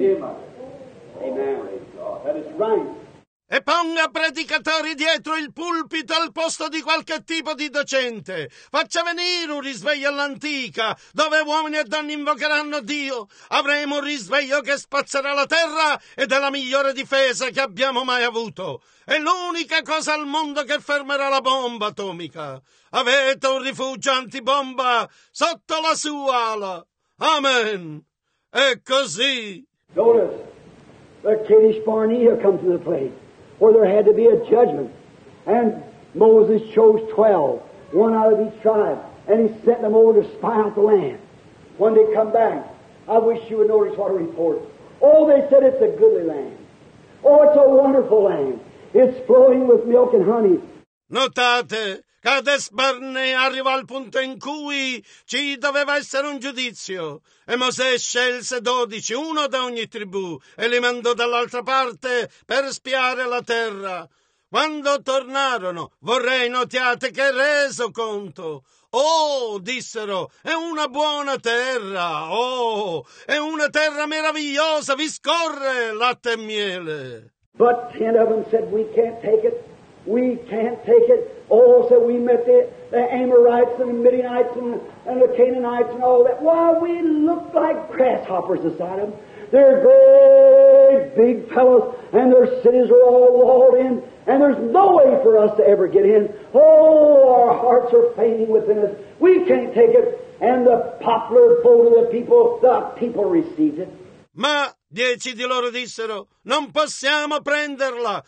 [SPEAKER 2] Amen. That is right.
[SPEAKER 1] E ponga predicatori dietro il pulpito al posto di qualche tipo di docente. Faccia venire un risveglio all'antica, dove uomini e donne invocheranno Dio. Avremo un risveglio che spazzerà la terra ed è la migliore difesa che abbiamo mai avuto. È l'unica cosa al mondo che fermerà la bomba atomica. Avete un rifugio antibomba sotto la sua ala. Amen. E così.
[SPEAKER 3] Notice, the Kadesh Barnea comes to the place where there had to be a judgment. And Moses chose 12, one out of each tribe, and he sent them over to spy out the land. When they come back, I wish you would notice what a report. Oh, they said it's a goodly land. Oh, it's a wonderful land. It's flowing with milk and honey.
[SPEAKER 1] Notate, Cades Barnea arrivò al punto in cui ci doveva essere un giudizio e Mosè scelse 12, uno da ogni tribù, e li mandò dall'altra parte per spiare la terra. Quando tornarono, vorrei notiate che reso conto. Oh, dissero, è una buona terra, oh, è una terra meravigliosa, vi scorre latte e miele.
[SPEAKER 3] But 10 of them said, we can't take it. We can't take it. Oh, so we met the Amorites and the Midianites and the Canaanites and all that. Why, we looked like grasshoppers beside them. They're great big fellows, and their cities are all walled in, and there's no way for us to ever get in. Oh, our hearts are fainting within us. We can't take it. And the popular vote of the people received it.
[SPEAKER 1] Ma 10 di loro dissero, non possiamo prenderla.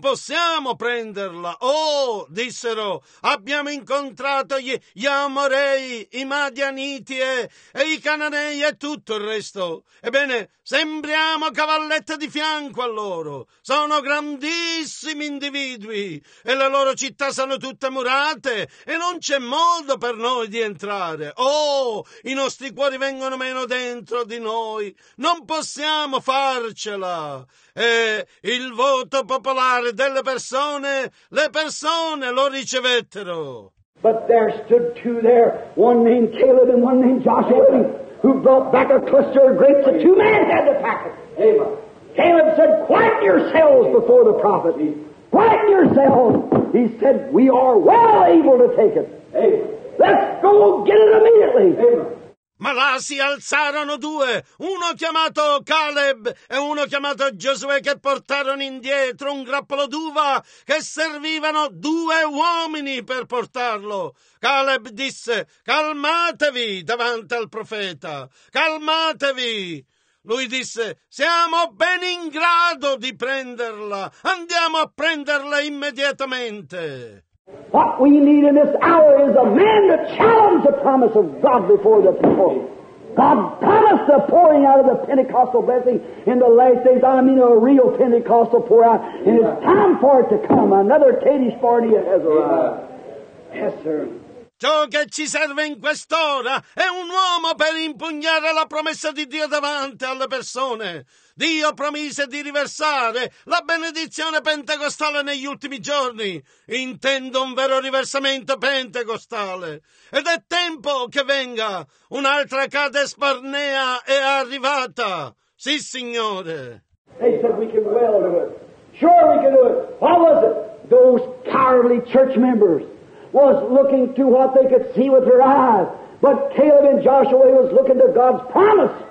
[SPEAKER 1] Oh, dissero, abbiamo incontrato gli Amorei, i Madianiti e i Cananei e tutto il resto. Ebbene, sembriamo cavallette di fianco a loro. Sono grandissimi individui e le loro città sono tutte murate e non c'è modo per noi di entrare. Oh, i nostri cuori vengono meno dentro di noi. Non possiamo farcela. E il voto popolare delle persone, le persone lo ricevettero.
[SPEAKER 3] But there stood two there, one named Caleb and one named Joshua, who brought back a cluster of grapes that 2 men had to pack it. Amen. Caleb said, quieten yourselves before the prophet. Quieten yourselves. He said, we are well able to take it. Amen. Let's go get it immediately. Amen.
[SPEAKER 1] Ma là si alzarono 2, uno chiamato Caleb e uno chiamato Giosuè, che portarono indietro un grappolo d'uva che servivano 2 uomini per portarlo. Caleb disse, calmatevi davanti al profeta, calmatevi. Lui disse, siamo ben in grado di prenderla, andiamo a prenderla immediatamente.
[SPEAKER 3] What we need in this hour is a man to challenge the promise of God before the people. God promised the pouring out of the Pentecostal blessing in the last days. I mean a real Pentecostal pour out. And it's time for it to come. Another Kadesh Barnea has arrived. Yes, sir.
[SPEAKER 1] Ciò che ci serve in quest'ora è un uomo per impugnare la promessa di Dio davanti alle persone. Dio promise di riversare la benedizione pentecostale negli ultimi giorni. Intendo un vero riversamento pentecostale. Ed è tempo che venga. Un'altra Cades Barnea è arrivata. Sì, Signore.
[SPEAKER 3] They said we can well do it. Sure we can do it. What was it? Those cowardly church members was looking to what they could see with their eyes. But Caleb and Joshua was looking to God's promise.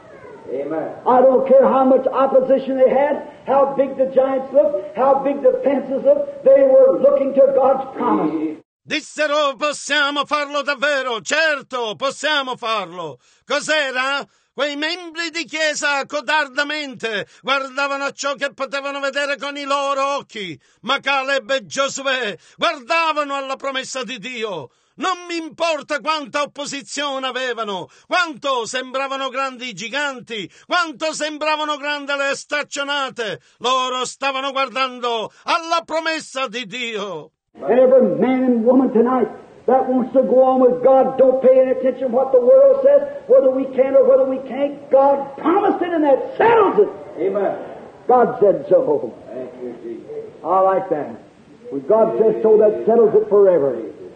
[SPEAKER 2] Amen.
[SPEAKER 3] I don't care how much opposition they had, how big the giants looked, how big the fences looked, they were looking to God's promise.
[SPEAKER 1] Dissero: possiamo farlo davvero, certo, possiamo farlo. Cos'era? Quei membri di chiesa codardamente guardavano a ciò che potevano vedere con i loro occhi, ma Caleb e Giosuè guardavano alla promessa di Dio. Non mi importa quanta opposizione avevano, quanto sembravano grandi i giganti, quanto sembravano grandi le staccionate, loro stavano guardando alla promessa di Dio.
[SPEAKER 3] And every man and woman tonight that wants to go on with God, don't pay any attention to what the world says, whether we can or whether we can't. God promised it and that settles it.
[SPEAKER 2] Amen.
[SPEAKER 3] God said so.
[SPEAKER 2] Thank you, Jesus.
[SPEAKER 3] I like that. When God says so, that settles it forever.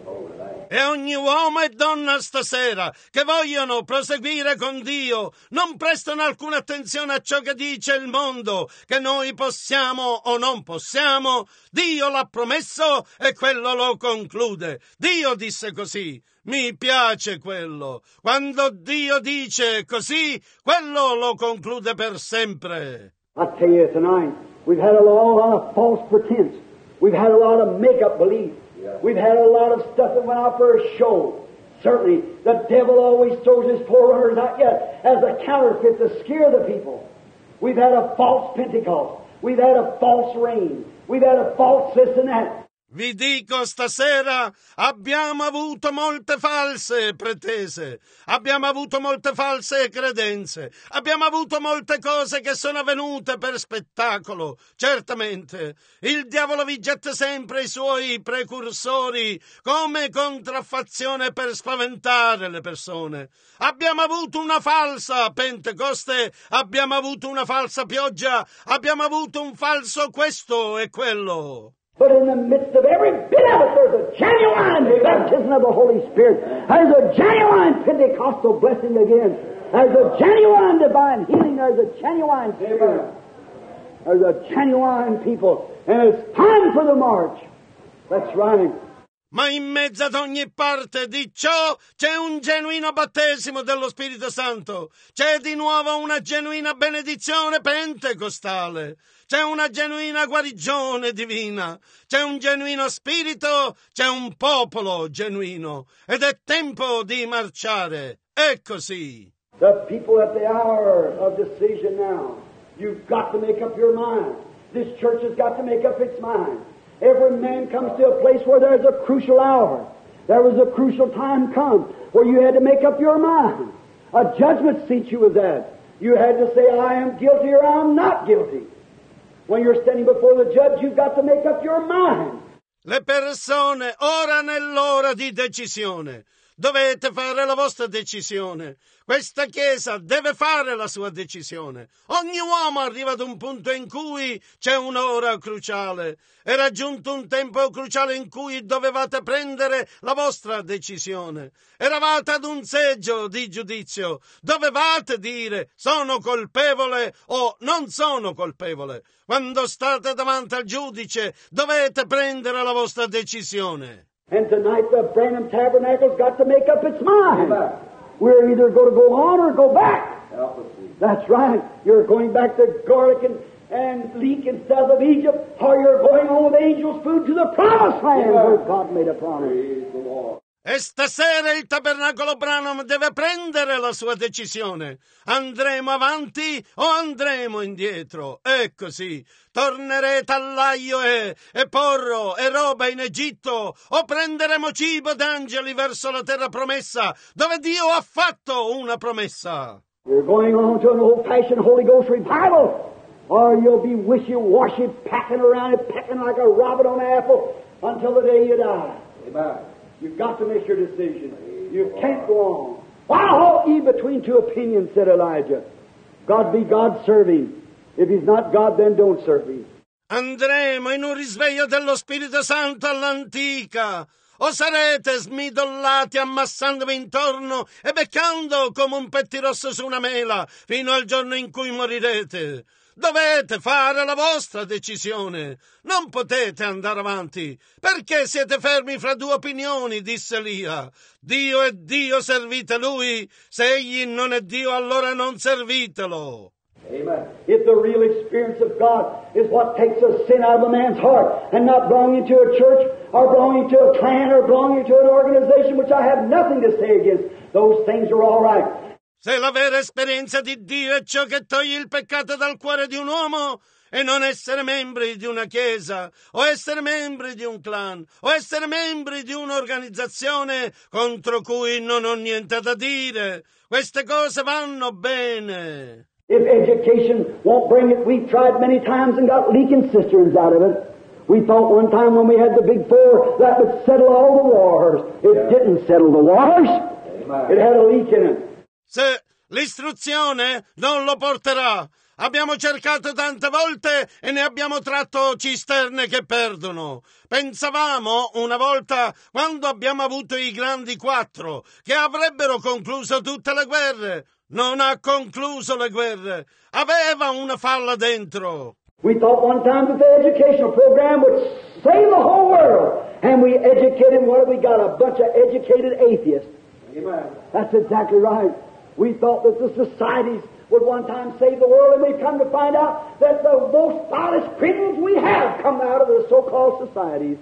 [SPEAKER 1] E ogni uomo e donna stasera che vogliono proseguire con Dio non prestano alcuna attenzione a ciò che dice il mondo, che noi possiamo o non possiamo. Dio l'ha promesso e quello lo conclude. Dio disse così. Mi piace quello. Quando Dio dice così, quello lo conclude per sempre.
[SPEAKER 3] I tell you tonight, we've had a lot of false pretense. We've had a lot of make-up belief. We've had a lot of stuff that went out for a show. Certainly, the devil always throws his forerunners out yet as a counterfeit to scare the people. We've had a false Pentecost. We've had a false rain. We've had a false this and that.
[SPEAKER 1] Vi dico stasera, abbiamo avuto molte false pretese, abbiamo avuto molte false credenze, abbiamo avuto molte cose che sono avvenute per spettacolo. Certamente, il diavolo vi getta sempre i suoi precursori come contraffazione per spaventare le persone. Abbiamo avuto una falsa Pentecoste, abbiamo avuto una falsa pioggia, abbiamo avuto un falso questo e quello.
[SPEAKER 3] But in the midst of every bit of it, there's a genuine baptism of the Holy Spirit. There's a genuine Pentecostal blessing again. There's a genuine divine healing. There's a genuine spirit. There's a genuine people. And it's time for the march. That's right.
[SPEAKER 1] Ma in mezzo ad ogni parte di ciò c'è un genuino battesimo dello Spirito Santo. C'è di nuovo una genuina benedizione pentecostale. C'è una genuina guarigione divina. C'è un genuino spirito. C'è un popolo genuino. Ed è tempo di marciare. È così.
[SPEAKER 3] The people at the hour of decision now. You've got to make up your mind. This church has got to make up its mind. Every man comes to a place where there's a crucial hour. There was a crucial time come where you had to make up your mind. A judgment seat you was at. You had to say, I am guilty or I'm not guilty. When you're standing before the judge, you've got to make up your mind.
[SPEAKER 1] Le persone, ora nell'ora di decisione. Dovete fare la vostra decisione. Questa Chiesa deve fare la sua decisione. Ogni uomo arriva ad un punto in cui c'è un'ora cruciale. È raggiunto un tempo cruciale in cui dovevate prendere la vostra decisione. Eravate ad un seggio di giudizio. Dovevate dire sono colpevole o non sono colpevole. Quando state davanti al giudice dovete prendere la vostra decisione.
[SPEAKER 3] And tonight the Branham Tabernacle's got to make up its mind. We're either going to go on or go back. That's right. You're going back to garlic and leek and south of Egypt, or you're going on with angels' food to the promised land where God made a promise.
[SPEAKER 2] Praise the Lord.
[SPEAKER 1] E stasera il Tabernacolo Branham deve prendere la sua decisione. Andremo avanti o andremo indietro? È così. Tornerete all'aglio e porro e roba in Egitto o prenderemo cibo d'angeli verso la terra promessa dove Dio ha fatto una promessa.
[SPEAKER 3] You're going on to an old-fashioned Holy Ghost revival, or you'll be wishy-washy, packing around and pecking like a robin on an apple until the day you die.
[SPEAKER 2] Amen.
[SPEAKER 3] You've got to make your decision. You can't go on. Why halt ye between two opinions, said Elijah. God be God, serve him. If he's not God, then don't serve him.
[SPEAKER 1] Andremo in un risveglio dello Spirito Santo all'antica. O sarete smidollati ammassandovi intorno e beccando come un pettirosso su una mela fino al giorno in cui morirete. Dovete fare la vostra decisione. Non potete andare avanti. Perché siete fermi fra due opinioni, disse Elia. Dio è Dio, servite Lui. Se Egli non è Dio, allora non servitelo.
[SPEAKER 3] Amen. If the real experience of God is what takes the sin out of a man's heart, and not belonging to a church, or belonging to a clan, or belonging to an organization, which I have nothing to say against, those things are all right.
[SPEAKER 1] Se la vera esperienza di Dio è ciò che toglie il peccato dal cuore di un uomo, e non essere membri di una chiesa, o essere membri di un clan, o essere membri di un'organizzazione contro cui non ho niente da dire, queste cose vanno bene.
[SPEAKER 3] If education won't bring it, we've tried many times and got leaking cisterns out of it. We thought one time when we had the Big Four that would settle all the wars. It didn't settle the wars. It had a leak in it.
[SPEAKER 1] Se l'istruzione non lo porterà, abbiamo cercato tante volte e ne abbiamo tratto cisterne che perdono. Pensavamo una volta, quando abbiamo avuto i grandi quattro, che avrebbero concluso tutte le guerre. Non ha concluso le guerre. Aveva una falla dentro.
[SPEAKER 3] We thought one time that the educational program would save the whole world. And we educated, what have we got? A bunch of educated atheists. Amen. That's exactly right. We thought that the societies would one time save the world, and we've come to find out that the most foulest criminals we have come out of the so-called societies.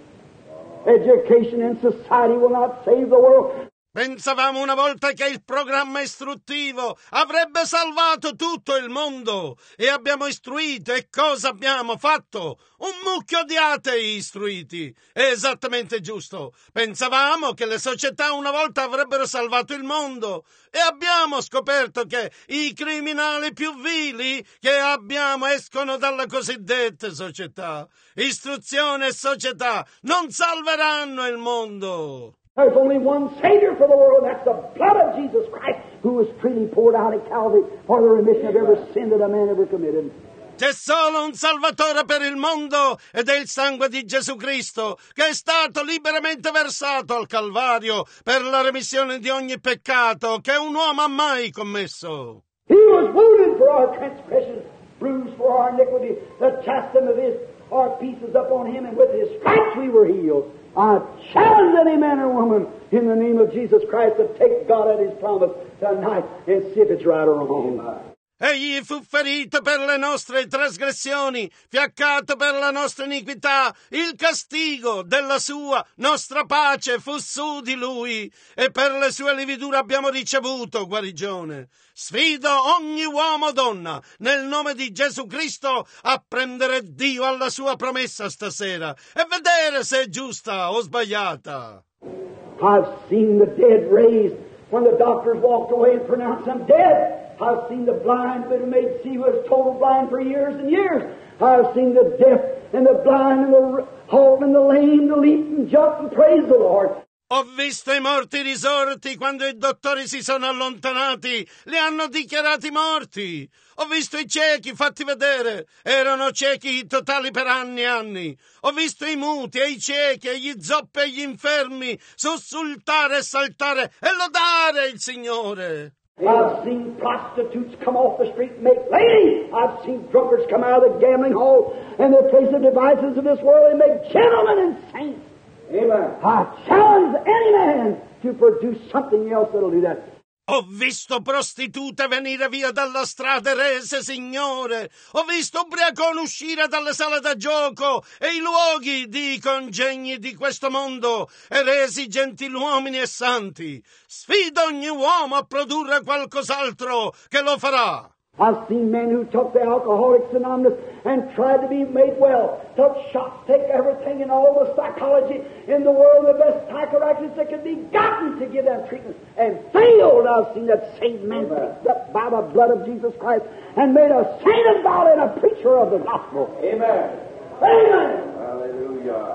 [SPEAKER 3] Education and society will not save the world.
[SPEAKER 1] Pensavamo una volta che il programma istruttivo avrebbe salvato tutto il mondo e abbiamo istruito, e cosa abbiamo fatto? Un mucchio di atei istruiti. È esattamente giusto. Pensavamo che le società una volta avrebbero salvato il mondo e abbiamo scoperto che i criminali più vili che abbiamo escono dalle cosiddette società. Istruzione e società non salveranno il mondo.
[SPEAKER 3] There's only one Savior for the world, and that's the blood of Jesus Christ, who was freely poured out at Calvary for the remission of every sin that a man ever committed.
[SPEAKER 1] C'è solo un Salvatore per il mondo ed è il sangue di Gesù Cristo, che è stato liberamente versato al Calvario per la remissione di ogni peccato che un uomo ha mai commesso.
[SPEAKER 3] He was wounded for our transgressions, bruised for our iniquity. The chastisement of our peace is upon him, and with his stripes we were healed. I challenge any man or woman in the name of Jesus Christ to take God at His promise tonight and see if it's right or wrong.
[SPEAKER 1] Egli fu ferito per le nostre trasgressioni, fiaccato per la nostra iniquità. Il castigo della sua nostra pace fu su di lui, e per le sue lividure abbiamo ricevuto guarigione. Sfido ogni uomo o donna, nel nome di Gesù Cristo, a prendere Dio alla sua promessa stasera e vedere se è giusta o sbagliata.
[SPEAKER 3] I've seen the dead raised when the doctors walked away and pronounced them dead. I've seen the blind been made see, who was total blind for years and years. I've seen the deaf and the blind and the halt and the lame to leap and jump and praise the Lord.
[SPEAKER 1] Ho visto i morti risorti quando i dottori si sono allontanati, li hanno dichiarati morti. Ho visto i ciechi fatti vedere, erano ciechi totali per anni e anni. Ho visto i muti e i ciechi e gli zoppi e gli infermi sussultare e saltare e lodare il Signore.
[SPEAKER 3] I've seen prostitutes come off the street and make ladies. I've seen drunkards come out of the gambling hall and they place the devices of this world and make gentlemen and saints. Amen. I challenge any man to produce something else that'll do that.
[SPEAKER 1] Ho visto prostitute venire via dalla strada rese Signore. Ho visto ubriaconi uscire dalle sale da gioco e i luoghi di congegni di questo mondo e resi gentiluomini e santi. Sfido ogni uomo a produrre qualcos'altro che lo farà.
[SPEAKER 3] I've seen men who took the Alcoholics Anonymous and tried to be made well, took shots, take everything and all the psychology in the world, the best psychiatrists that could be gotten to give them treatment, and failed. I've seen that same man picked up by the blood of Jesus Christ and made a saint of God and a preacher of the gospel. Amen. Amen. Hallelujah.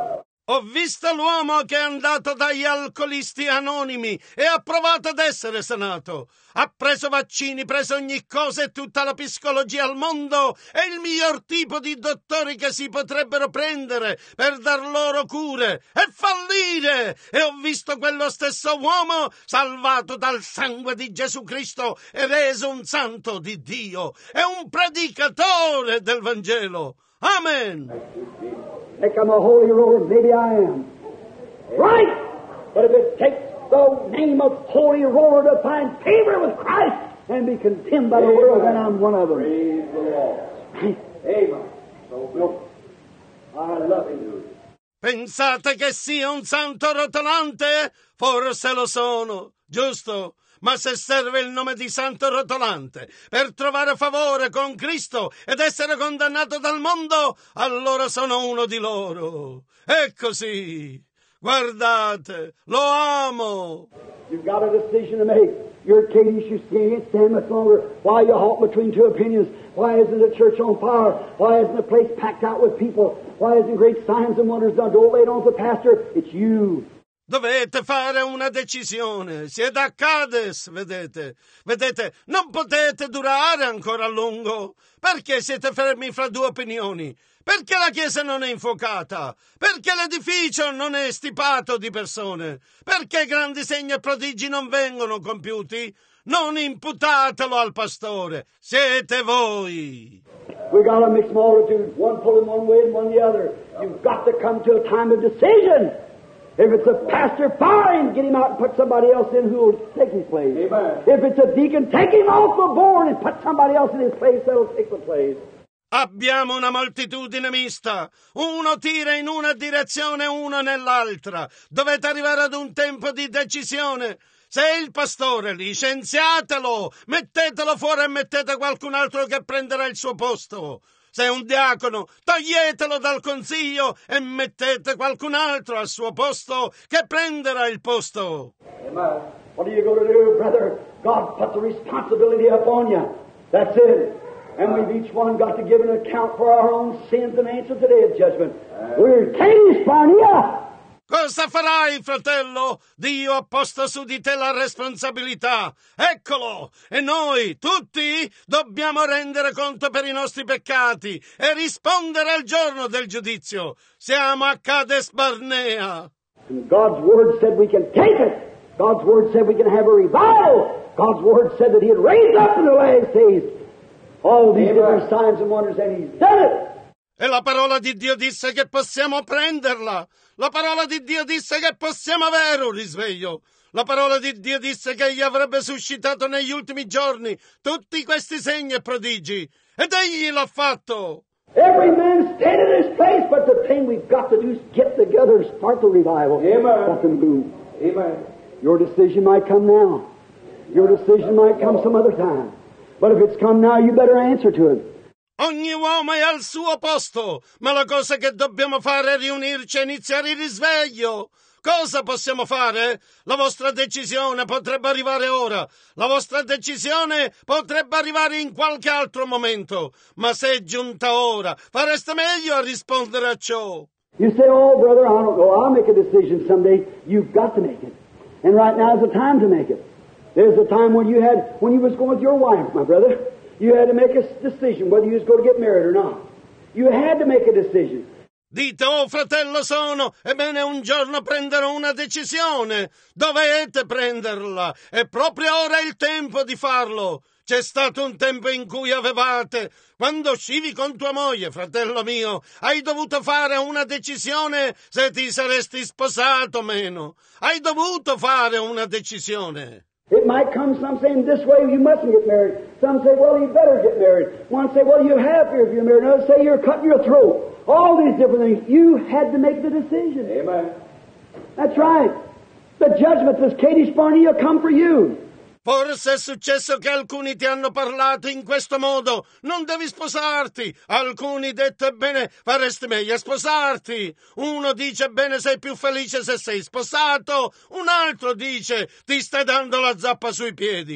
[SPEAKER 1] Ho visto l'uomo che è andato dagli alcolisti anonimi e ha provato ad essere sanato. Ha preso vaccini, preso ogni cosa e tutta la psicologia al mondo. È il miglior tipo di dottori che si potrebbero prendere per dar loro cure e fallire. E ho visto quello stesso uomo salvato dal sangue di Gesù Cristo e reso un santo di Dio. È un predicatore del Vangelo. Amen.
[SPEAKER 3] Think I'm a holy roller, maybe I am. Right! But if it takes the name of holy roller to find favor with Christ and be condemned by the world, then I'm one of them.
[SPEAKER 2] Praise the Lord.
[SPEAKER 3] Right?
[SPEAKER 2] Amen. So, I love him.
[SPEAKER 1] Pensate che sia un santo rotolante? Forse lo sono, giusto? Ma se serve il nome di santo rotolante per trovare favore con Cristo ed essere condannato dal mondo, allora sono uno di loro. È così. Guardate, lo amo.
[SPEAKER 3] You've got a decision to make. You're Katie, you can't stand much longer. Why you halt between two opinions? Why isn't the church on fire? Why isn't the place packed out with people? Why isn't great signs and wonders done? Don't lay it on the pastor. It's you.
[SPEAKER 1] Dovete fare una decisione. Siete a Cades, vedete? Vedete, non potete durare ancora a lungo. Perché siete fermi fra due opinioni? Perché la Chiesa non è infuocata? Perché l'edificio non è stipato di persone? Perché grandi segni e prodigi non vengono compiuti? Non imputatelo al pastore. Siete voi.
[SPEAKER 3] We got a mixed multitude, one pulling one way and one the other. You've got to come to a time of decision. If it's a pastor, fine, get him out and put somebody else in who will take his place.
[SPEAKER 2] Amen.
[SPEAKER 3] If it's a deacon, take him off the board and put somebody else in his place that'll take the place.
[SPEAKER 1] Abbiamo una moltitudine mista. Uno tira in una direzione, uno nell'altra. Dovete arrivare ad un tempo di decisione. Se è il pastore, licenziatelo, mettetelo fuori e mettete qualcun altro che prenderà il suo posto. Se è un diacono, toglietelo dal consiglio e mettete qualcun altro al suo posto che prenderà il posto.
[SPEAKER 3] Amen. What are you going to do, brother? God put the responsibility upon you. That's it. And we've each one got to give an account for our own sins and answer the day of judgment. We're Katie Sparnia.
[SPEAKER 1] Cosa farai, fratello? Dio ha posto su di te la responsabilità. Eccolo! E noi, tutti, dobbiamo rendere conto per i nostri peccati e rispondere al giorno del giudizio. Siamo a Cades Barnea.
[SPEAKER 3] And God's Word said we can take it. God's Word said we can have a revival. God's Word said that He'd raise up in the last days all these different signs and wonders, and He's done it.
[SPEAKER 1] E la parola di Dio disse che possiamo prenderla. La parola di Dio disse che possiamo avere un risveglio. La parola di Dio disse che Egli avrebbe suscitato negli ultimi giorni tutti questi segni e prodigi. Ed Egli l'ha fatto.
[SPEAKER 3] Every man stand in his place, but the thing we've got to do is get together and start the revival.
[SPEAKER 2] Amen.
[SPEAKER 3] Got to move.
[SPEAKER 2] Amen.
[SPEAKER 3] Your decision might come now. Your decision might come some other time. But if it's come now, you better answer to it.
[SPEAKER 1] Ogni uomo è al suo posto, ma la cosa che dobbiamo fare è riunirci e iniziare il risveglio. Cosa possiamo fare? La vostra decisione potrebbe arrivare ora. La vostra decisione potrebbe arrivare in qualche altro momento. Ma se è giunta ora, fareste meglio a rispondere a ciò.
[SPEAKER 3] You say, oh, brother, I don't know. I'll make a decision someday. You've got to make it. And right now is the time to make it. There's a time when you was going with your wife, my brother. You had to make a decision whether you was going to get married or not. You had to make a decision.
[SPEAKER 1] Dite, oh fratello sono, ebbene un giorno prenderò una decisione. Dovete prenderla. È proprio ora il tempo di farlo. C'è stato un tempo in cui quando uscivi con tua moglie, fratello mio, hai dovuto fare una decisione se ti saresti sposato o meno. Hai dovuto fare una decisione.
[SPEAKER 3] It might come, some saying this way you mustn't get married. Some say, well, you better get married. One say, well, you have to if you're married. Another say, you're cutting your throat. All these different things. You had to make the decision.
[SPEAKER 2] Amen.
[SPEAKER 3] That's right. The judgment this Katie Sparnia come for you.
[SPEAKER 1] Forse è successo che alcuni ti hanno parlato in questo modo. Non devi sposarti. Alcuni detto, ebbene, faresti meglio a sposarti. Uno dice, ebbene, sei più felice se sei sposato. Un altro dice, ti stai dando la zappa sui piedi.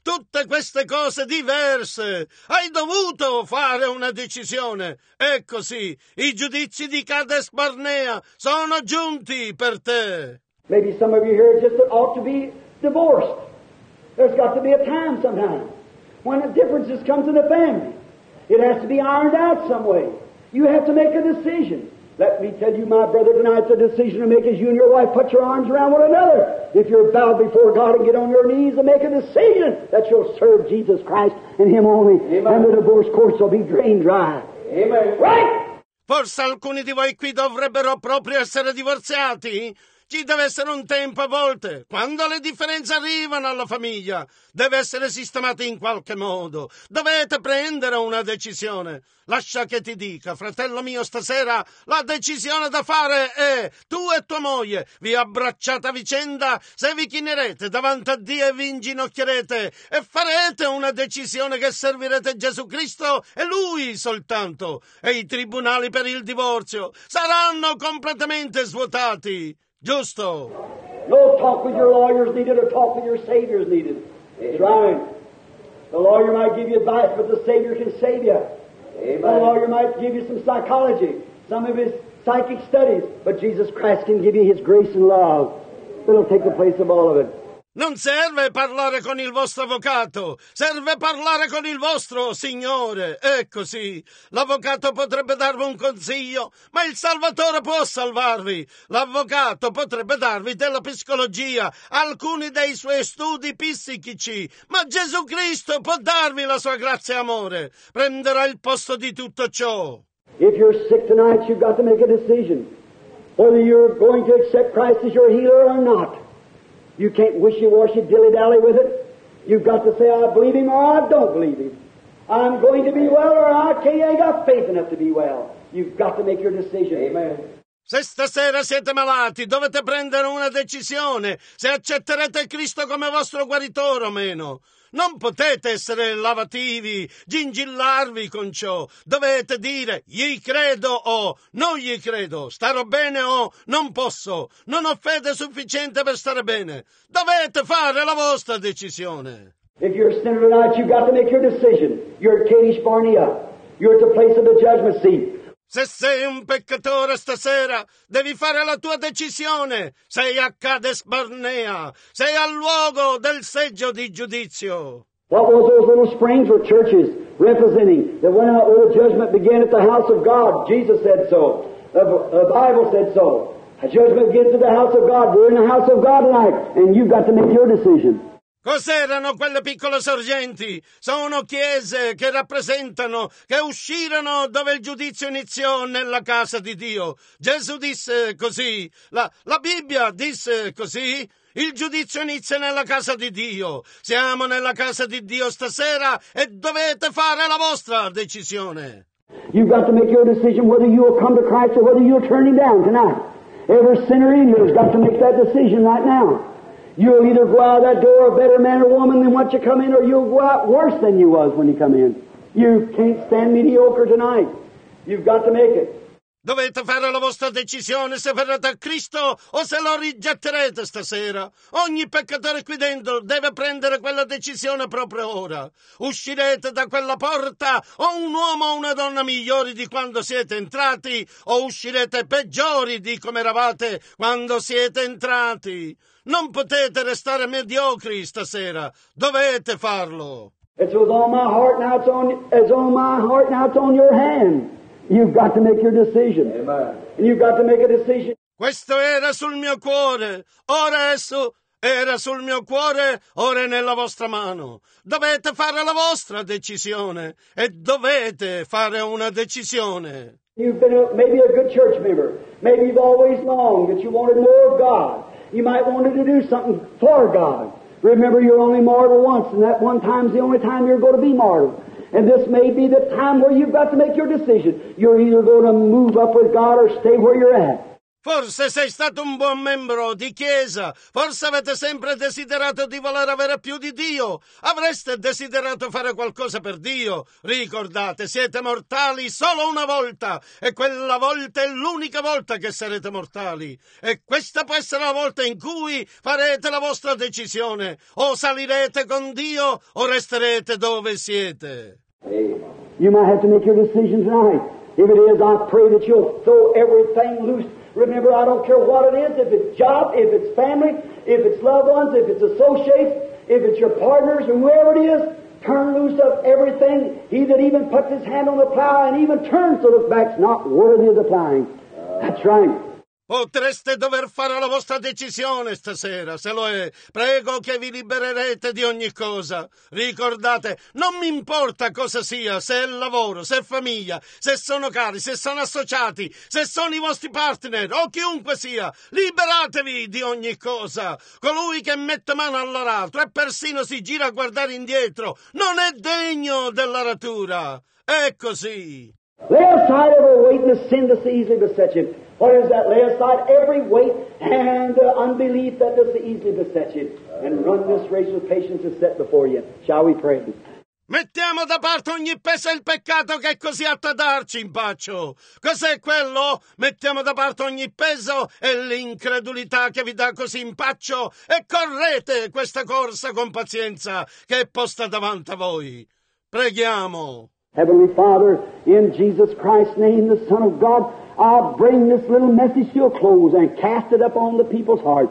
[SPEAKER 1] tutte queste cose diverse. Hai dovuto fare una decisione. E così i giudizi di Cades Barnea sono giunti per te.
[SPEAKER 3] Maybe some of you here just ought to be divorced. There's got to be a time sometime when the differences come to the family. It has to be ironed out some way. You have to make a decision. Let me tell you, my brother, tonight the decision to make is you and your wife put your arms around one another. If you're bowed before God and get on your knees and make a decision that you'll serve Jesus Christ and Him only, Amen. And the divorce court shall be drained dry. Amen. Right?
[SPEAKER 1] Forse alcuni di voi qui dovrebbero proprio essere divorziati? Ci deve essere un tempo a volte, quando le differenze arrivano alla famiglia, deve essere sistemata in qualche modo. Dovete prendere una decisione. Lascia che ti dica, fratello mio, stasera la decisione da fare è: tu e tua moglie vi abbracciate a vicenda, se vi chinerete davanti a Dio e vi inginocchierete e farete una decisione che servirete Gesù Cristo e Lui soltanto, e i tribunali per il divorzio saranno completamente svuotati. Giusto?
[SPEAKER 3] No talk with your lawyers needed or talk with your saviors needed. That's right. The lawyer might give you advice, but the Savior can save you. Amen. The lawyer might give you some psychology, some of his psychic studies, but Jesus Christ can give you His grace and love. It'll take the place of all of it.
[SPEAKER 1] Non serve parlare con il vostro avvocato, serve parlare con il vostro Signore. È così. L'avvocato potrebbe darvi un consiglio, ma il Salvatore può salvarvi. L'avvocato potrebbe darvi della psicologia, alcuni dei suoi studi psichici, ma Gesù Cristo può darvi la sua grazia e amore. Prenderà il posto di tutto ciò.
[SPEAKER 3] If you're sick tonight, you've got to make a decision, whether you're going to accept Christ as your healer or not. You can't wishy-washy, dilly-dally with it. You've got to say, I believe Him or I don't believe Him. I'm going to be well or I ain't got faith enough to be well. You've got to make your decision. Amen.
[SPEAKER 1] Se stasera siete malati, dovete prendere una decisione, se accetterete Cristo come vostro guaritore o meno. Non potete essere lavativi, gingillarvi con ciò. Dovete dire, gli credo o non gli credo, starò bene o non posso, non ho fede sufficiente per stare bene. Dovete fare la vostra decisione.
[SPEAKER 3] If you're a sinner tonight, you've got to make your decision. You're at Kadesh Barnea. You're at the place of the judgment seat.
[SPEAKER 1] Se sei un peccatore stasera, devi fare la tua decisione. Sei a Cades Barnea, sei al luogo del seggio di giudizio.
[SPEAKER 3] What was those little springs were churches representing that went out where the judgment began at the house of God. Jesus said so. The Bible said so. A judgment begins at the house of God. We're in the house of God tonight, and you've got to make your decision.
[SPEAKER 1] Cos'erano quelle piccole sorgenti? Sono chiese che rappresentano, che uscirono dove il giudizio iniziò nella casa di Dio. Gesù disse così, la Bibbia disse così, il giudizio inizia nella casa di Dio. Siamo nella casa di Dio stasera e dovete fare la vostra decisione.
[SPEAKER 3] You've got to make your decision whether you will come to Christ or whether you'll turn Him down tonight. Every sinner in here has got to make that decision right now. You'll either go out that door a better man or woman than what you come in, or you'll go out worse than you was when you come in. You can't stand mediocre tonight. You've got to make it.
[SPEAKER 1] Dovete fare la vostra decisione se verrete a Cristo o se lo rigetterete stasera. Ogni peccatore qui dentro deve prendere quella decisione proprio ora. Uscirete da quella porta o un uomo o una donna migliori di quando siete entrati, o uscirete peggiori di come eravate quando siete entrati. Non potete restare mediocri stasera. Dovete farlo.
[SPEAKER 3] It was on my heart, now it's on my heart, now it's on your hand. You've got to make your decision. Amen. And you've got to make a decision.
[SPEAKER 1] Questo era sul mio cuore. Ora esso era sul mio cuore, ora è nella vostra mano. Dovete fare la vostra decisione e dovete fare una decisione.
[SPEAKER 3] You've been maybe a good church member. Maybe you've always longed that you wanted more of God. You might wanted to do something for God. Remember, you're only mortal once, and that one time's the only time you're going to be mortal. And this may be the time where you've got to make your decision. You're either going to move up with God or stay where you're at.
[SPEAKER 1] Forse sei stato un buon membro di chiesa, forse avete sempre desiderato di voler avere più di Dio, avreste desiderato fare qualcosa per Dio. Ricordate, siete mortali solo una volta e quella volta è l'unica volta che sarete mortali. E questa può essere la volta in cui farete la vostra decisione. O salirete con Dio o resterete dove siete.
[SPEAKER 3] You might have to make your decision tonight. If it is, I pray that you'll throw everything loose. Remember, I don't care what it is, if it's job, if it's family, if it's loved ones, if it's associates, if it's your partners, or whoever it is, turn loose of everything. He that even puts his hand on the plow and even turns to look back is not worthy of the plowing. That's right.
[SPEAKER 1] Potreste dover fare la vostra decisione stasera, se lo è. Prego che vi libererete di ogni cosa. Ricordate, non mi importa cosa sia, se è lavoro, se è famiglia, se sono cari, se sono associati, se sono i vostri partner o chiunque sia. Liberatevi di ogni cosa. Colui che mette mano all'aratro e persino si gira a guardare indietro non è degno dell'aratura. È così.
[SPEAKER 3] Lay aside every weight and the sin that so easily besets you. What is that? Lay aside every weight and the unbelief that does so easily beset you. And run this race with patience that's set before you. Shall we pray?
[SPEAKER 1] Mettiamo da parte ogni peso e il peccato che è così atto a darci impaccio. Cos'è quello? Mettiamo da parte ogni peso e l'incredulità che vi dà così impaccio e correte questa corsa con pazienza che è posta davanti a voi. Preghiamo.
[SPEAKER 3] Heavenly Father, in Jesus Christ's name, the Son of God, I'll bring this little message to a close and cast it upon the people's heart.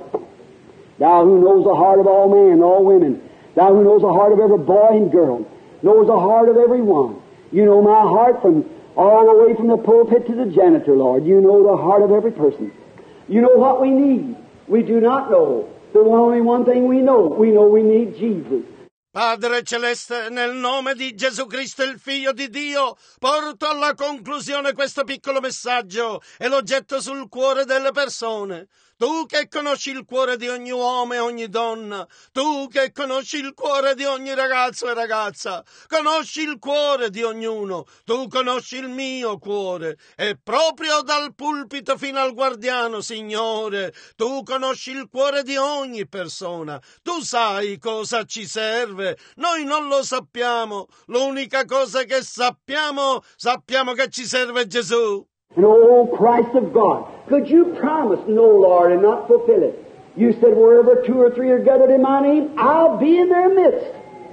[SPEAKER 3] Thou who knows the heart of all men, all women, Thou who knows the heart of every boy and girl, knows the heart of every one. You know my heart from all the way from the pulpit to the janitor, Lord. You know the heart of every person. You know what we need. We do not know. There's only one thing we know. We know we need Jesus.
[SPEAKER 1] Padre Celeste, nel nome di Gesù Cristo, il Figlio di Dio, porto alla conclusione questo piccolo messaggio e lo getto sul cuore delle persone. Tu che conosci il cuore di ogni uomo e ogni donna, tu che conosci il cuore di ogni ragazzo e ragazza, conosci il cuore di ognuno, tu conosci il mio cuore, e proprio dal pulpito fino al guardiano, Signore, tu conosci il cuore di ogni persona, tu sai cosa ci serve, noi non lo sappiamo, l'unica cosa che sappiamo che ci serve Gesù.
[SPEAKER 3] And oh, Christ of God, could you promise no, Lord, and not fulfill it? You said, wherever two or three are gathered in my name, I'll be in their midst.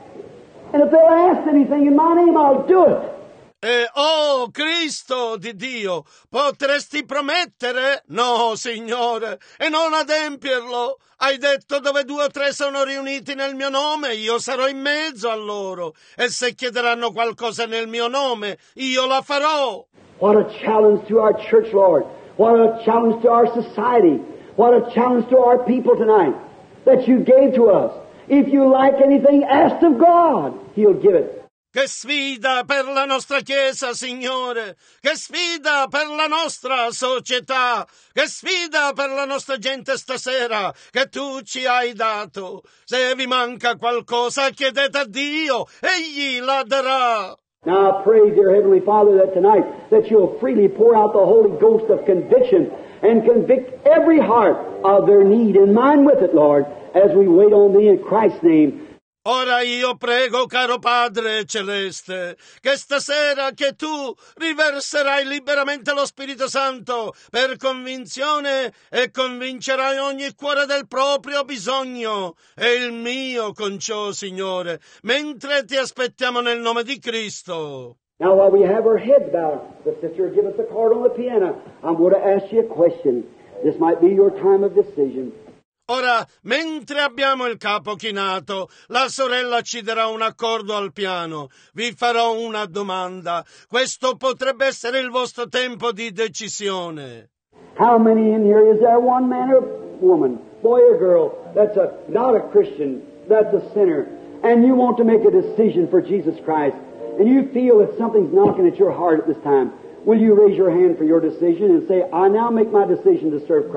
[SPEAKER 3] And if they'll ask anything in my name, I'll do it.
[SPEAKER 1] E oh, Cristo di Dio, potresti promettere? No, Signore, e non adempierlo. Hai detto dove 2 o 3 sono riuniti nel mio nome, io sarò in mezzo a loro. E se chiederanno qualcosa nel mio nome, io la farò.
[SPEAKER 3] What a challenge to our church, Lord. What a challenge to our society. What a challenge to our people tonight that you gave to us. If you like anything, ask of God. He'll give it.
[SPEAKER 1] Che sfida per la nostra Chiesa, Signore! Che sfida per la nostra società! Che sfida per la nostra gente stasera che tu ci hai dato! Se vi manca qualcosa, chiedete a Dio, Egli la darà!
[SPEAKER 3] Now I pray, dear Heavenly Father, that tonight that you'll freely pour out the Holy Ghost of conviction and convict every heart of their need, and mine with it, Lord, as we wait on Thee in Christ's name.
[SPEAKER 1] Ora io prego, caro Padre Celeste, che stasera che tu riverserai liberamente lo Spirito Santo per convinzione e convincerai ogni cuore del proprio bisogno e il mio con ciò, Signore, mentre ti aspettiamo nel nome di Cristo.
[SPEAKER 3] Now while we have our heads bowed, the sister will give us the chord on the piano. I'm going to ask you a question. This might be your time of decision.
[SPEAKER 1] Ora, mentre abbiamo il capo chinato, la sorella ci darà un accordo al piano. Vi farò una domanda. Questo potrebbe essere il vostro tempo di decisione.
[SPEAKER 3] How many in here is there one man or woman, boy or girl, that's not a Christian, that's a sinner, and you want to make a decision for Jesus Christ, and you feel that something's knocking at your heart at this time? Will you raise your hand for your decision and say, I now make my decision to serve Christ?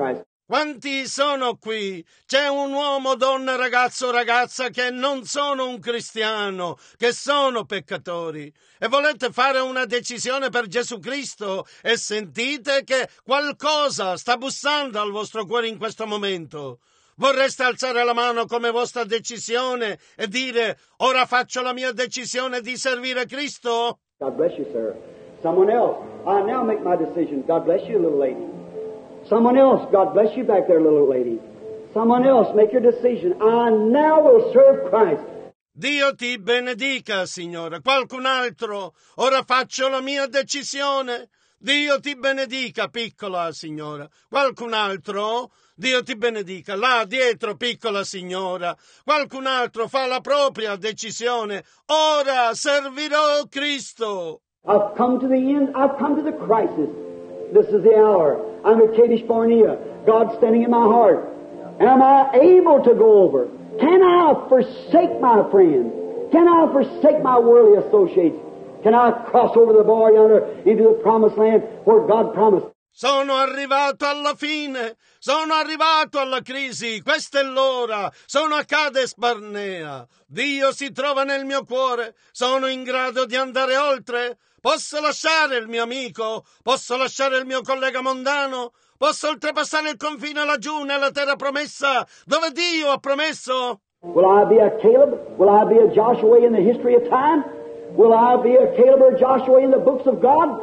[SPEAKER 1] Quanti sono qui? C'è un uomo, donna, ragazzo o ragazza che non sono un cristiano, che sono peccatori e volete fare una decisione per Gesù Cristo e sentite che qualcosa sta bussando al vostro cuore in questo momento. Vorreste alzare la mano come vostra decisione e dire: ora faccio la mia decisione di servire Cristo?
[SPEAKER 3] God bless you, sir. Someone else. I now make my decision. God bless you, little lady. Someone else. God bless you back there, little lady. Someone else. Make your decision. I now will serve Christ.
[SPEAKER 1] Dio ti benedica, Signore. Qualcun altro? Ora faccio la mia decisione. Dio ti benedica, piccola signora. Qualcun altro? Dio ti benedica. Là dietro, piccola signora. Qualcun altro fa la propria decisione. Ora servirò Cristo.
[SPEAKER 3] I've come to the end. I've come to the crisis. This is the hour. I'm at Kadesh Barnea. God's standing in my heart. Am I able to go over? Can I forsake my friends? Can I forsake my worldly associates? Can I cross over the bar yonder into the promised land where God promised?
[SPEAKER 1] Sono arrivato alla fine, sono arrivato alla crisi, questa è l'ora, sono a Kadesh Barnea. Dio si trova nel mio cuore, sono in grado di andare oltre? Posso lasciare il mio amico? Posso lasciare il mio collega mondano? Posso oltrepassare il confine laggiù nella terra promessa, dove Dio ha promesso?
[SPEAKER 3] Will I be a Caleb? Will I be a Joshua in the history of time? Will I be a Caleb or Joshua in the books of God?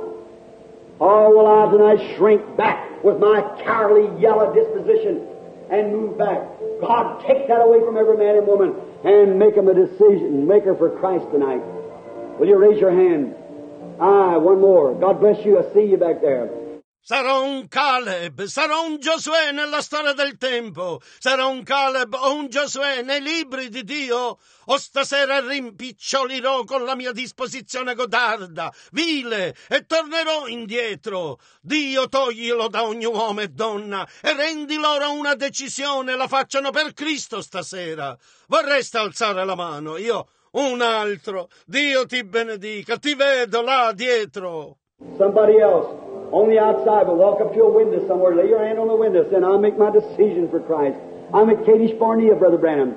[SPEAKER 3] Or will I tonight shrink back with my cowardly yellow disposition and move back? God, take that away from every man and woman and make them a decision maker for Christ tonight. Will you raise your hand? Aye, one more. God bless you. I see you back there.
[SPEAKER 1] Sarò un Caleb, sarò un Giosuè nella storia del tempo, sarò un Caleb o un Giosuè nei libri di Dio, o stasera rimpicciolirò con la mia disposizione godarda, vile, e tornerò indietro. Dio toglilo da ogni uomo e donna e rendi loro una decisione, la facciano per Cristo stasera. Vorreste alzare la mano? Io, un altro. Dio ti benedica, ti vedo là dietro.
[SPEAKER 3] Somebody else. On the outside, but walk up to a window somewhere, lay your hand on the window, say, I'll make my decision for Christ. I'm at Kadesh Barnea, Brother Branham.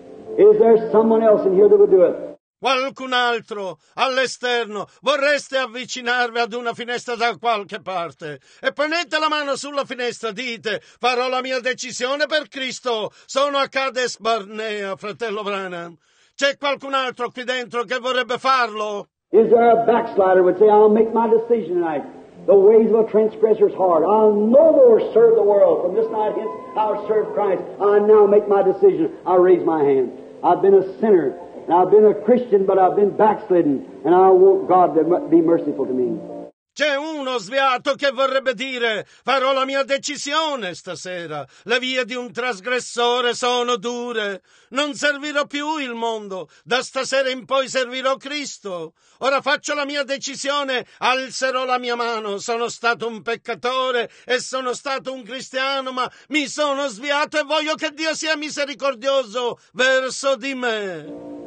[SPEAKER 3] Is there someone else in here that would do it?
[SPEAKER 1] Qualcun altro all'esterno? Vorreste avvicinarvi ad una finestra da qualche parte e ponete la mano sulla finestra, dite: farò la mia decisione per Cristo, sono a Kadesh Barnea, fratello Branham. C'è qualcun altro qui dentro che vorrebbe farlo?
[SPEAKER 3] Is there a backslider would say, I'll make my decision tonight. The ways of a transgressor is hard. I'll no more serve the world. From this night hence, I'll serve Christ. I now make my decision. I'll raise my hand. I've been a sinner, and I've been a Christian, but I've been backslidden, and I want God to be merciful to me.
[SPEAKER 1] C'è uno sviato che vorrebbe dire: farò la mia decisione stasera. Le vie di un trasgressore sono dure. Non servirò più il mondo. Da stasera in poi servirò Cristo. Ora faccio la mia decisione, alzerò la mia mano. Sono stato un peccatore e sono stato un cristiano, ma mi sono sviato e voglio che Dio sia misericordioso verso di me.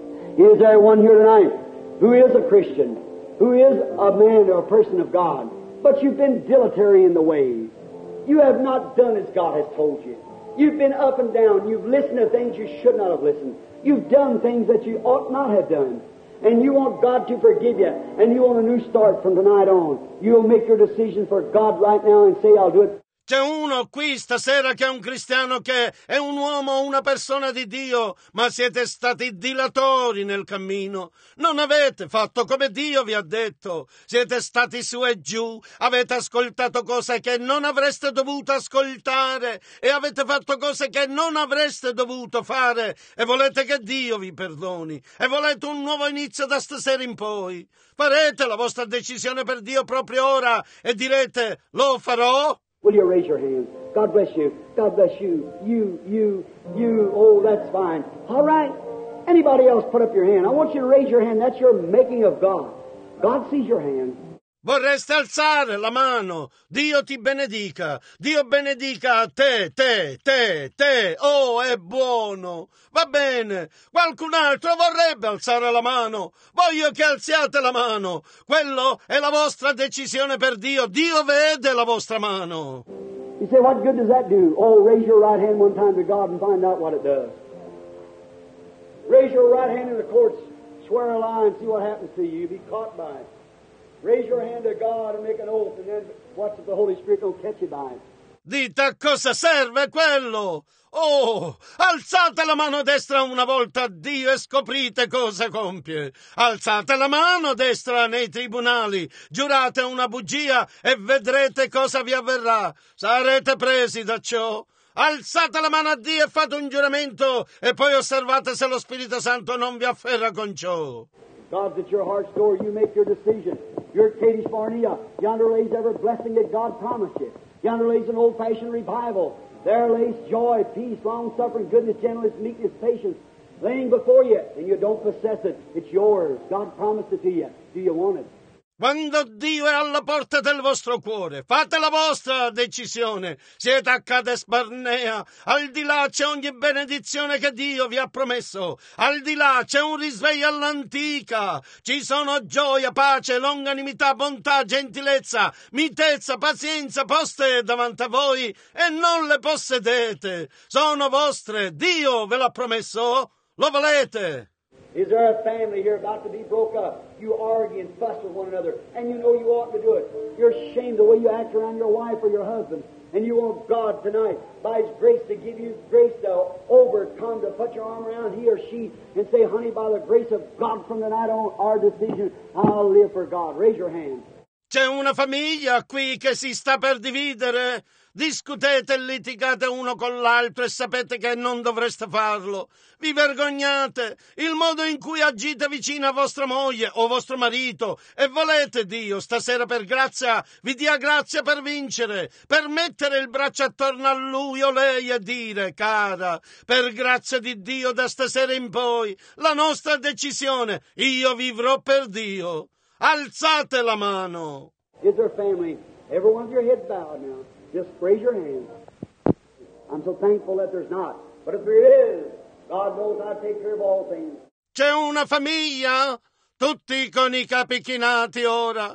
[SPEAKER 3] Is there one here tonight who is a Christian? Who is a man or a person of God, but you've been dilatory in the ways. You have not done as God has told you. You've been up and down. You've listened to things you should not have listened. You've done things that you ought not have done. And you want God to forgive you, and you want a new start from tonight on. You'll make your decision for God right now and say, I'll do it.
[SPEAKER 1] C'è uno qui stasera che è un cristiano, che è un uomo o una persona di Dio, ma siete stati dilatori nel cammino. Non avete fatto come Dio vi ha detto. Siete stati su e giù, avete ascoltato cose che non avreste dovuto ascoltare e avete fatto cose che non avreste dovuto fare e volete che Dio vi perdoni e volete un nuovo inizio da stasera in poi. Farete la vostra decisione per Dio proprio ora e direte: lo farò?
[SPEAKER 3] Will you raise your hand? God bless you. God bless you. You. Oh, that's fine. All right. Anybody else put up your hand? I want you to raise your hand. That's your making of God. God sees your hand.
[SPEAKER 1] Vorreste alzare la mano? Dio ti benedica. Dio benedica a te. Oh, è buono. Va bene. Qualcun altro vorrebbe alzare la mano? Voglio che alziate la mano. Quello è la vostra decisione per Dio. Dio vede la vostra mano.
[SPEAKER 3] You say, what good does that do? Oh, raise your right hand one time to God and find out what it does. Raise your right hand in the courts, swear a lie and see what happens to you. You'll be caught by it. Raise your hand to God and make an oath, and then watch if the Holy Spirit don't catch you by it.
[SPEAKER 1] Dite a cosa serve quello? Oh, alzate la mano destra una volta a Dio e scoprite cosa compie. Alzate la mano destra nei tribunali, giurate una bugia e vedrete cosa vi avverrà. Sarete presi da ciò. Alzate la mano a Dio e fate un giuramento e poi osservate se lo Spirito Santo non vi afferra con ciò.
[SPEAKER 3] God's at your heart's door. You make your decision. You're at Kadesh Barnea. Yonder lays every blessing that God promised you. Yonder lays an old-fashioned revival. There lays joy, peace, long-suffering, goodness, gentleness, meekness, patience, laying before you, and you don't possess it. It's yours. God promised it to you. Do you want it?
[SPEAKER 1] Quando Dio è alla porta del vostro cuore, fate la vostra decisione. Siete a Cades Barnea. Al di là c'è ogni benedizione che Dio vi ha promesso. Al di là c'è un risveglio all'antica. Ci sono gioia, pace, longanimità, bontà, gentilezza, mitezza, pazienza poste davanti a voi e non le possedete. Sono vostre. Dio ve l'ha promesso. Lo volete.
[SPEAKER 3] Is there a family here about to be broke up? You argue and fuss with one another, and you know you ought to do it. You're ashamed the way you act around your wife or your husband, and you want God tonight, by His grace, to give you grace to overcome, to put your arm around he or she and say, honey, by the grace of God from tonight on, our decision, I'll live for God. Raise your hand.
[SPEAKER 1] C'è una famiglia qui che si sta per dividere. Discutete e litigate uno con l'altro e sapete che non dovreste farlo. Vi vergognate il modo in cui agite vicino a vostra moglie o vostro marito e volete Dio stasera per grazia vi dia grazia per vincere, per mettere il braccio attorno a lui o lei e dire, cara, per grazia di Dio da stasera in poi la nostra decisione, io vivrò per Dio. Alzate la mano.
[SPEAKER 3] Is there family? Everyone with your heads bowed now. Just raise your hand. I'm so thankful that there's not. But if there is, God knows I take care of all things.
[SPEAKER 1] C'è una famiglia? Tutti con i capi chinati ora.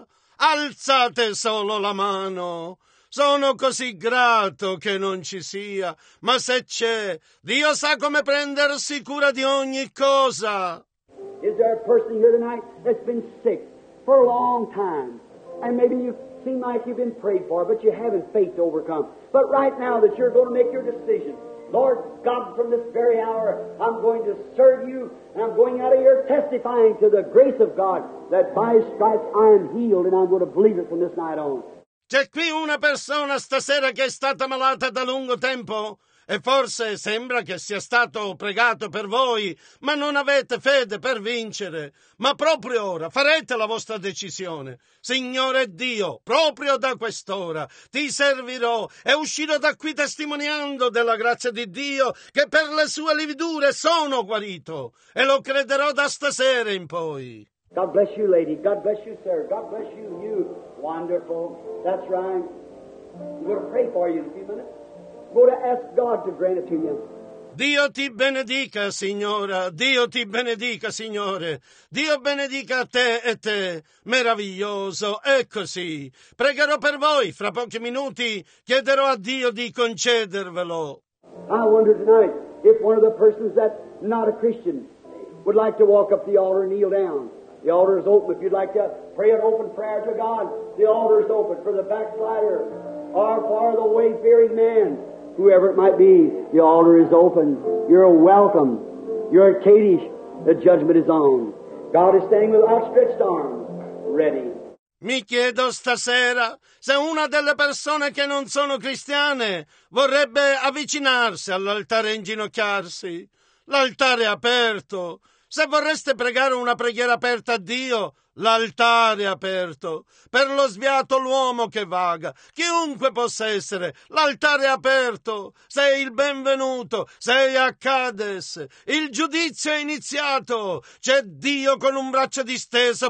[SPEAKER 1] Alzate solo la mano. Sono così grato che non ci sia, ma se c'è, Dio sa come prendersi cura di ogni cosa.
[SPEAKER 3] Is there a person here tonight that's been sick for a long time? And maybe you seem like you've been prayed for, but you haven't faith to overcome. But right now that you're going to make your decision, Lord God, from this very hour, I'm going to serve you, and I'm going out of here testifying to the grace of God, that by His stripes I am healed, and I'm going to believe it from this night on.
[SPEAKER 1] C'è qui una persona stasera che è stata malata da lungo tempo? E forse sembra che sia stato pregato per voi, ma non avete fede per vincere. Ma proprio ora farete la vostra decisione. Signore Dio, proprio da quest'ora ti servirò e uscirò da qui testimoniando della grazia di Dio che per le sue lividure sono guarito. E lo crederò da stasera in poi.
[SPEAKER 3] God bless you, lady. God bless you, sir. God bless you, you. Wonderful. That's right. I'm going to pray for you in a few minutes. Go to ask God to grant it to you.
[SPEAKER 1] Dio ti benedica, signora. Dio ti benedica, signore. Dio benedica te e te. Meraviglioso. È così. Pregherò per voi. Fra pochi minuti chiederò a Dio di concedervelo.
[SPEAKER 3] I wonder tonight if one of the persons that's not a Christian would like to walk up the altar and kneel down. The altar is open. If you'd like to pray an open prayer to God, the altar is open for the backslider or for the wayfaring man. Whoever it might be, the altar is open. You're welcome. You're at Kadesh. The judgment is on. God is standing with outstretched arms, ready.
[SPEAKER 1] Mi chiedo stasera se una delle persone che non sono cristiane vorrebbe avvicinarsi all'altare e inginocchiarsi. L'altare è aperto. Se vorreste pregare una preghiera aperta a Dio, l'altare è aperto. Per lo sviato l'uomo che vaga, chiunque possa essere, l'altare è aperto. Sei il benvenuto, sei a Cades. Il giudizio è iniziato. C'è Dio con un braccio disteso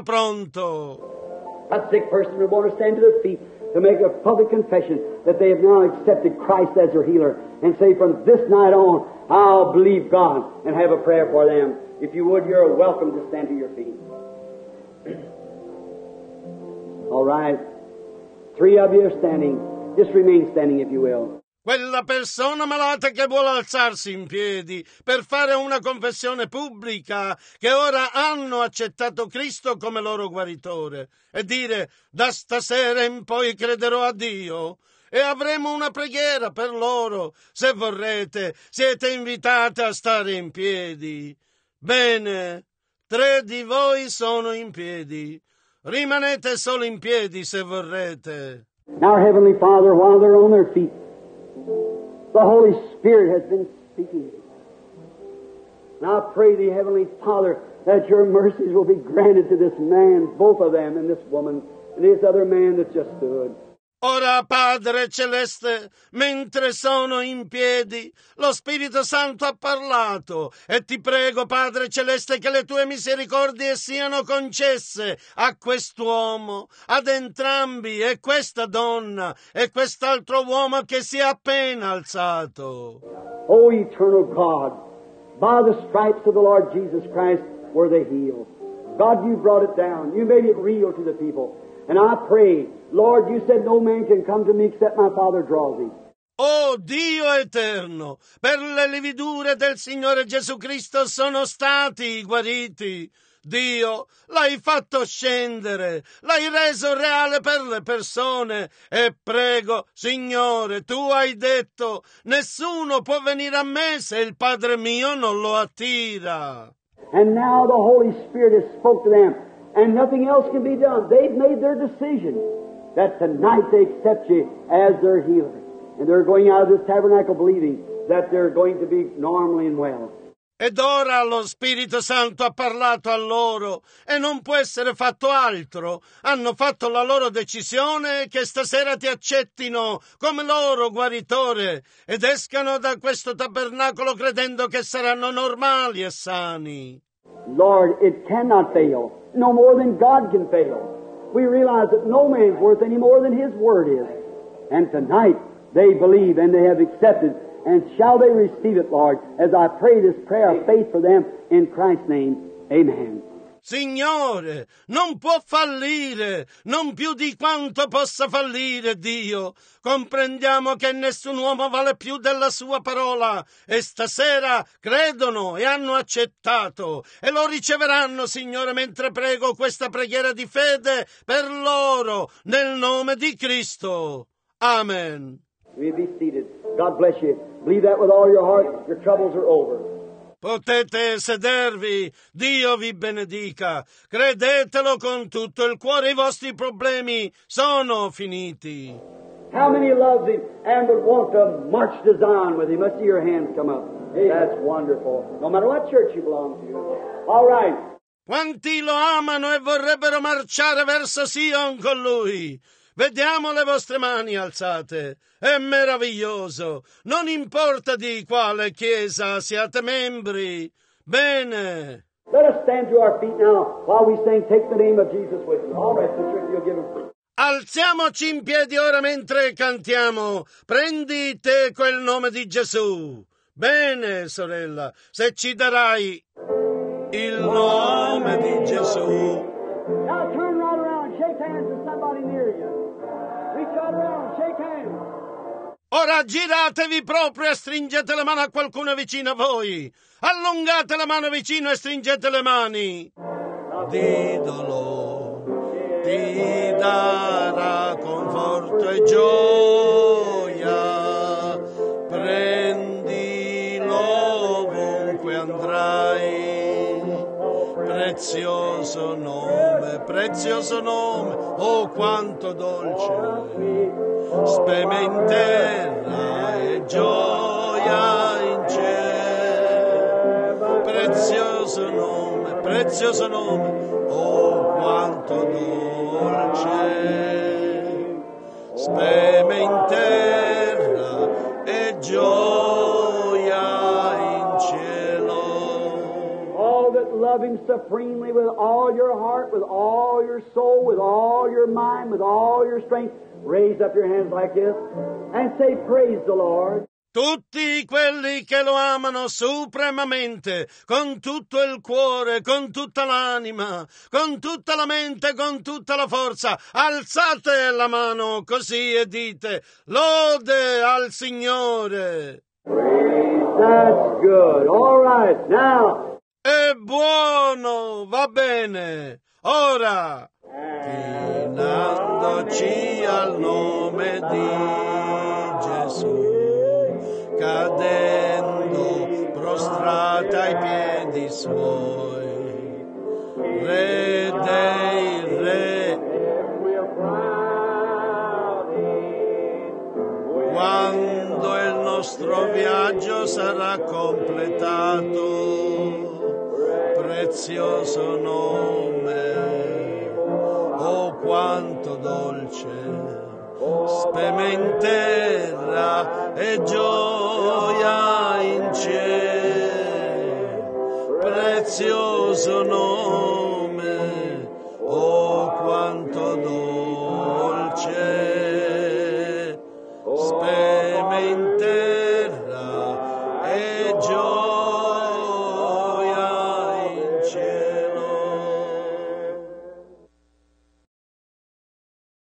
[SPEAKER 1] pronto.
[SPEAKER 3] A sick person would want to stand to their feet to make a public confession that they have now accepted Christ as their healer and say, from this night on, I'll believe God and have a prayer for them. If you would, you're welcome to stand to your feet. All right. 3 of you are standing.
[SPEAKER 2] Just remain standing if you will.
[SPEAKER 1] Quella persona malata che vuole alzarsi in piedi per fare una confessione pubblica che ora hanno accettato Cristo come loro guaritore e dire: da stasera in poi crederò a Dio. E avremo una preghiera per loro. Se vorrete, siete invitate a stare in piedi. Bene, 3 di voi sono in piedi. Rimanete solo in piedi se vorrete.
[SPEAKER 2] Now, our Heavenly Father, while they're on their feet, the Holy Spirit has been speaking. And I pray thee, Heavenly Father, that your mercies will be granted to this man, both of them, and this woman, and this other man that just stood.
[SPEAKER 1] Ora, Padre Celeste, mentre sono in piedi, lo Spirito Santo ha parlato e ti prego, Padre Celeste, che le tue misericordie siano concesse a quest'uomo, ad entrambi, e questa donna e quest'altro uomo che si è appena alzato.
[SPEAKER 2] O eternal God, by the stripes of the Lord Jesus Christ were they healed. God, you brought it down. You made it real to the people. And I pray, Lord, you said no man can come to me except my Father draws him.
[SPEAKER 1] Oh Dio eterno, per le lividure del Signore Gesù Cristo sono stati guariti. Dio, l'hai fatto scendere, l'hai reso reale per le persone e prego, Signore, tu hai detto, nessuno può venire a me se il Padre mio non lo attira.
[SPEAKER 2] And now the Holy Spirit has spoke to them, and nothing else can be done. They've made their decision that tonight they accept you as their healer. And they're going out of this tabernacle believing that they're going to be normally and well.
[SPEAKER 1] Ed ora lo Spirito Santo ha parlato a loro e non può essere fatto altro. Hanno fatto la loro decisione che stasera ti accettino come loro guaritore ed escano da questo tabernacolo credendo che saranno normali e sani.
[SPEAKER 2] Lord, it cannot fail, no more than God can fail. We realize that no man's worth any more than His Word is. And tonight they believe and they have accepted. And shall they receive it, Lord, as I pray this prayer of faith for them in Christ's name. Amen.
[SPEAKER 1] Signore, non può fallire, non più di quanto possa fallire Dio. Comprendiamo che nessun uomo vale più della sua parola e stasera credono e hanno accettato e lo riceveranno, Signore, mentre prego questa preghiera di fede per loro nel nome di Cristo. Amen.
[SPEAKER 2] You may be seated. God bless you. Believe that with all your heart. Your troubles are over.
[SPEAKER 1] Potete sedervi, Dio vi benedica. Credetelo con tutto il cuore, i vostri problemi sono finiti.
[SPEAKER 2] How many loves Him and would want to march to Zion with Him? Let's see your hands come up. That's wonderful. No matter what church you belong to. All right.
[SPEAKER 1] Quanti lo amano e vorrebbero marciare verso Sion con Lui? Vediamo le vostre mani alzate. È meraviglioso. Non importa di quale chiesa siate membri. Bene.
[SPEAKER 2] Let us stand to our feet now while we sing Take the Name of Jesus with you. All right, sister, if you'll give Him.
[SPEAKER 1] Alziamoci in piedi ora mentre cantiamo. Prendi te quel nome di Gesù. Bene, sorella, se ci darai il nome di Gesù.
[SPEAKER 2] Now turn right around and shake hands with somebody near you. Reach right around and shake hands.
[SPEAKER 1] Ora giratevi proprio e stringete le mani a qualcuno vicino a voi. Allungate la mano vicino e stringete le mani. L'idolo ti darà conforto e gioia. Prendilo ovunque andrai. Prezioso nome, oh quanto dolce. Speme in terra e gioia in cielo. Prezioso nome, oh quanto dolce. Speme in terra e gioia in cielo.
[SPEAKER 2] All that love Him supremely with all your heart, with all your soul, with all your mind, with all your strength, raise up your hands like this and say, praise the Lord.
[SPEAKER 1] tutti quelli che lo amano supremamente, con tutto il cuore, con tutta l'anima, con tutta la mente, con tutta la forza, alzate la mano così e dite: lode al Signore.
[SPEAKER 2] That's good. All right, now.
[SPEAKER 1] È buono, va bene. Ora, chinandoci al nome di Gesù, cadendo prostrata ai piedi suoi, Re dei Re, quando il nostro viaggio sarà completato, prezioso nome, oh quanto dolce, spemmenterà e gioia in cielo, prezioso nome, oh quanto dolce.